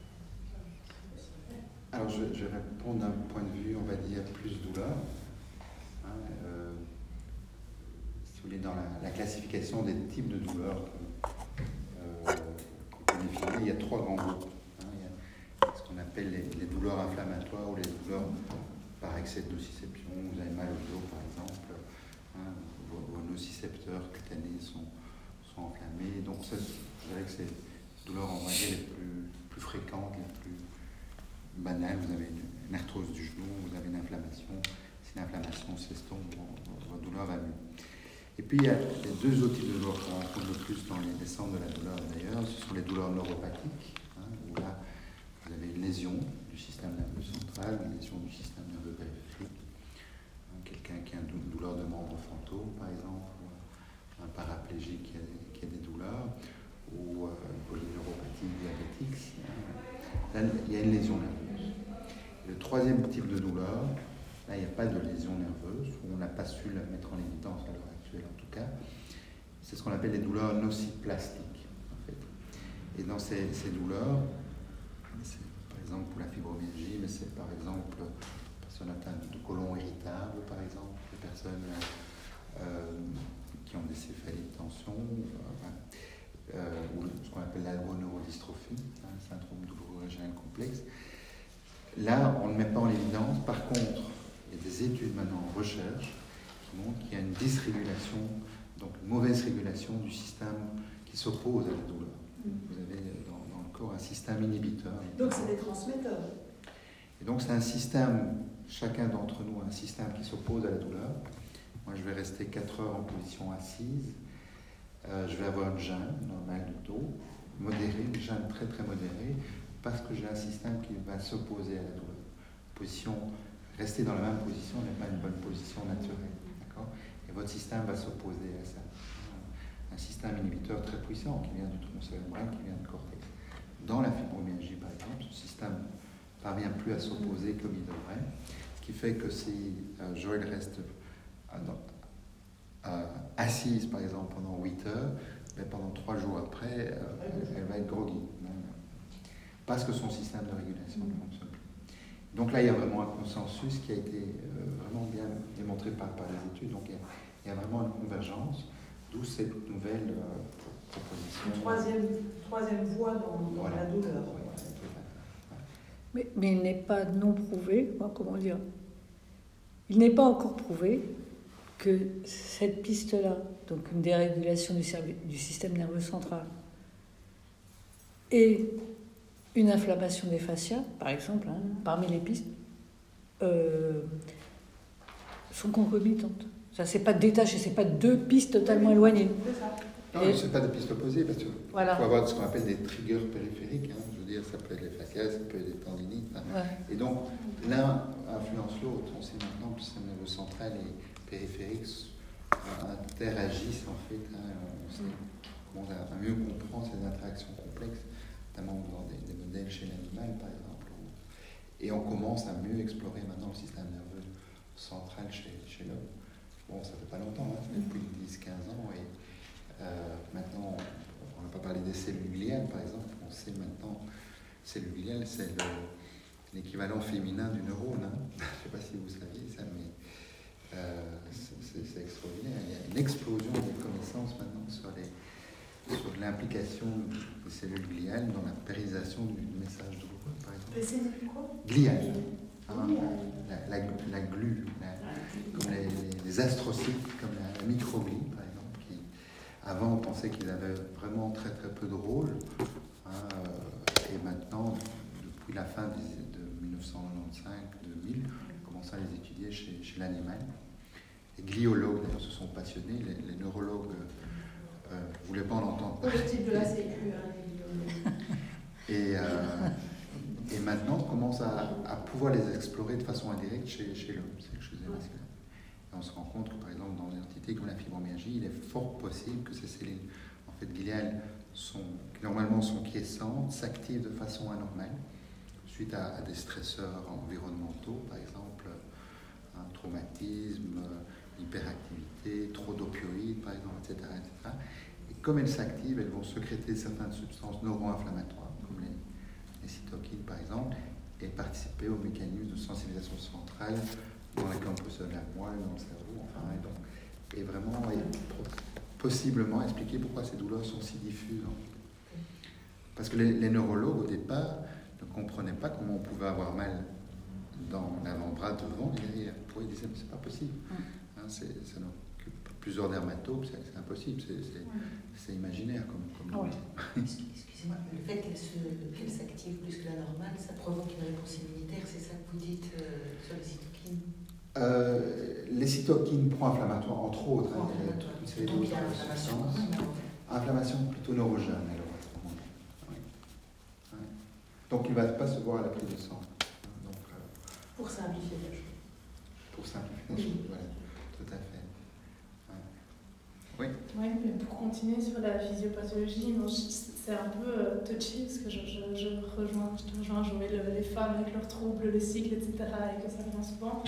[SPEAKER 2] Alors je vais répondre d'un point de vue, on va dire, plus douleur. Si vous voulez, dans la classification des types de douleurs qu'on peut définir, il y a trois grands groupes. Il y a ce qu'on appelle les douleurs inflammatoires ou les douleurs par excès de nociception. Vous avez mal au dos, par exemple. Vos nocicepteurs cutanés sont enflammés. Donc, je dirais que c'est les douleurs, on va dire, les plus fréquentes, les plus banales. Vous avez une arthrose du genou, vous avez une inflammation. Si l'inflammation s'estompe, votre douleur va mieux. Et puis, il y a les deux autres types de douleurs qu'on rencontre le plus dans les descentes de la douleur, d'ailleurs. Ce sont les douleurs neuropathiques, où là, vous avez une lésion du système nerveux central, une lésion du système nerveux périphérique. Quelqu'un qui a une douleur de membre fantôme, par exemple, ou un paraplégique qui a des douleurs, ou une polyneuropathie diabétique. Là, il y a une lésion nerveuse. Le troisième type de douleur, là, il n'y a pas de lésion nerveuse, ou on n'a pas su la mettre en évidence à l'heure actuelle en tout cas. C'est ce qu'on appelle les douleurs nociplastiques, en fait. Et dans ces douleurs, c'est par exemple pour la fibromyalgie, mais c'est par exemple les personnes atteintes de côlon irritable, par exemple, les personnes qui ont des céphalées de tension, ou ce qu'on appelle l'algoneurodystrophie, le syndrome douloureux régional complexe. Là, on ne le met pas en évidence. Par contre, il y a des études maintenant en recherche qui montrent qu'il y a une dysrégulation, donc une mauvaise régulation du système qui s'oppose à la douleur. Vous avez dans le corps un système inhibiteur.
[SPEAKER 5] Donc c'est des transmetteurs.
[SPEAKER 2] Et donc c'est un système, chacun d'entre nous a un système qui s'oppose à la douleur Moi, je vais rester 4 heures en position assise. Je vais avoir une gêne normale du dos, modérée, une gêne très très modérée, parce que j'ai un système qui va s'opposer à la douleur. Rester dans la même position n'est pas une bonne position naturelle. D'accord ? Et votre système va s'opposer à ça. Un système inhibiteur très puissant qui vient du tronc cérébral, qui vient du cortex. Dans la fibromyalgie, par exemple, ce système ne parvient plus à s'opposer comme il devrait. Ce qui fait que si Joël reste assise, par exemple, pendant 8 heures, mais pendant 3 jours après, elle va être groggy. Parce que son système de régulation ne fonctionne plus. Donc là, il y a vraiment un consensus qui a été vraiment bien démontré par les études. Donc il y a vraiment une convergence, d'où cette nouvelle proposition.
[SPEAKER 5] Une troisième voie dans la douleur.
[SPEAKER 10] Mais il n'est pas non prouvé, comment dire, il n'est pas encore prouvé que cette piste-là, donc une dérégulation du système nerveux central, et une inflammation des fascias, par exemple, parmi les pistes, sont concomitantes. Ça, c'est pas détaché, c'est pas deux pistes totalement éloignées.
[SPEAKER 2] Non, ce n'est pas des pistes opposées, parce qu'il faut avoir ce qu'on appelle des triggers périphériques. Je veux dire, ça peut être les fascias, ça peut être les tendinites. Et donc, l'un influence l'autre. On sait maintenant que le système nerveux central et périphérique interagissent, en fait. On sait comment à mieux comprendre ces interactions complexes, notamment dans des modèles chez l'animal, par exemple. Et on commence à mieux explorer maintenant le système nerveux central chez l'homme. Bon, ça fait pas longtemps, ça fait depuis 10-15 ans. Et maintenant, on n'a pas parlé des cellules gliales, par exemple. On sait maintenant, cellules gliales, c'est l'équivalent féminin du neurone. Je ne sais pas si vous saviez ça, mais c'est extraordinaire. Il y a une explosion des connaissances maintenant sur l'implication des cellules gliales dans la pérennisation du message douloureux, par exemple.
[SPEAKER 5] Les cellules quoi ?
[SPEAKER 2] Gliales. La glu, comme les astrocytes, comme la microglie, par exemple, qui avant on pensait qu'ils avaient vraiment très très peu de rôle, et maintenant, depuis la fin de 1995-2000, on commence à les étudier chez l'animal. Les gliologues d'ailleurs se sont passionnés, les neurologues ne voulaient pas en entendre parler.
[SPEAKER 5] Le type de la sécu, les gliologues.
[SPEAKER 2] Et maintenant, on commence à pouvoir les explorer de façon indirecte chez l'homme, c'est quelque chose d'émotionnel. Et on se rend compte que, par exemple, dans une entité comme la fibromyalgie, il est fort possible que ces cellules en fait, gliales, qui normalement sont quiescentes, s'activent de façon anormale, suite à des stresseurs environnementaux, par exemple, un traumatisme, hyperactivité, trop d'opioïdes, par exemple, etc., etc. Et comme elles s'activent, elles vont sécréter certaines substances neuro-inflammatoires, comme les cytokines par exemple, et participer au mécanisme de sensibilisation centrale dans la campus de la moelle, dans le cerveau, et vraiment possiblement expliquer pourquoi ces douleurs sont si diffuses. Parce que les neurologues au départ ne comprenaient pas comment on pouvait avoir mal dans l'avant-bras devant et derrière. Ils disaient mais c'est pas possible. Ça nous occupe plusieurs dermatopes, c'est impossible, c'est imaginaire comme
[SPEAKER 4] Excusez-moi, le fait qu'elle s'active plus que la normale, ça provoque une réponse immunitaire, c'est ça que vous dites sur les cytokines
[SPEAKER 2] les cytokines pro-inflammatoires, entre autres.
[SPEAKER 4] Donc il y a l'inflammation.
[SPEAKER 2] Inflammation plutôt neurogène, alors à ce moment-là. Donc il ne va pas se voir à la prise de sang.
[SPEAKER 5] Pour simplifier les choses.
[SPEAKER 2] Pour simplifier les choses, voilà, tout à fait. Oui.
[SPEAKER 9] Oui, mais pour continuer sur la physiopathologie, c'est un peu touchy parce que je rejoins Joël, les femmes avec leurs troubles, le cycle, etc. et que ça revient souvent.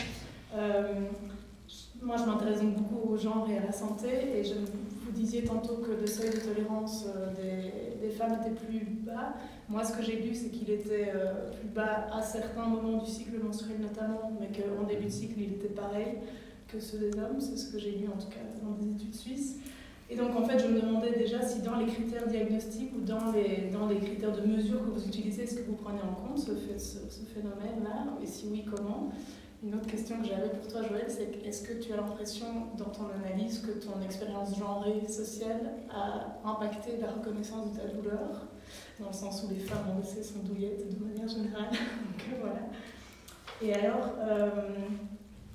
[SPEAKER 9] Moi, je m'intéresse donc beaucoup au genre et à la santé, et vous disiez tantôt que le seuil de tolérance des femmes était plus bas. Moi, ce que j'ai lu, c'est qu'il était plus bas à certains moments du cycle menstruel notamment, mais qu'en début de cycle, il était pareil que ceux des hommes. C'est ce que j'ai lu en tout cas dans des études suisses. Et donc, en fait, je me demandais déjà si dans les critères diagnostiques ou dans les critères de mesure que vous utilisez, est-ce que vous prenez en compte ce phénomène-là, et si oui, comment ? Une autre question que j'avais pour toi, Joël, c'est est-ce que tu as l'impression, dans ton analyse, que ton expérience genrée sociale a impacté la reconnaissance de ta douleur, dans le sens où les femmes, on le sait, sont douillettes de manière générale. Donc voilà. Et alors,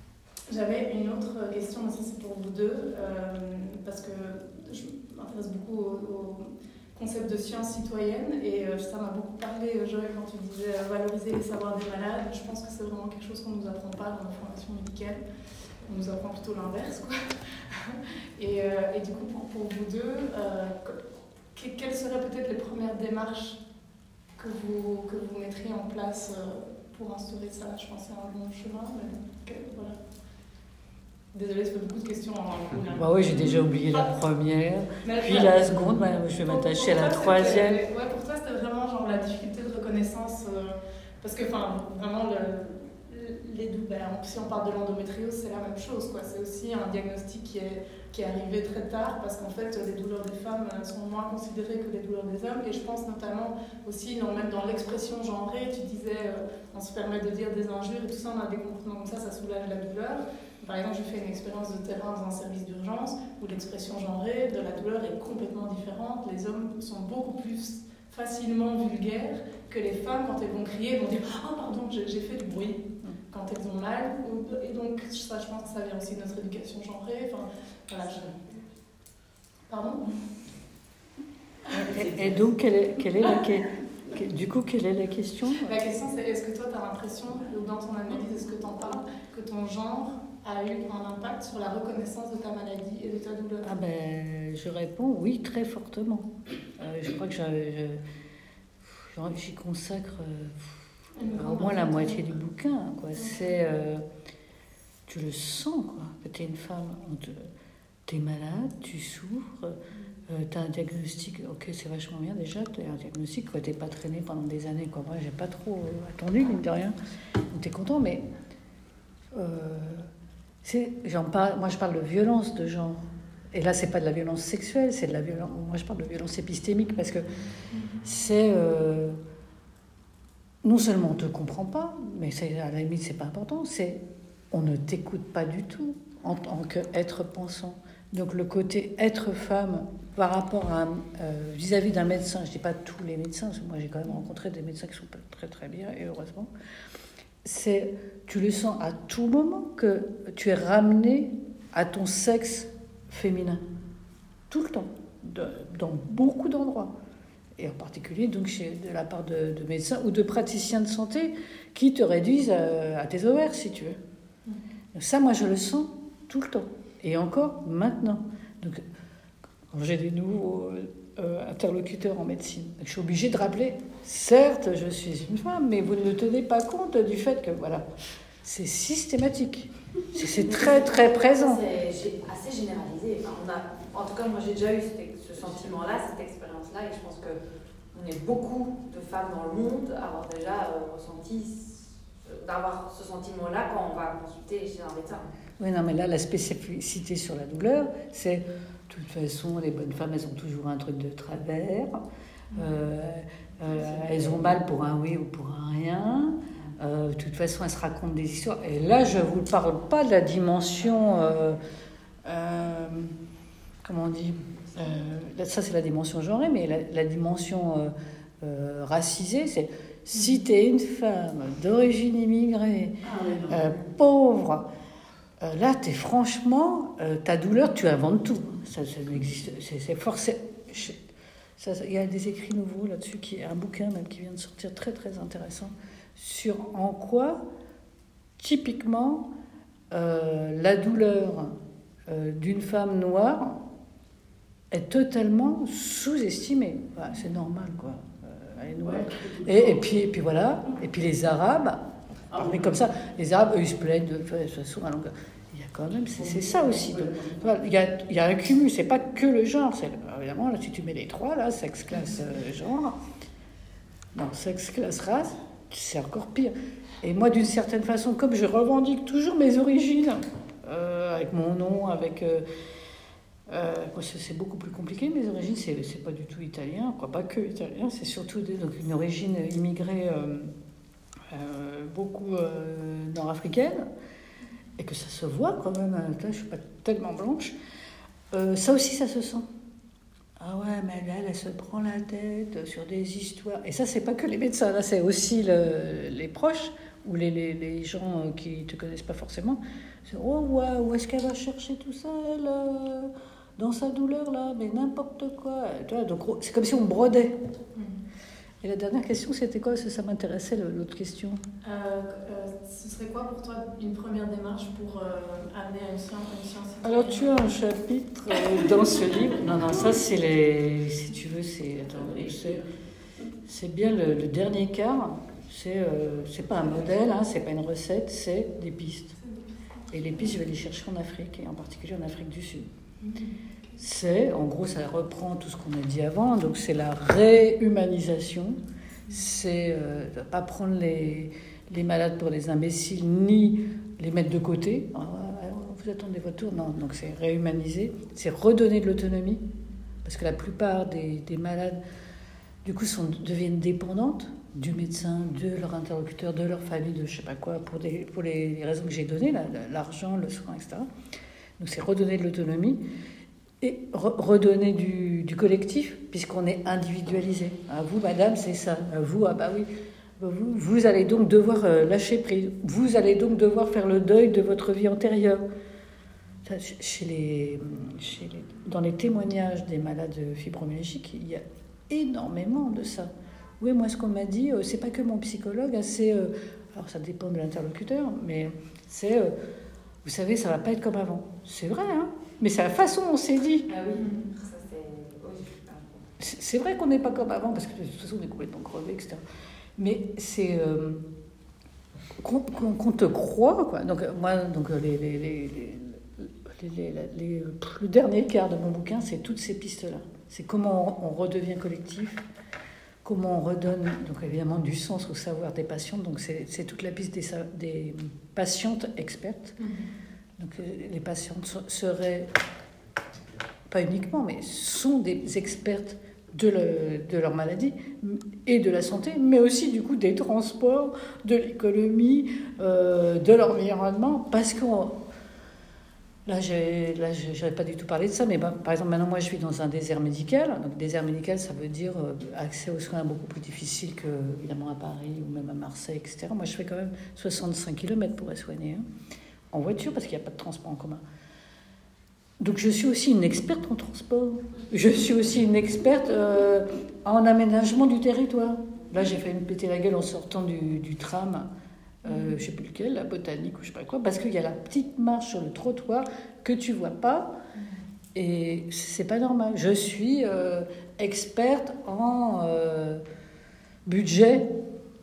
[SPEAKER 9] J'avais une autre question, mais ça c'est pour vous deux, parce que je m'intéresse beaucoup au concept de science citoyenne et ça m'a beaucoup parlé, Joël, quand tu disais valoriser les savoirs des malades. Je pense que c'est vraiment quelque chose qu'on ne nous apprend pas dans la formation médicale. On nous apprend plutôt l'inverse, quoi. Et du coup, pour vous deux, quelles seraient peut-être les premières démarches que vous mettriez en place pour instaurer ça? Je pense que c'est un bon chemin, mais voilà. Désolée, ça fait beaucoup de questions en une.
[SPEAKER 10] Bah oui, j'ai déjà oublié la première, puis la seconde, je vais m'attacher à la troisième.
[SPEAKER 9] Ouais, pour toi, c'était vraiment genre la difficulté de reconnaissance, parce que vraiment, si on parle de l'endométriose, c'est la même chose, quoi. C'est aussi un diagnostic qui est arrivé très tard, parce qu'en fait, les douleurs des femmes sont moins considérées que les douleurs des hommes, et je pense notamment aussi, même dans l'expression genrée, tu disais, on se permet de dire des injures, et tout ça, on a des comportements comme ça soulage la douleur. Par exemple, j'ai fait une expérience de terrain dans un service d'urgence où l'expression genrée de la douleur est complètement différente. Les hommes sont beaucoup plus facilement vulgaires que les femmes. Quand elles vont crier, elles vont dire « Oh pardon, j'ai fait du bruit » quand elles ont mal. Et donc ça, je pense que ça vient aussi de notre éducation genrée. Voilà, Pardon ?
[SPEAKER 10] Et donc, quelle est la question ?
[SPEAKER 9] La question, c'est est-ce que toi, tu as l'impression, ou dans ton analyse, est-ce que tu en parles, que ton genre a eu un impact sur la reconnaissance de ta maladie et de ta douleur?
[SPEAKER 10] Je réponds oui, très fortement. Je crois que j'y consacre au moins la moitié du bouquin, quoi. C'est, tu le sens, quoi, que tu es une femme, tu es malade, tu souffres, tu as un diagnostic, ok, c'est vachement bien déjà, tu as un diagnostic, tu n'es pas traîné pendant des années, quoi. Moi, j'ai pas trop attendu, mine de rien, donc tu es content, mais moi, je parle de violence de genre. Et là, c'est pas de la violence sexuelle, c'est de la violence. Moi, je parle de violence épistémique parce que c'est non seulement on te comprend pas, mais à la limite, c'est pas important. C'est on ne t'écoute pas du tout en tant qu'être pensant. Donc le côté être femme par rapport à vis-à-vis d'un médecin. Je dis pas tous les médecins, parce que moi, j'ai quand même rencontré des médecins qui sont pas très très bien, et heureusement. Tu le sens à tout moment que tu es ramené à ton sexe féminin, tout le temps, dans beaucoup d'endroits, et en particulier donc de la part de médecins ou de praticiens de santé qui te réduisent à tes ovaires, si tu veux. Donc ça, moi, je le sens tout le temps, et encore maintenant. Donc, quand j'ai des nouveaux interlocuteurs en médecine, je suis obligée de rappeler, certes, je suis une femme, mais vous ne tenez pas compte du fait que, voilà, c'est systématique. C'est très, très présent.
[SPEAKER 3] C'est assez généralisé. En tout cas, moi, j'ai déjà eu ce sentiment-là, cette expérience-là, et je pense qu'on est beaucoup de femmes dans le monde à avoir déjà d'avoir ce sentiment-là quand on va consulter chez un médecin.
[SPEAKER 10] Oui, non, mais là, la spécificité sur la douleur, c'est, de toute façon, les bonnes femmes, elles ont toujours un truc de travers. Elles ont mal pour un oui ou pour un rien. De toute façon, elles se racontent des histoires. Et là, je ne vous parle pas de la dimension... comment on dit ça, c'est la dimension genrée, mais la dimension racisée, c'est si tu es une femme d'origine immigrée, pauvre... là, t'es franchement, ta douleur, tu inventes tout. Ça n'existe, c'est forcé. Il y a des écrits nouveaux là-dessus, un bouquin même qui vient de sortir très très intéressant sur en quoi, typiquement, la douleur d'une femme noire est totalement sous-estimée. Enfin, c'est normal, quoi. Elle est noire. Et puis voilà. Et puis les Arabes. Mais comme ça, les Arabes, eux, ils se plaignent de toute façon. Il y a quand même, c'est ça aussi. Il y a un cumul, c'est pas que le genre. Évidemment, là, si tu mets les trois, là, sexe, classe, genre, non, sexe, classe, race, c'est encore pire. Et moi, d'une certaine façon, comme je revendique toujours mes origines, avec mon nom, avec... c'est beaucoup plus compliqué, mes origines, c'est pas du tout italien, quoi, pas que italien, c'est surtout donc une origine immigrée... beaucoup nord-africaine, et que ça se voit quand même. Là, je ne suis pas tellement blanche. Ça aussi, ça se sent. Ah ouais, mais elle se prend la tête sur des histoires. Et ça, c'est pas que les médecins, là, c'est aussi les proches ou les gens qui ne te connaissent pas forcément Oh, ouais, où est-ce qu'elle va chercher tout ça, elle, dans sa douleur, là? Mais n'importe quoi. Tu vois, donc, c'est comme si on brodait. Et la dernière question, c'était quoi? Ça m'intéressait, l'autre question.
[SPEAKER 9] Ce serait quoi pour toi une première démarche pour amener à une science?
[SPEAKER 10] Alors, tu as un chapitre dans ce livre. Non, ça, c'est les... Si tu veux, c'est bien le dernier quart. C'est pas un modèle, hein, c'est pas une recette, c'est des pistes. Et les pistes, je vais les chercher en Afrique, et en particulier en Afrique du Sud. En gros, ça reprend tout ce qu'on a dit avant, donc c'est la réhumanisation, c'est ne pas prendre les malades pour des imbéciles, ni les mettre de côté. Vous attendez votre tour, non. Donc c'est réhumaniser, c'est redonner de l'autonomie, parce que la plupart des malades, du coup, deviennent dépendantes du médecin, de leur interlocuteur, de leur famille, de je sais pas quoi, pour les raisons que j'ai données, l'argent, le soin, etc. Donc c'est redonner de l'autonomie et redonner du collectif, puisqu'on est individualisé. À vous, madame, c'est ça. À vous, ah bah oui. Vous allez donc devoir lâcher prise. Vous allez donc devoir faire le deuil de votre vie antérieure. Dans les témoignages des malades fibromyalgiques, il y a énormément de ça. Oui, moi, ce qu'on m'a dit, c'est pas que mon psychologue, c'est... alors, ça dépend de l'interlocuteur, mais c'est... vous savez, ça va pas être comme avant. C'est vrai, hein, mais c'est la façon dont on s'est dit.
[SPEAKER 3] Ah oui, ça c'est...
[SPEAKER 10] C'est vrai qu'on n'est pas comme avant, parce que de toute façon, on est complètement crevé, etc. Mais c'est... qu'on te croit, quoi. Donc, moi, le dernier quart de mon bouquin, c'est toutes ces pistes-là. C'est comment on redevient collectif, comment on redonne, donc évidemment, du sens au savoir des patientes. Donc c'est toute la piste des patientes expertes. Donc les patientes seraient, pas uniquement, mais sont des expertes de leur maladie et de la santé, mais aussi du coup des transports, de l'économie, de l'environnement, parce qu'on... Là, je n'avais pas du tout parlé de ça, mais par exemple, maintenant, moi, je vis dans un désert médical. Donc, désert médical, ça veut dire accès aux soins beaucoup plus difficile qu'évidemment à Paris ou même à Marseille, etc. Moi, je fais quand même 65 km pour être soignée, hein, en voiture, parce qu'il n'y a pas de transport en commun. Donc, je suis aussi une experte en transport. Je suis aussi une experte en aménagement du territoire. Là, j'ai failli me péter la gueule en sortant du tram. Je ne sais plus lequel, la botanique ou je ne sais pas quoi, parce qu'il y a la petite marche sur le trottoir que tu ne vois pas, et c'est pas normal. Je suis experte en budget,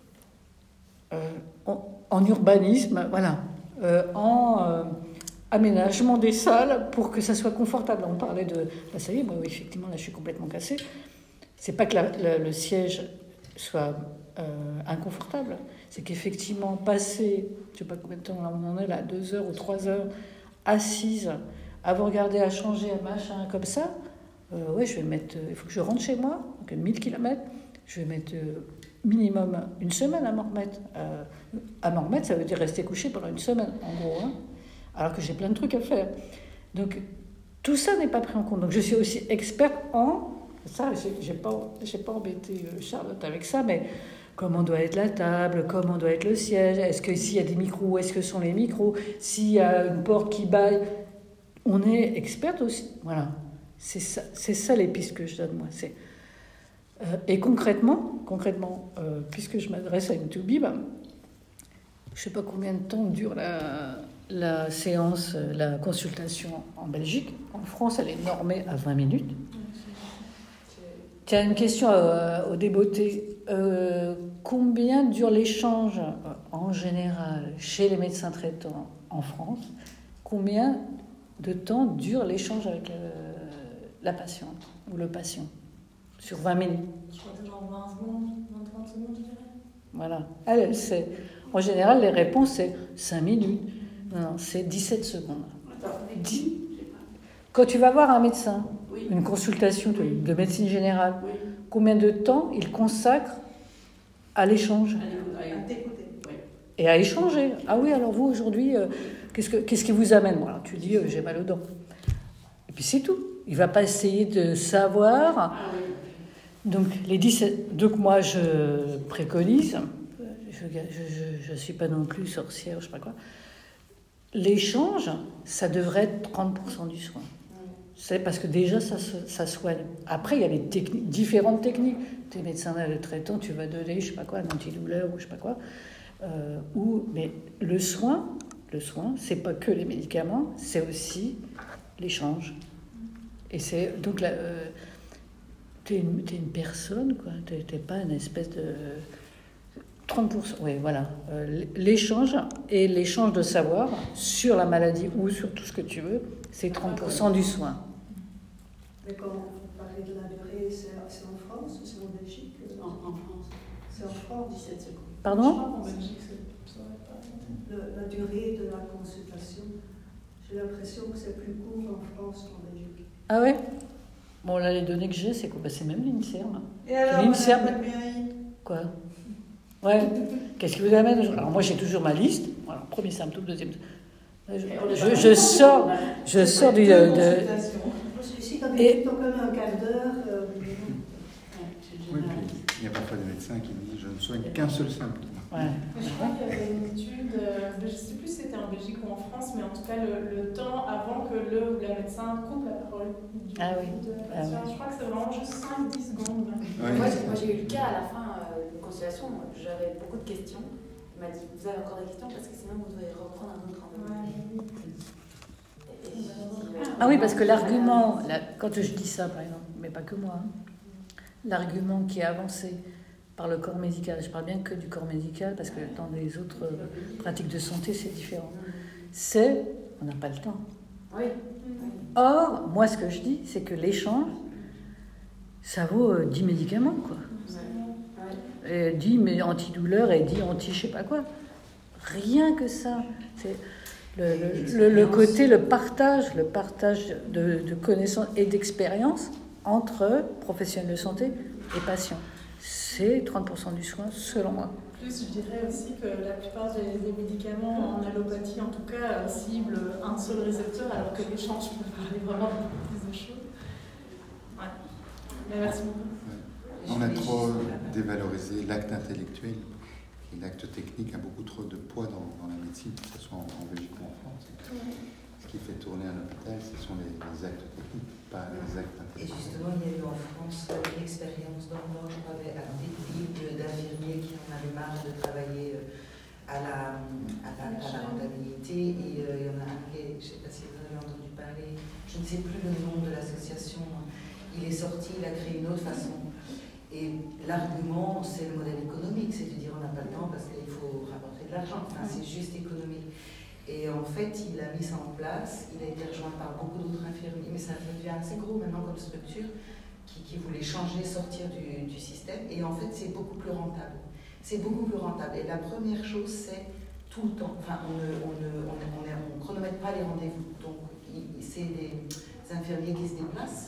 [SPEAKER 10] en urbanisme, voilà, en aménagement des salles pour que ça soit confortable. On parlait de la salle, moi effectivement là je suis complètement cassée. C'est pas que le siège soit inconfortable. C'est qu'effectivement, passer, je ne sais pas combien de temps on en est là, 2 heures ou 3 heures, assise, à vous regarder, à changer, à machin, comme ça, ouais, je vais mettre, il faut que je rentre chez moi, donc 1000 km, je vais mettre minimum une semaine à m'en remettre. À m'en remettre, ça veut dire rester couché pendant une semaine, en gros, hein, alors que j'ai plein de trucs à faire. Donc, tout ça n'est pas pris en compte. Donc, je suis aussi experte en... Ça, j'ai pas embêté Charlotte avec ça, mais comment doit être la table, comment doit être le siège, est-ce que s'il y a des micros, où est-ce que sont les micros, s'il y a une porte qui baille, on est experte aussi. Voilà, c'est ça les pistes que je donne moi. Et concrètement, puisque je m'adresse à une toubib, je sais pas combien de temps dure la séance, la consultation en Belgique. En France, elle est normée à 20 minutes. Tiens, une question au débeauté. Combien dure l'échange en général chez les médecins traitants en France? Combien de temps dure l'échange avec la patiente ou le patient sur 20 minutes?
[SPEAKER 9] Je crois que genre 20 secondes, 20-30 secondes, je dirais.
[SPEAKER 10] Voilà. Elle sait. En général, les réponses, c'est 5 minutes. Non, c'est 17 secondes. Quand tu vas voir un médecin, oui, une consultation de médecine générale, oui, combien de temps il consacre à l'échange?
[SPEAKER 5] À t'écouter.
[SPEAKER 10] Et à échanger. Ah oui, alors vous, aujourd'hui, qu'est-ce qui vous amène? Bon, alors tu dis, j'ai mal aux dents. Et puis c'est tout. Il ne va pas essayer de savoir. Ah oui. Donc, moi, je préconise, je ne suis pas non plus sorcière, je ne sais pas quoi, l'échange, ça devrait être 30% du soin. C'est parce que déjà, ça soigne. Après, il y a les différentes techniques. Tu es médecin traitant, tu vas donner, je sais pas quoi, un antidouleur ou je sais pas quoi. Mais le soin, c'est pas que les médicaments, c'est aussi l'échange. Et c'est donc là, t'es une personne, quoi. T'es pas une espèce de 30%. Oui, voilà. L'échange et l'échange de savoir sur la maladie ou sur tout ce que tu veux, c'est 30% du soin.
[SPEAKER 7] Mais quand vous parlez de la durée, c'est en France ou c'est en Belgique?
[SPEAKER 3] En France.
[SPEAKER 7] C'est en France.
[SPEAKER 3] 17 secondes.
[SPEAKER 10] Pardon?
[SPEAKER 9] En Belgique,
[SPEAKER 7] La durée de la consultation, j'ai l'impression que c'est plus court en France qu'en Belgique.
[SPEAKER 10] Ah ouais? Bon, là, les données que j'ai, c'est quoi? C'est même l'INSERM.
[SPEAKER 5] Et alors,
[SPEAKER 10] l'INSERM...
[SPEAKER 5] Madame Palmieri?
[SPEAKER 10] Quoi? Ouais. Qu'est-ce qui vous amène? Alors, moi, j'ai toujours ma liste. Alors, premier symptôme, deuxième... Je sors du...
[SPEAKER 7] Ici, quand il quand même un quart d'heure...
[SPEAKER 2] Oui, puis il y a parfois des médecins qui disent « je ne soigne qu'un seul symptôme ».
[SPEAKER 9] Mais je crois qu'il y avait une étude, je ne sais plus si c'était en Belgique ou en France, mais en tout cas le temps avant que le ou la médecin coupe la parole du patient. Je crois que c'est vraiment juste 5-10 secondes.
[SPEAKER 3] Moi, j'ai eu le cas à la fin d'une consultation, j'avais beaucoup de questions. Il m'a dit, vous avez encore des questions parce que sinon vous devez reprendre un autre rendez-vous.
[SPEAKER 10] Ah oui, parce que l'argument, quand je dis ça par exemple, mais pas que moi, l'argument qui est avancé par le corps médical, je parle bien que du corps médical parce que dans les autres pratiques de santé c'est différent, c'est on n'a pas le temps.
[SPEAKER 3] Oui.
[SPEAKER 10] Or, moi ce que je dis, c'est que l'échange, ça vaut 10 médicaments, quoi. Et 10 antidouleurs et 10 anti je sais pas quoi. Rien que ça. C'est le côté, le partage de connaissances et d'expériences entre professionnels de santé et patients. C'est 30% du soin, selon moi.
[SPEAKER 9] Plus, je dirais aussi que la plupart des médicaments en allopathie, en tout cas, ciblent un seul récepteur, alors que l'échange peut faire vraiment beaucoup plus de choses. Ouais. Mais merci beaucoup.
[SPEAKER 2] Ouais. On a trop dévalorisé l'acte intellectuel. Et l'acte technique a beaucoup trop de poids dans la médecine, que ce soit en Belgique ou en France. Ce qui fait tourner un hôpital, ce sont les actes techniques, pas les actes intellectuels.
[SPEAKER 4] Et justement, il y a eu en France une expérience dans le Nord, je crois, avec des couples d'infirmiers qui en avaient marre de travailler à la rentabilité. Et il y en a un qui, je ne sais pas si vous avez entendu parler, je ne sais plus le nom de l'association, il est sorti, il a créé une autre façon. Et l'argument, c'est le modèle économique, c'est de dire on n'a pas le temps parce qu'il faut rapporter de l'argent, enfin, c'est juste économique. Et en fait, il a mis ça en place, il a été rejoint par beaucoup d'autres infirmiers, mais ça devient assez gros maintenant comme structure, qui voulait changer, sortir du système. Et en fait, c'est beaucoup plus rentable. C'est beaucoup plus rentable. Et la première chose, c'est tout le temps. Enfin, on ne chronomètre pas les rendez-vous. Donc, c'est des infirmiers qui se déplacent.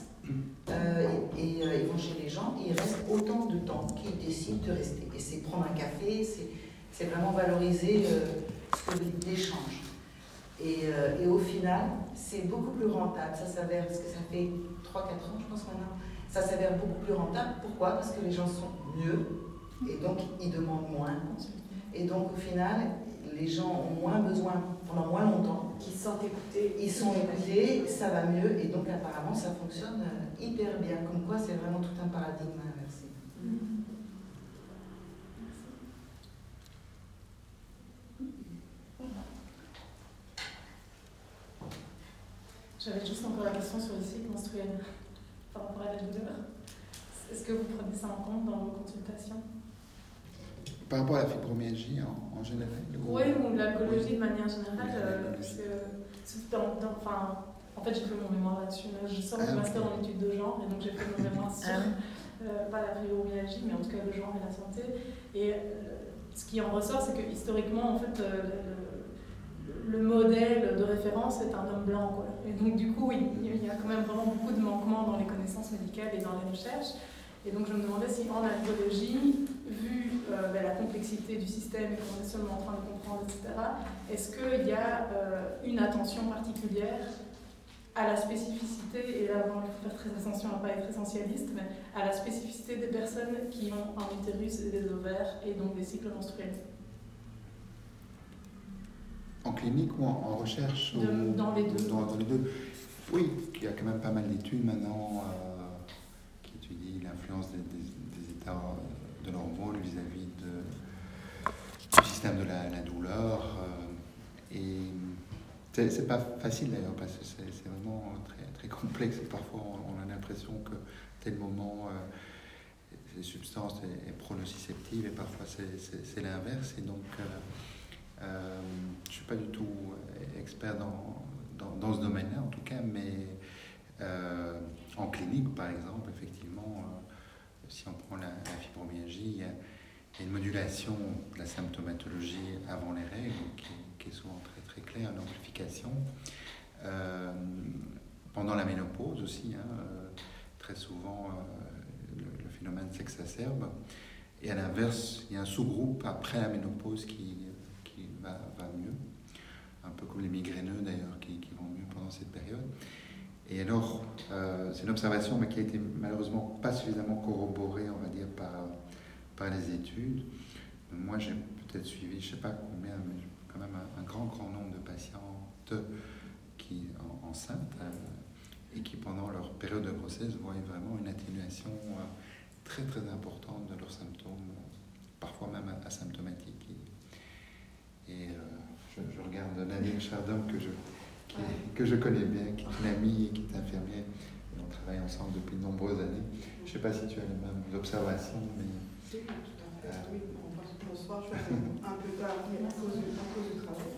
[SPEAKER 4] Ils vont chez les gens et ils restent autant de temps qu'ils décident de rester. Et c'est prendre un café, c'est vraiment valoriser ce que l'échange. Et au final, c'est beaucoup plus rentable. Ça s'avère, parce que ça fait 3-4 ans, je pense maintenant, ça s'avère beaucoup plus rentable. Pourquoi? Parce que les gens sont mieux et donc ils demandent moins. Et donc au final, les gens ont moins besoin pendant moins longtemps.
[SPEAKER 3] Qui se sentent écoutés.
[SPEAKER 4] Ils sont écoutés, ça va mieux et donc apparemment ça fonctionne hyper bien. Comme quoi c'est vraiment tout un paradigme à inverser.
[SPEAKER 9] J'avais juste encore la question sur les cycles menstruels par rapport à la douleur. Est-ce que vous prenez ça en compte dans vos consultations?
[SPEAKER 2] Par rapport à la fibromyalgie en général?
[SPEAKER 9] Oui, ou l'alcoolologie de manière générale, parce que en fait j'ai fait mon mémoire là-dessus. Je sors du master en études de genre, et donc j'ai fait mon mémoire sur, pas la fibromyalgie, mais en tout cas le genre et la santé. Et ce qui en ressort, c'est que historiquement, en fait, le modèle de référence est un homme blanc, quoi. Et donc du coup, il y a quand même vraiment beaucoup de manquements dans les connaissances médicales et dans les recherches. Et donc je me demandais si en alcoolologie, vu la complexité du système et qu'on est seulement en train de comprendre, etc., est-ce qu'il y a une attention particulière à la spécificité, et là il faut faire très attention à ne pas être essentialiste, mais à la spécificité des personnes qui ont un utérus et des ovaires et donc des cycles menstruels?
[SPEAKER 2] En clinique ou en recherche
[SPEAKER 9] Dans les deux.
[SPEAKER 2] Dans les deux. Oui, il y a quand même pas mal d'études maintenant qui étudient l'influence des états de l'hormone vis-à-vis du système de la douleur. Et c'est pas facile d'ailleurs, parce que c'est vraiment très, très complexe. Et parfois, on a l'impression que tel moment, les substances est pro-nociceptive, et parfois c'est l'inverse. Et donc, je ne suis pas du tout expert dans ce domaine-là, en tout cas, mais en clinique, par exemple, effectivement, si on prend la fibromyalgie, il y a une modulation de la symptomatologie avant les règles qui est souvent très, très claire, l'amplification. Pendant la ménopause aussi, très souvent, le phénomène s'exacerbe. Et à l'inverse, il y a un sous-groupe après la ménopause qui va mieux, un peu comme les migraineux d'ailleurs, qui vont mieux pendant cette période. Et alors, c'est une observation mais qui a été malheureusement pas suffisamment corroborée, on va dire, par les études. Moi, j'ai peut-être suivi, je ne sais pas combien, mais quand même un grand nombre de patientes qui enceintes et qui, pendant leur période de grossesse, voient vraiment une atténuation très très importante de leurs symptômes, parfois même asymptomatiques. Et je regarde Nadine Chardin que je connais bien, qui est une amie et qui est infirmière, et on travaille ensemble depuis de nombreuses années. Je ne sais pas si tu as les mêmes observations, mais...
[SPEAKER 5] Oui, tout à fait. Oui, bonsoir, je suis un peu tard, mais à cause du travail.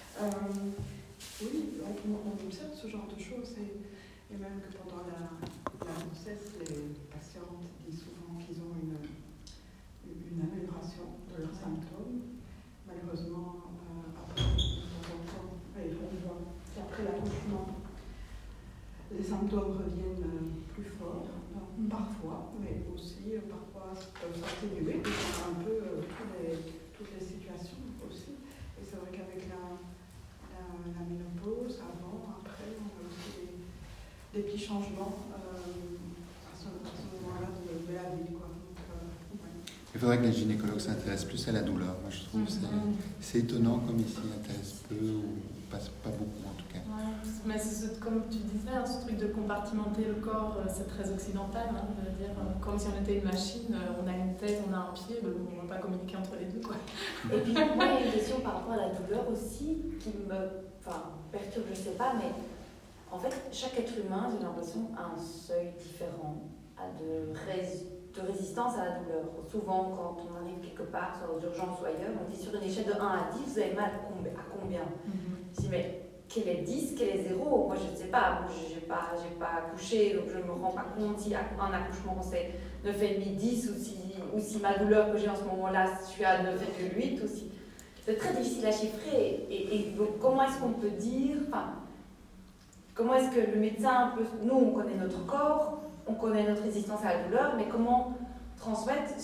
[SPEAKER 5] Oui, on observe ce genre de choses, et même que pendant la grossesse, les patientes disent souvent qu'ils ont une amélioration de leurs symptômes. Malheureusement, après, de temps en temps, on voit qu'après l'accouchement, les symptômes reviennent plus forts, parfois, mais aussi parfois peuvent s'atténuer, dépendant un peu toutes les situations aussi. Et c'est vrai qu'avec la ménopause, avant, après, on a aussi des petits changements à ce moment-là de la vie, quoi.
[SPEAKER 2] Il faudrait que les gynécologues s'intéressent plus à la douleur. Moi, je trouve que c'est étonnant comme ils s'y intéressent peu, ou pas beaucoup en tout cas.
[SPEAKER 9] Ouais, mais comme tu disais, ce truc de compartimenter le corps, c'est très occidental. Je veux dire, comme si on était une machine, on a une tête, on a un pied, on ne va pas communiquer entre les deux, quoi.
[SPEAKER 3] Et puis, moi, il y a une question par rapport à la douleur aussi qui me perturbe, je ne sais pas, mais en fait, chaque être humain, j'ai l'impression, a un seuil différent de résistance à la douleur. Souvent, quand on arrive quelque part, soit aux urgences ou ailleurs, on dit sur une échelle de 1 à 10, vous avez mal à combien? Je dis, mais quel est 10, quel est 0? Moi, je ne sais pas. Moi, je n'ai pas accouché, donc je ne me rends pas compte si un accouchement c'est 9,5, 10, ou si ma douleur que j'ai en ce moment-là, je suis à 9,8 aussi. C'est très difficile à chiffrer. Et donc, comment est-ce qu'on peut dire, comment est-ce que le médecin peut... Nous, on connaît notre corps, on connaît notre résistance à la douleur, mais comment transmettre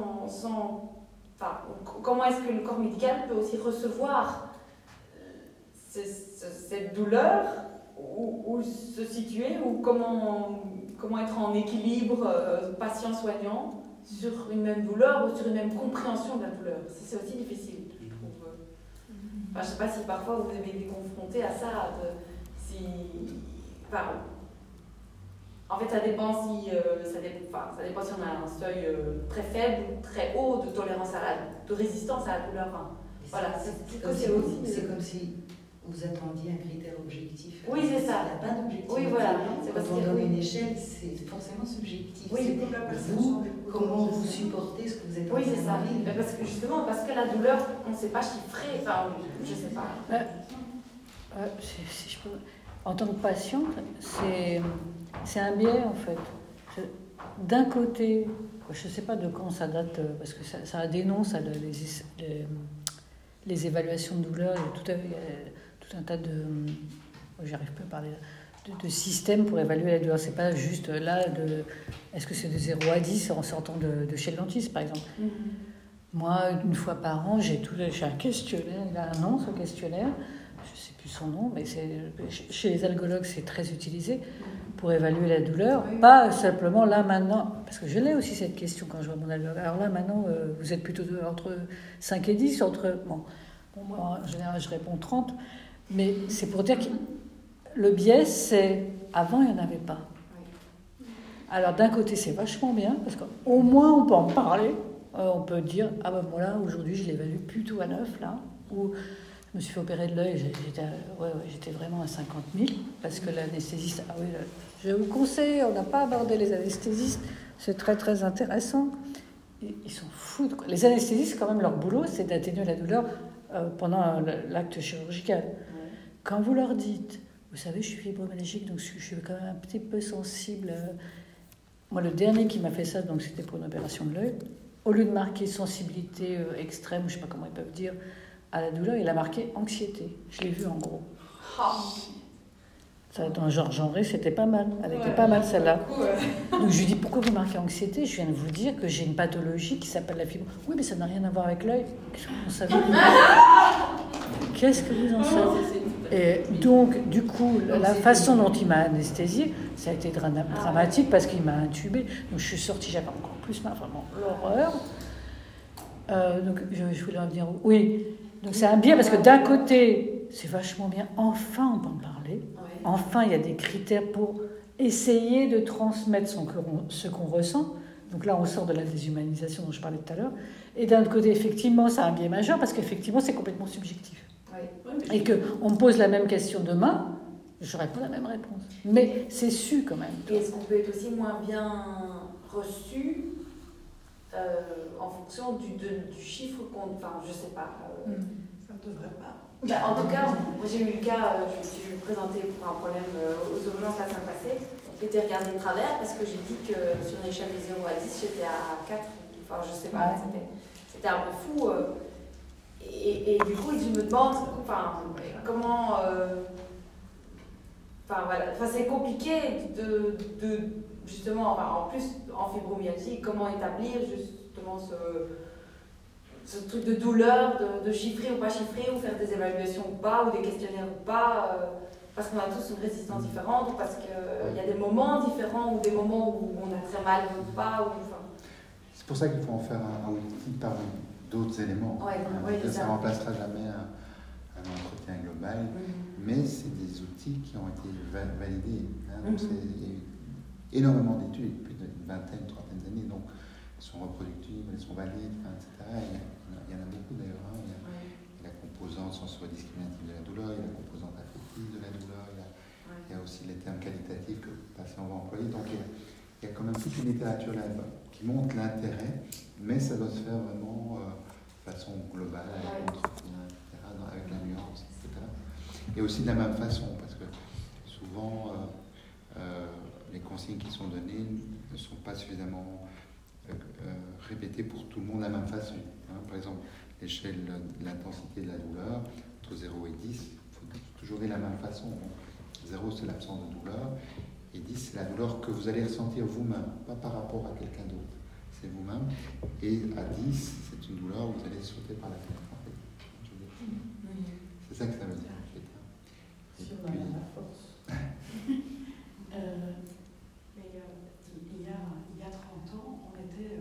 [SPEAKER 3] comment est-ce que le corps médical peut aussi recevoir cette douleur, ou se situer, ou comment être en équilibre patient-soignant sur une même douleur ou sur une même compréhension de la douleur. C'est aussi difficile, je trouve. Je ne sais pas si parfois vous avez été confronté à ça, en fait, ça dépend si on a un seuil très faible ou très haut de tolérance de résistance à la douleur. Voilà,
[SPEAKER 4] c'est comme si vous attendiez un critère objectif.
[SPEAKER 3] Oui, c'est ça.
[SPEAKER 4] Il n'y a pas d'objectif.
[SPEAKER 3] Oui, voilà.
[SPEAKER 4] Quand on donne une échelle, c'est forcément subjectif.
[SPEAKER 3] Oui,
[SPEAKER 4] c'est comme la perception. Comment vous supportez ce que vous êtes en train de vivre.
[SPEAKER 3] Oui, c'est ça. Parce que la douleur, on ne sait pas chiffrer. Je ne sais pas.
[SPEAKER 10] Si je peux... En tant que patiente, c'est un biais en fait. D'un côté, je ne sais pas de quand ça date, parce que ça dénonce les évaluations de douleur, il y a tout un tas de... J'arrive plus à parler de systèmes pour évaluer la douleur. C'est pas juste là est-ce que c'est de 0 à 10 en sortant de chez le dentiste, par exemple. Moi, une fois par an, j'ai un questionnaire, il a un nom ce questionnaire, je ne sais plus son nom, mais chez les algologues, c'est très utilisé pour évaluer la douleur. Pas simplement là, maintenant, parce que je l'ai aussi cette question quand je vois mon algologue. Alors là, maintenant, vous êtes plutôt entre 5 et 10, bon. Bon, moi, en général, je réponds 30. Mais c'est pour dire que le biais, c'est... Avant, il n'y en avait pas. Alors, d'un côté, c'est vachement bien, parce qu'au moins, on peut en parler. On peut dire, ah ben voilà, aujourd'hui, je l'évalue plutôt à 9, là. Ou je me suis fait opérer de l'œil, j'étais vraiment à 50 000, parce que l'anesthésiste... Ah oui, je vous conseille, on n'a pas abordé les anesthésistes, c'est très, très intéressant. Ils sont fous. Quoi. Les anesthésistes, quand même, leur boulot, c'est d'atténuer la douleur pendant l'acte chirurgical. Ouais. Quand vous leur dites, vous savez, je suis fibromyalgique, donc je suis quand même un petit peu sensible. Moi, le dernier qui m'a fait ça, donc c'était pour une opération de l'œil, au lieu de marquer sensibilité extrême, je ne sais pas comment ils peuvent dire, à la douleur, il a marqué anxiété. Je l'ai vu en gros. Ça, dans Georges Genré, c'était pas mal. Elle était pas mal, celle-là. Donc je lui dis, pourquoi vous marquez anxiété? Je viens de vous dire que j'ai une pathologie qui s'appelle la fibromyalgie. Oui, mais ça n'a rien à voir avec l'œil. Qu'est-ce que vous en savez? Et donc, du coup, la façon dont il m'a anesthésiée, ça a été dramatique parce qu'il m'a intubée. Donc je suis sortie, j'avais encore plus mal, vraiment l'horreur. Donc je voulais en dire, oui. Donc c'est un biais parce que d'un côté, c'est vachement bien. Enfin, on peut en parler. Enfin, il y a des critères pour essayer de transmettre ce qu'on ressent. Donc là, on sort de la déshumanisation dont je parlais tout à l'heure. Et d'un autre côté, effectivement, c'est un biais majeur parce qu'effectivement, c'est complètement subjectif. Et qu'on me pose la même question demain, je n'aurai pas la même réponse. Mais c'est su quand même.
[SPEAKER 3] Et est-ce qu'on peut être aussi moins bien reçu en fonction du chiffre qu'on... Enfin, je sais pas.
[SPEAKER 5] Ça ne devrait pas.
[SPEAKER 3] En tout cas, moi j'ai eu le cas, je me suis présentée pour un problème aux urgences la semaine passée. J'ai été regardée de travers parce que j'ai dit que sur une échelle de 0 à 10, j'étais à 4. Enfin, je sais pas, c'était un peu fou. Et du coup, je me demande comment. C'est compliqué de justement, en plus en fibromyalgie, comment établir justement ce truc de douleur, de chiffrer ou pas chiffrer, ou faire des évaluations ou pas, ou des questionnaires ou pas, parce qu'on a tous une résistance différente, ou parce qu'il y a des moments différents, ou des moments où on a très mal ou pas.
[SPEAKER 2] C'est pour ça qu'il faut en faire un outil parmi d'autres éléments. Ça ne remplacera jamais un entretien global, mais c'est des outils qui ont été validés. Donc c'est énormément d'études, plus d'une vingtaine, trentaine d'années, donc elles sont reproductibles, elles sont valides, etc. Il y en a beaucoup d'ailleurs. Il y a la composante sensorodiscriminative de la douleur, il y a la composante affective de la douleur, il y a aussi les termes qualitatifs que le patient va employer. Donc il y a quand même toute une littérature là-bas qui montre l'intérêt, mais ça doit se faire vraiment de façon globale, avec l'entretien, etc., avec la nuance, etc. Et aussi de la même façon, parce que souvent les consignes qui sont données ne sont pas suffisamment répétées pour tout le monde de la même façon. Par exemple, l'échelle de l'intensité de la douleur, entre 0 et 10, il faut toujours dire de la même façon. 0, c'est l'absence de douleur, et 10, c'est la douleur que vous allez ressentir vous-même, pas par rapport à quelqu'un d'autre. C'est vous-même. Et à 10, c'est une douleur où vous allez sauter par la fenêtre. En fait. C'est ça que ça veut dire, en fait.
[SPEAKER 5] Sur la force. Il y a 30 ans, on était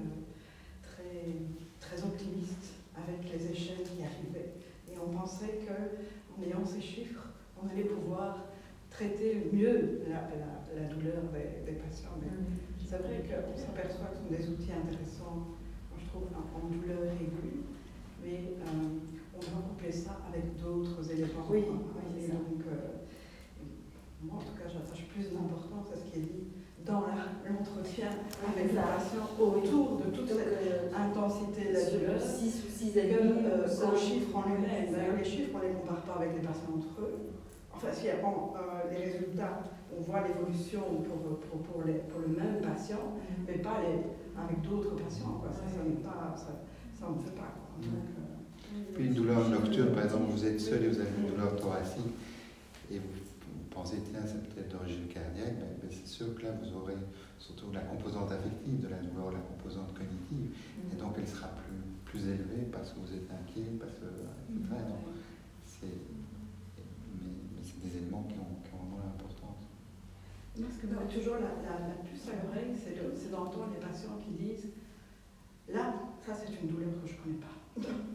[SPEAKER 5] très optimiste avec les échelles qui arrivaient. Et on pensait qu'en ayant ces chiffres, on allait pouvoir traiter mieux la douleur des patients. Mais c'est vrai qu'on s'aperçoit que ce sont des outils intéressants, moi je trouve, en douleur aiguë, mais on doit coupler ça avec d'autres éléments.
[SPEAKER 3] Oui,
[SPEAKER 5] et donc, moi en tout cas, j'attache plus d'importance à ce qui est dit dans l'entretien avec le patient autour de toute cette intensité de la douleur,
[SPEAKER 3] 6 ou 6
[SPEAKER 5] qu'aux chiffres en lui-même. Les chiffres, on ne les compare pas avec les patients entre eux. Enfin, si les résultats, on voit l'évolution pour le même patient, mais pas avec d'autres patients. Quoi. Ça ne fait pas. Quoi. Donc,
[SPEAKER 2] Puis une douleur nocturne, par exemple, vous êtes seul et vous avez une douleur thoracique, et vous pensez, tiens, c'est peut-être d'origine cardiaque, mais c'est sûr que là, vous aurez surtout la composante affective de la douleur, la composante cognitive, et donc elle sera plus élevée parce que vous êtes inquiet, parce que, etc. Donc, c'est des éléments qui ont vraiment l'importance.
[SPEAKER 5] Parce que toujours la puce à l'oreille, c'est d'entendre les patients qui disent là, ça c'est une douleur que je ne connais pas.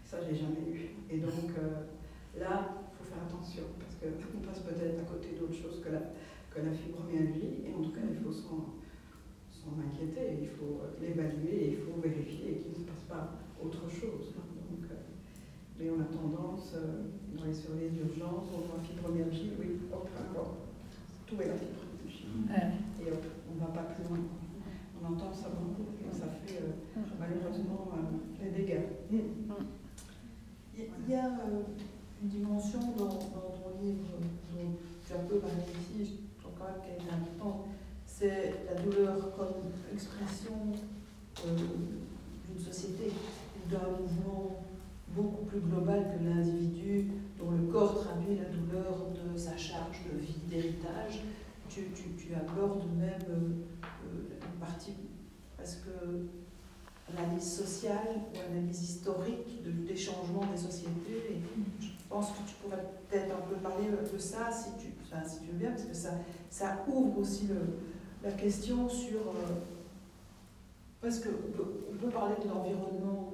[SPEAKER 5] Ça, j'ai jamais eu. Et donc, là, il faut faire attention, parce qu'on passe peut-être à côté d'autre chose que la fibromyalgie, et en tout cas, il faut s'en inquiéter, il faut l'évaluer, il faut vérifier qu'il ne se passe pas autre chose. Donc, mais on a tendance, dans les surveillances d'urgence, on voit fibromyalgie, oui, hop, encore, tout est la fibromyalgie. Et hop, on ne va pas plus loin. On entend ça beaucoup, et ça fait malheureusement des dégâts. Il y a une dimension dans ton livre dont tu as un peu parlé ici, je trouve quand même qu'elle est importante, c'est la douleur comme expression d'une société, d'un mouvement beaucoup plus global que l'individu, dont le corps traduit la douleur de sa charge de vie, d'héritage. Tu abordes même une partie presque analyse sociale ou analyse historique des changements des sociétés. Et je pense que tu pourrais peut-être un peu parler de ça, si tu veux bien, parce que ça ouvre aussi la question sur... parce qu'on peut parler de l'environnement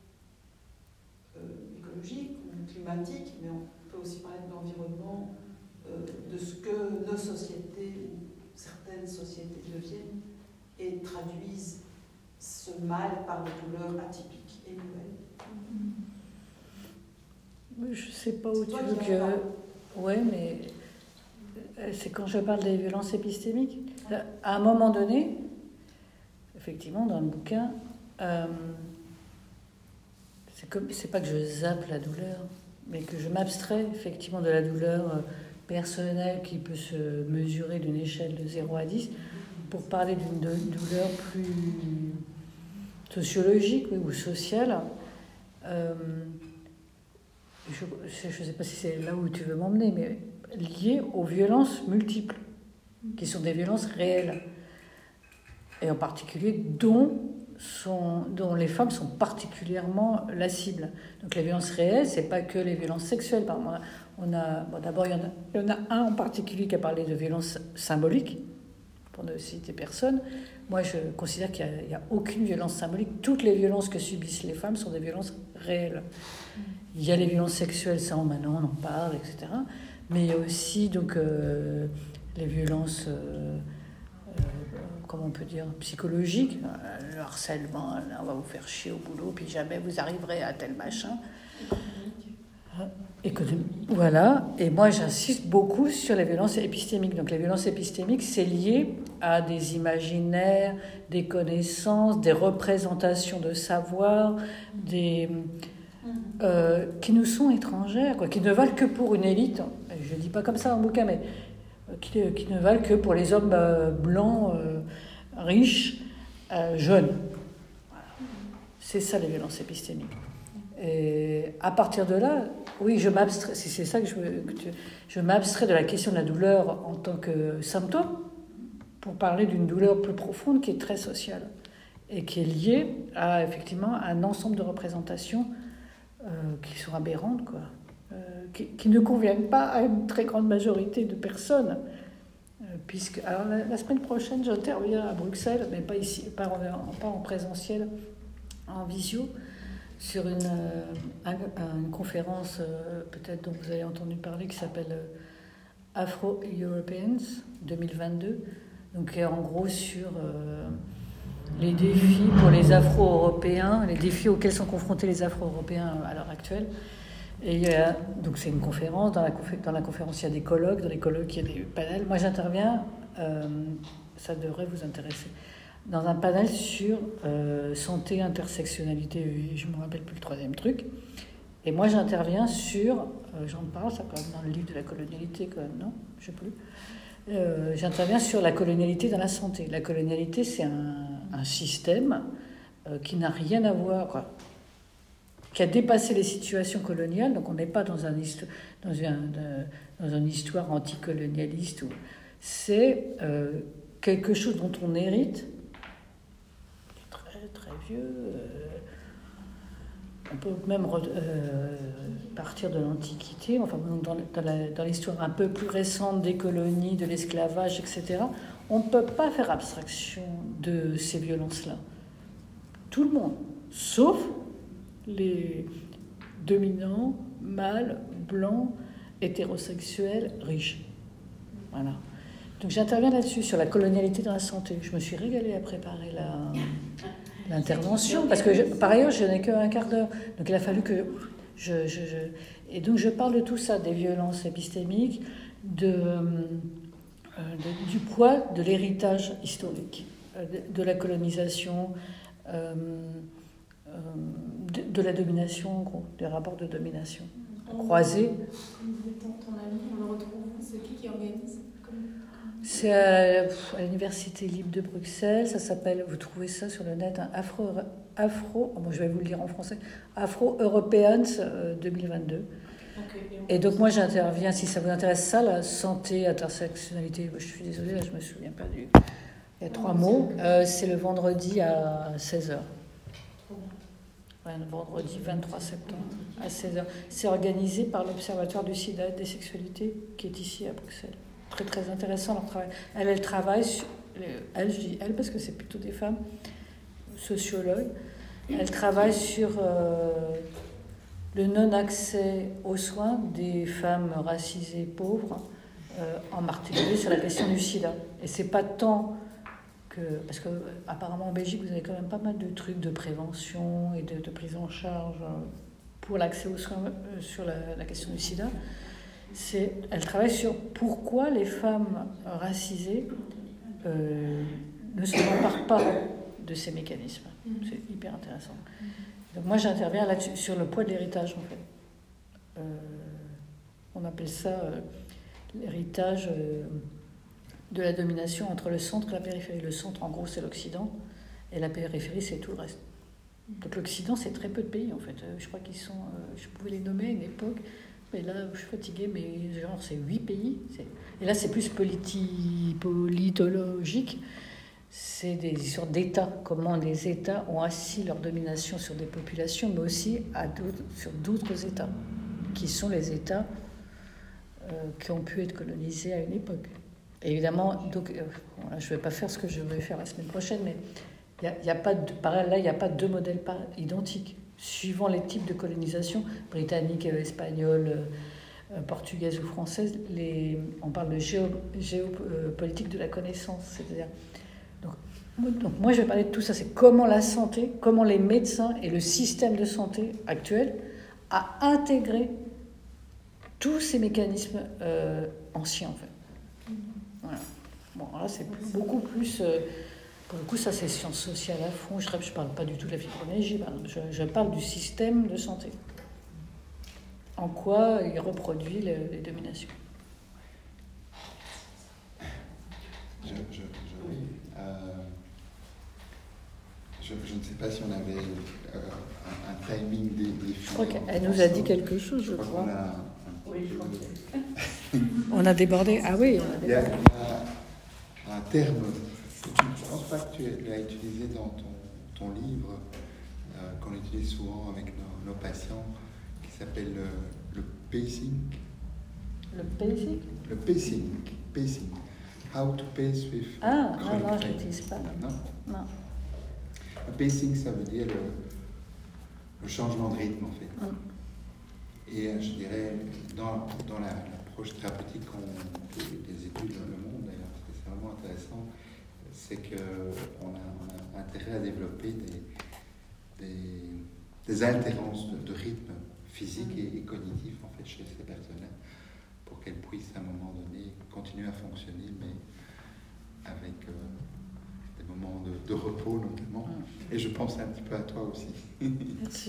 [SPEAKER 5] écologique ou climatique, mais on peut aussi parler de l'environnement, de ce que nos sociétés, ou certaines sociétés deviennent, et traduisent ce mal par des douleurs atypiques et nouvelles.
[SPEAKER 10] Je ne sais pas où tu veux que... Oui, mais c'est quand je parle des violences épistémiques. À un moment donné, effectivement, dans le bouquin, c'est pas que je zappe la douleur, mais que je m'abstrais effectivement de la douleur personnelle qui peut se mesurer d'une échelle de 0 à 10 pour parler d'une douleur plus sociologique ou sociale. Je ne sais pas si c'est là où tu veux m'emmener, mais liée aux violences multiples, qui sont des violences réelles, et en particulier dont les femmes sont particulièrement la cible. Donc les violences réelles, c'est pas que les violences sexuelles. D'abord, il y en a un en particulier qui a parlé de violences symboliques, pour ne citer personne. Moi, je considère qu'il n'y a aucune violence symbolique. Toutes les violences que subissent les femmes sont des violences réelles. Il y a les violences sexuelles, ça, maintenant, on en parle, etc. Mais il y a aussi donc, les violences... comment on peut dire, psychologique, le harcèlement, là, on va vous faire chier au boulot, puis jamais vous arriverez à tel machin. Voilà, et moi j'insiste beaucoup sur les violences épistémiques. Donc les violences épistémiques, c'est lié à des imaginaires, des connaissances, des représentations de savoir, qui nous sont étrangères, quoi, qui ne valent que pour une élite. Je ne dis pas comme ça dans le bouquin, mais qui ne valent que pour les hommes blancs, riches, jeunes. Voilà. C'est ça les violences épistémiques. Et à partir de là, oui, je m'abstrais, si c'est ça que je m'abstrais de la question de la douleur en tant que symptôme pour parler d'une douleur plus profonde qui est très sociale et qui est liée à effectivement un ensemble de représentations qui sont aberrantes, quoi. Qui ne conviennent pas à une très grande majorité de personnes. Puisque, alors la semaine prochaine, j'interviens à Bruxelles, mais pas ici, pas en présentiel, en visio, sur une conférence, peut-être dont vous avez entendu parler, qui s'appelle Afro-Europeans 2022, donc qui est en gros sur les défis pour les Afro-Européens, les défis auxquels sont confrontés les Afro-Européens à l'heure actuelle. Et donc c'est une conférence, dans la conférence il y a des colloques, dans les colloques il y a des panels. Moi j'interviens, ça devrait vous intéresser, dans un panel sur santé, intersectionnalité, je ne me rappelle plus le troisième truc. Et moi j'interviens sur, j'en parle, ça quand même dans le livre de la colonialité quand même, non ? Je ne sais plus. J'interviens sur la colonialité dans la santé. La colonialité c'est un système qui n'a rien à voir, quoi, qui a dépassé les situations coloniales, donc on n'est pas dans une histoire anticolonialiste. C'est quelque chose dont on hérite, très, très vieux. On peut même partir de l'Antiquité, enfin dans l'histoire un peu plus récente des colonies, de l'esclavage, etc. On ne peut pas faire abstraction de ces violences-là. Tout le monde, sauf dominant, mâle, blanc, hétérosexuel, riche. Voilà. Donc j'interviens là-dessus, sur la colonialité dans la santé. Je me suis régalée à préparer l'intervention, parce que par ailleurs, je n'ai qu'un quart d'heure. Donc il a fallu que Et donc je parle de tout ça, des violences épistémiques, du poids de l'héritage historique, de la colonisation, de la domination, en gros, des rapports de domination croisés.
[SPEAKER 9] Ton ami, on le retrouve, c'est qui organise?
[SPEAKER 10] C'est à l'Université libre de Bruxelles, ça s'appelle, vous trouvez ça sur le net, hein, bon, je vais vous le dire en français, Afro-Europeans 2022. Okay, et donc moi j'interviens, si ça vous intéresse ça, la santé, intersectionnalité, je suis désolée, là je me souviens pas il y a 3 mots, c'est le vendredi à 16h. Ouais, le vendredi 23 septembre à 16h. C'est organisé par l'Observatoire du sida et des sexualités qui est ici à Bruxelles. Très très intéressant leur travail. Elle travaille sur, je dis elle parce que c'est plutôt des femmes sociologues. Elle travaille sur le non-accès aux soins des femmes racisées pauvres, en particulier sur la question du sida. Et c'est pas tant que, parce que apparemment en Belgique vous avez quand même pas mal de trucs de prévention et de prise en charge pour l'accès aux soins sur la question du sida. Elle travaille sur pourquoi les femmes racisées ne se remparent pas de ces mécanismes. C'est hyper intéressant. Donc moi j'interviens là-dessus, sur le poids de l'héritage en fait. On appelle ça l'héritage de la domination entre le centre et la périphérie. Le centre en gros c'est l'Occident et la périphérie c'est tout le reste. Donc l'Occident c'est très peu de pays en fait. Je crois qu'ils sont, je pouvais les nommer à une époque. Mais là, je suis fatiguée, mais genre, c'est 8 pays. Et là, c'est plus politologique. C'est des histoires d'États. Comment les États ont assis leur domination sur des populations, mais aussi sur d'autres États, qui sont les États qui ont pu être colonisés à une époque. Et évidemment, donc, je ne vais pas faire ce que je vais faire la semaine prochaine, mais il n'y a pas de deux modèles identiques. Suivant les types de colonisation, britannique, espagnole, portugaise ou française, on parle de géopolitique de la connaissance. C'est-à-dire, donc moi je vais parler de tout ça, c'est comment la santé, comment les médecins et le système de santé actuel a intégré tous ces mécanismes anciens en fait. Voilà. Bon, là c'est beaucoup plus... Pour le coup, ça c'est sciences sociales à fond. Je ne parle pas du tout de la fibromyalgie, je parle du système de santé. En quoi il reproduit les dominations.
[SPEAKER 2] Je ne sais pas si on avait un timing des
[SPEAKER 10] Je crois qu'elle nous a dit quelque chose, je crois.
[SPEAKER 6] Oui, je crois.
[SPEAKER 10] On a débordé. Ah oui, on a débordé.
[SPEAKER 2] Il y a un terme... Je ne pense pas que tu l'as utilisé dans ton livre, qu'on utilise souvent avec nos patients, qui s'appelle le pacing.
[SPEAKER 10] Le pacing?
[SPEAKER 2] Le pacing. How to pace with...
[SPEAKER 10] Ah, non, je n'utilise pas. Non.
[SPEAKER 2] Le pacing, ça veut dire le changement de rythme, en fait. Et je dirais, dans l'approche thérapeutique des études dans le monde, d'ailleurs, parce que c'est vraiment intéressant, c'est qu'on a intérêt à développer des altérances de rythme physique et cognitif en fait, chez ces personnes-là, pour qu'elles puissent à un moment donné continuer à fonctionner, mais avec des moments de repos notamment. Et je pense un petit peu à toi aussi.
[SPEAKER 10] Merci.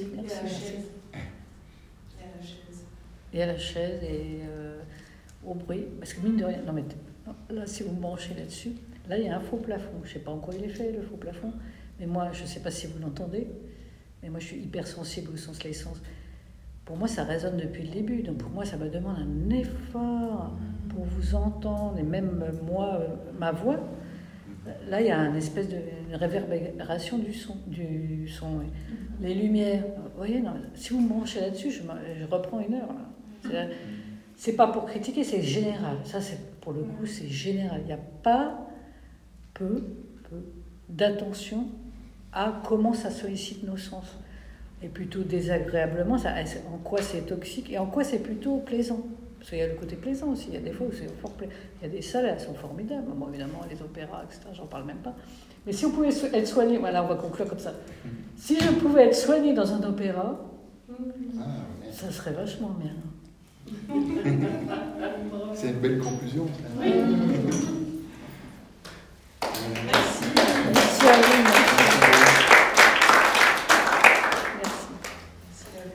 [SPEAKER 10] Et à la chaise et au bruit. Parce que mine de rien, là si vous me branchez là-dessus, là, il y a un faux plafond. Je ne sais pas en quoi il est fait, le faux plafond. Mais moi, je ne sais pas si vous l'entendez, mais moi, je suis hypersensible au sens l'essence. Pour moi, ça résonne depuis le début. Donc, pour moi, ça me demande un effort pour vous entendre. Et même moi, ma voix, là, il y a une espèce de réverbération du son. Oui. Les lumières. Vous voyez, non, si vous me branchez là-dessus, je reprends 1 heure. Là. C'est pas pour critiquer, c'est général. Ça, pour le coup, c'est général. Il n'y a pas... peu d'attention à comment ça sollicite nos sens. Et plutôt désagréablement, en quoi c'est toxique et en quoi c'est plutôt plaisant. Parce qu'il y a le côté plaisant aussi, il y a des fois où c'est fort plaisant. Il y a des salles, elles sont formidables. Bon, évidemment, les opéras, etc., j'en parle même pas. Mais si on pouvait être soigné, voilà, on va conclure comme ça. Si je pouvais être soigné dans un opéra, ça serait vachement bien.
[SPEAKER 2] C'est une belle conclusion. Ça.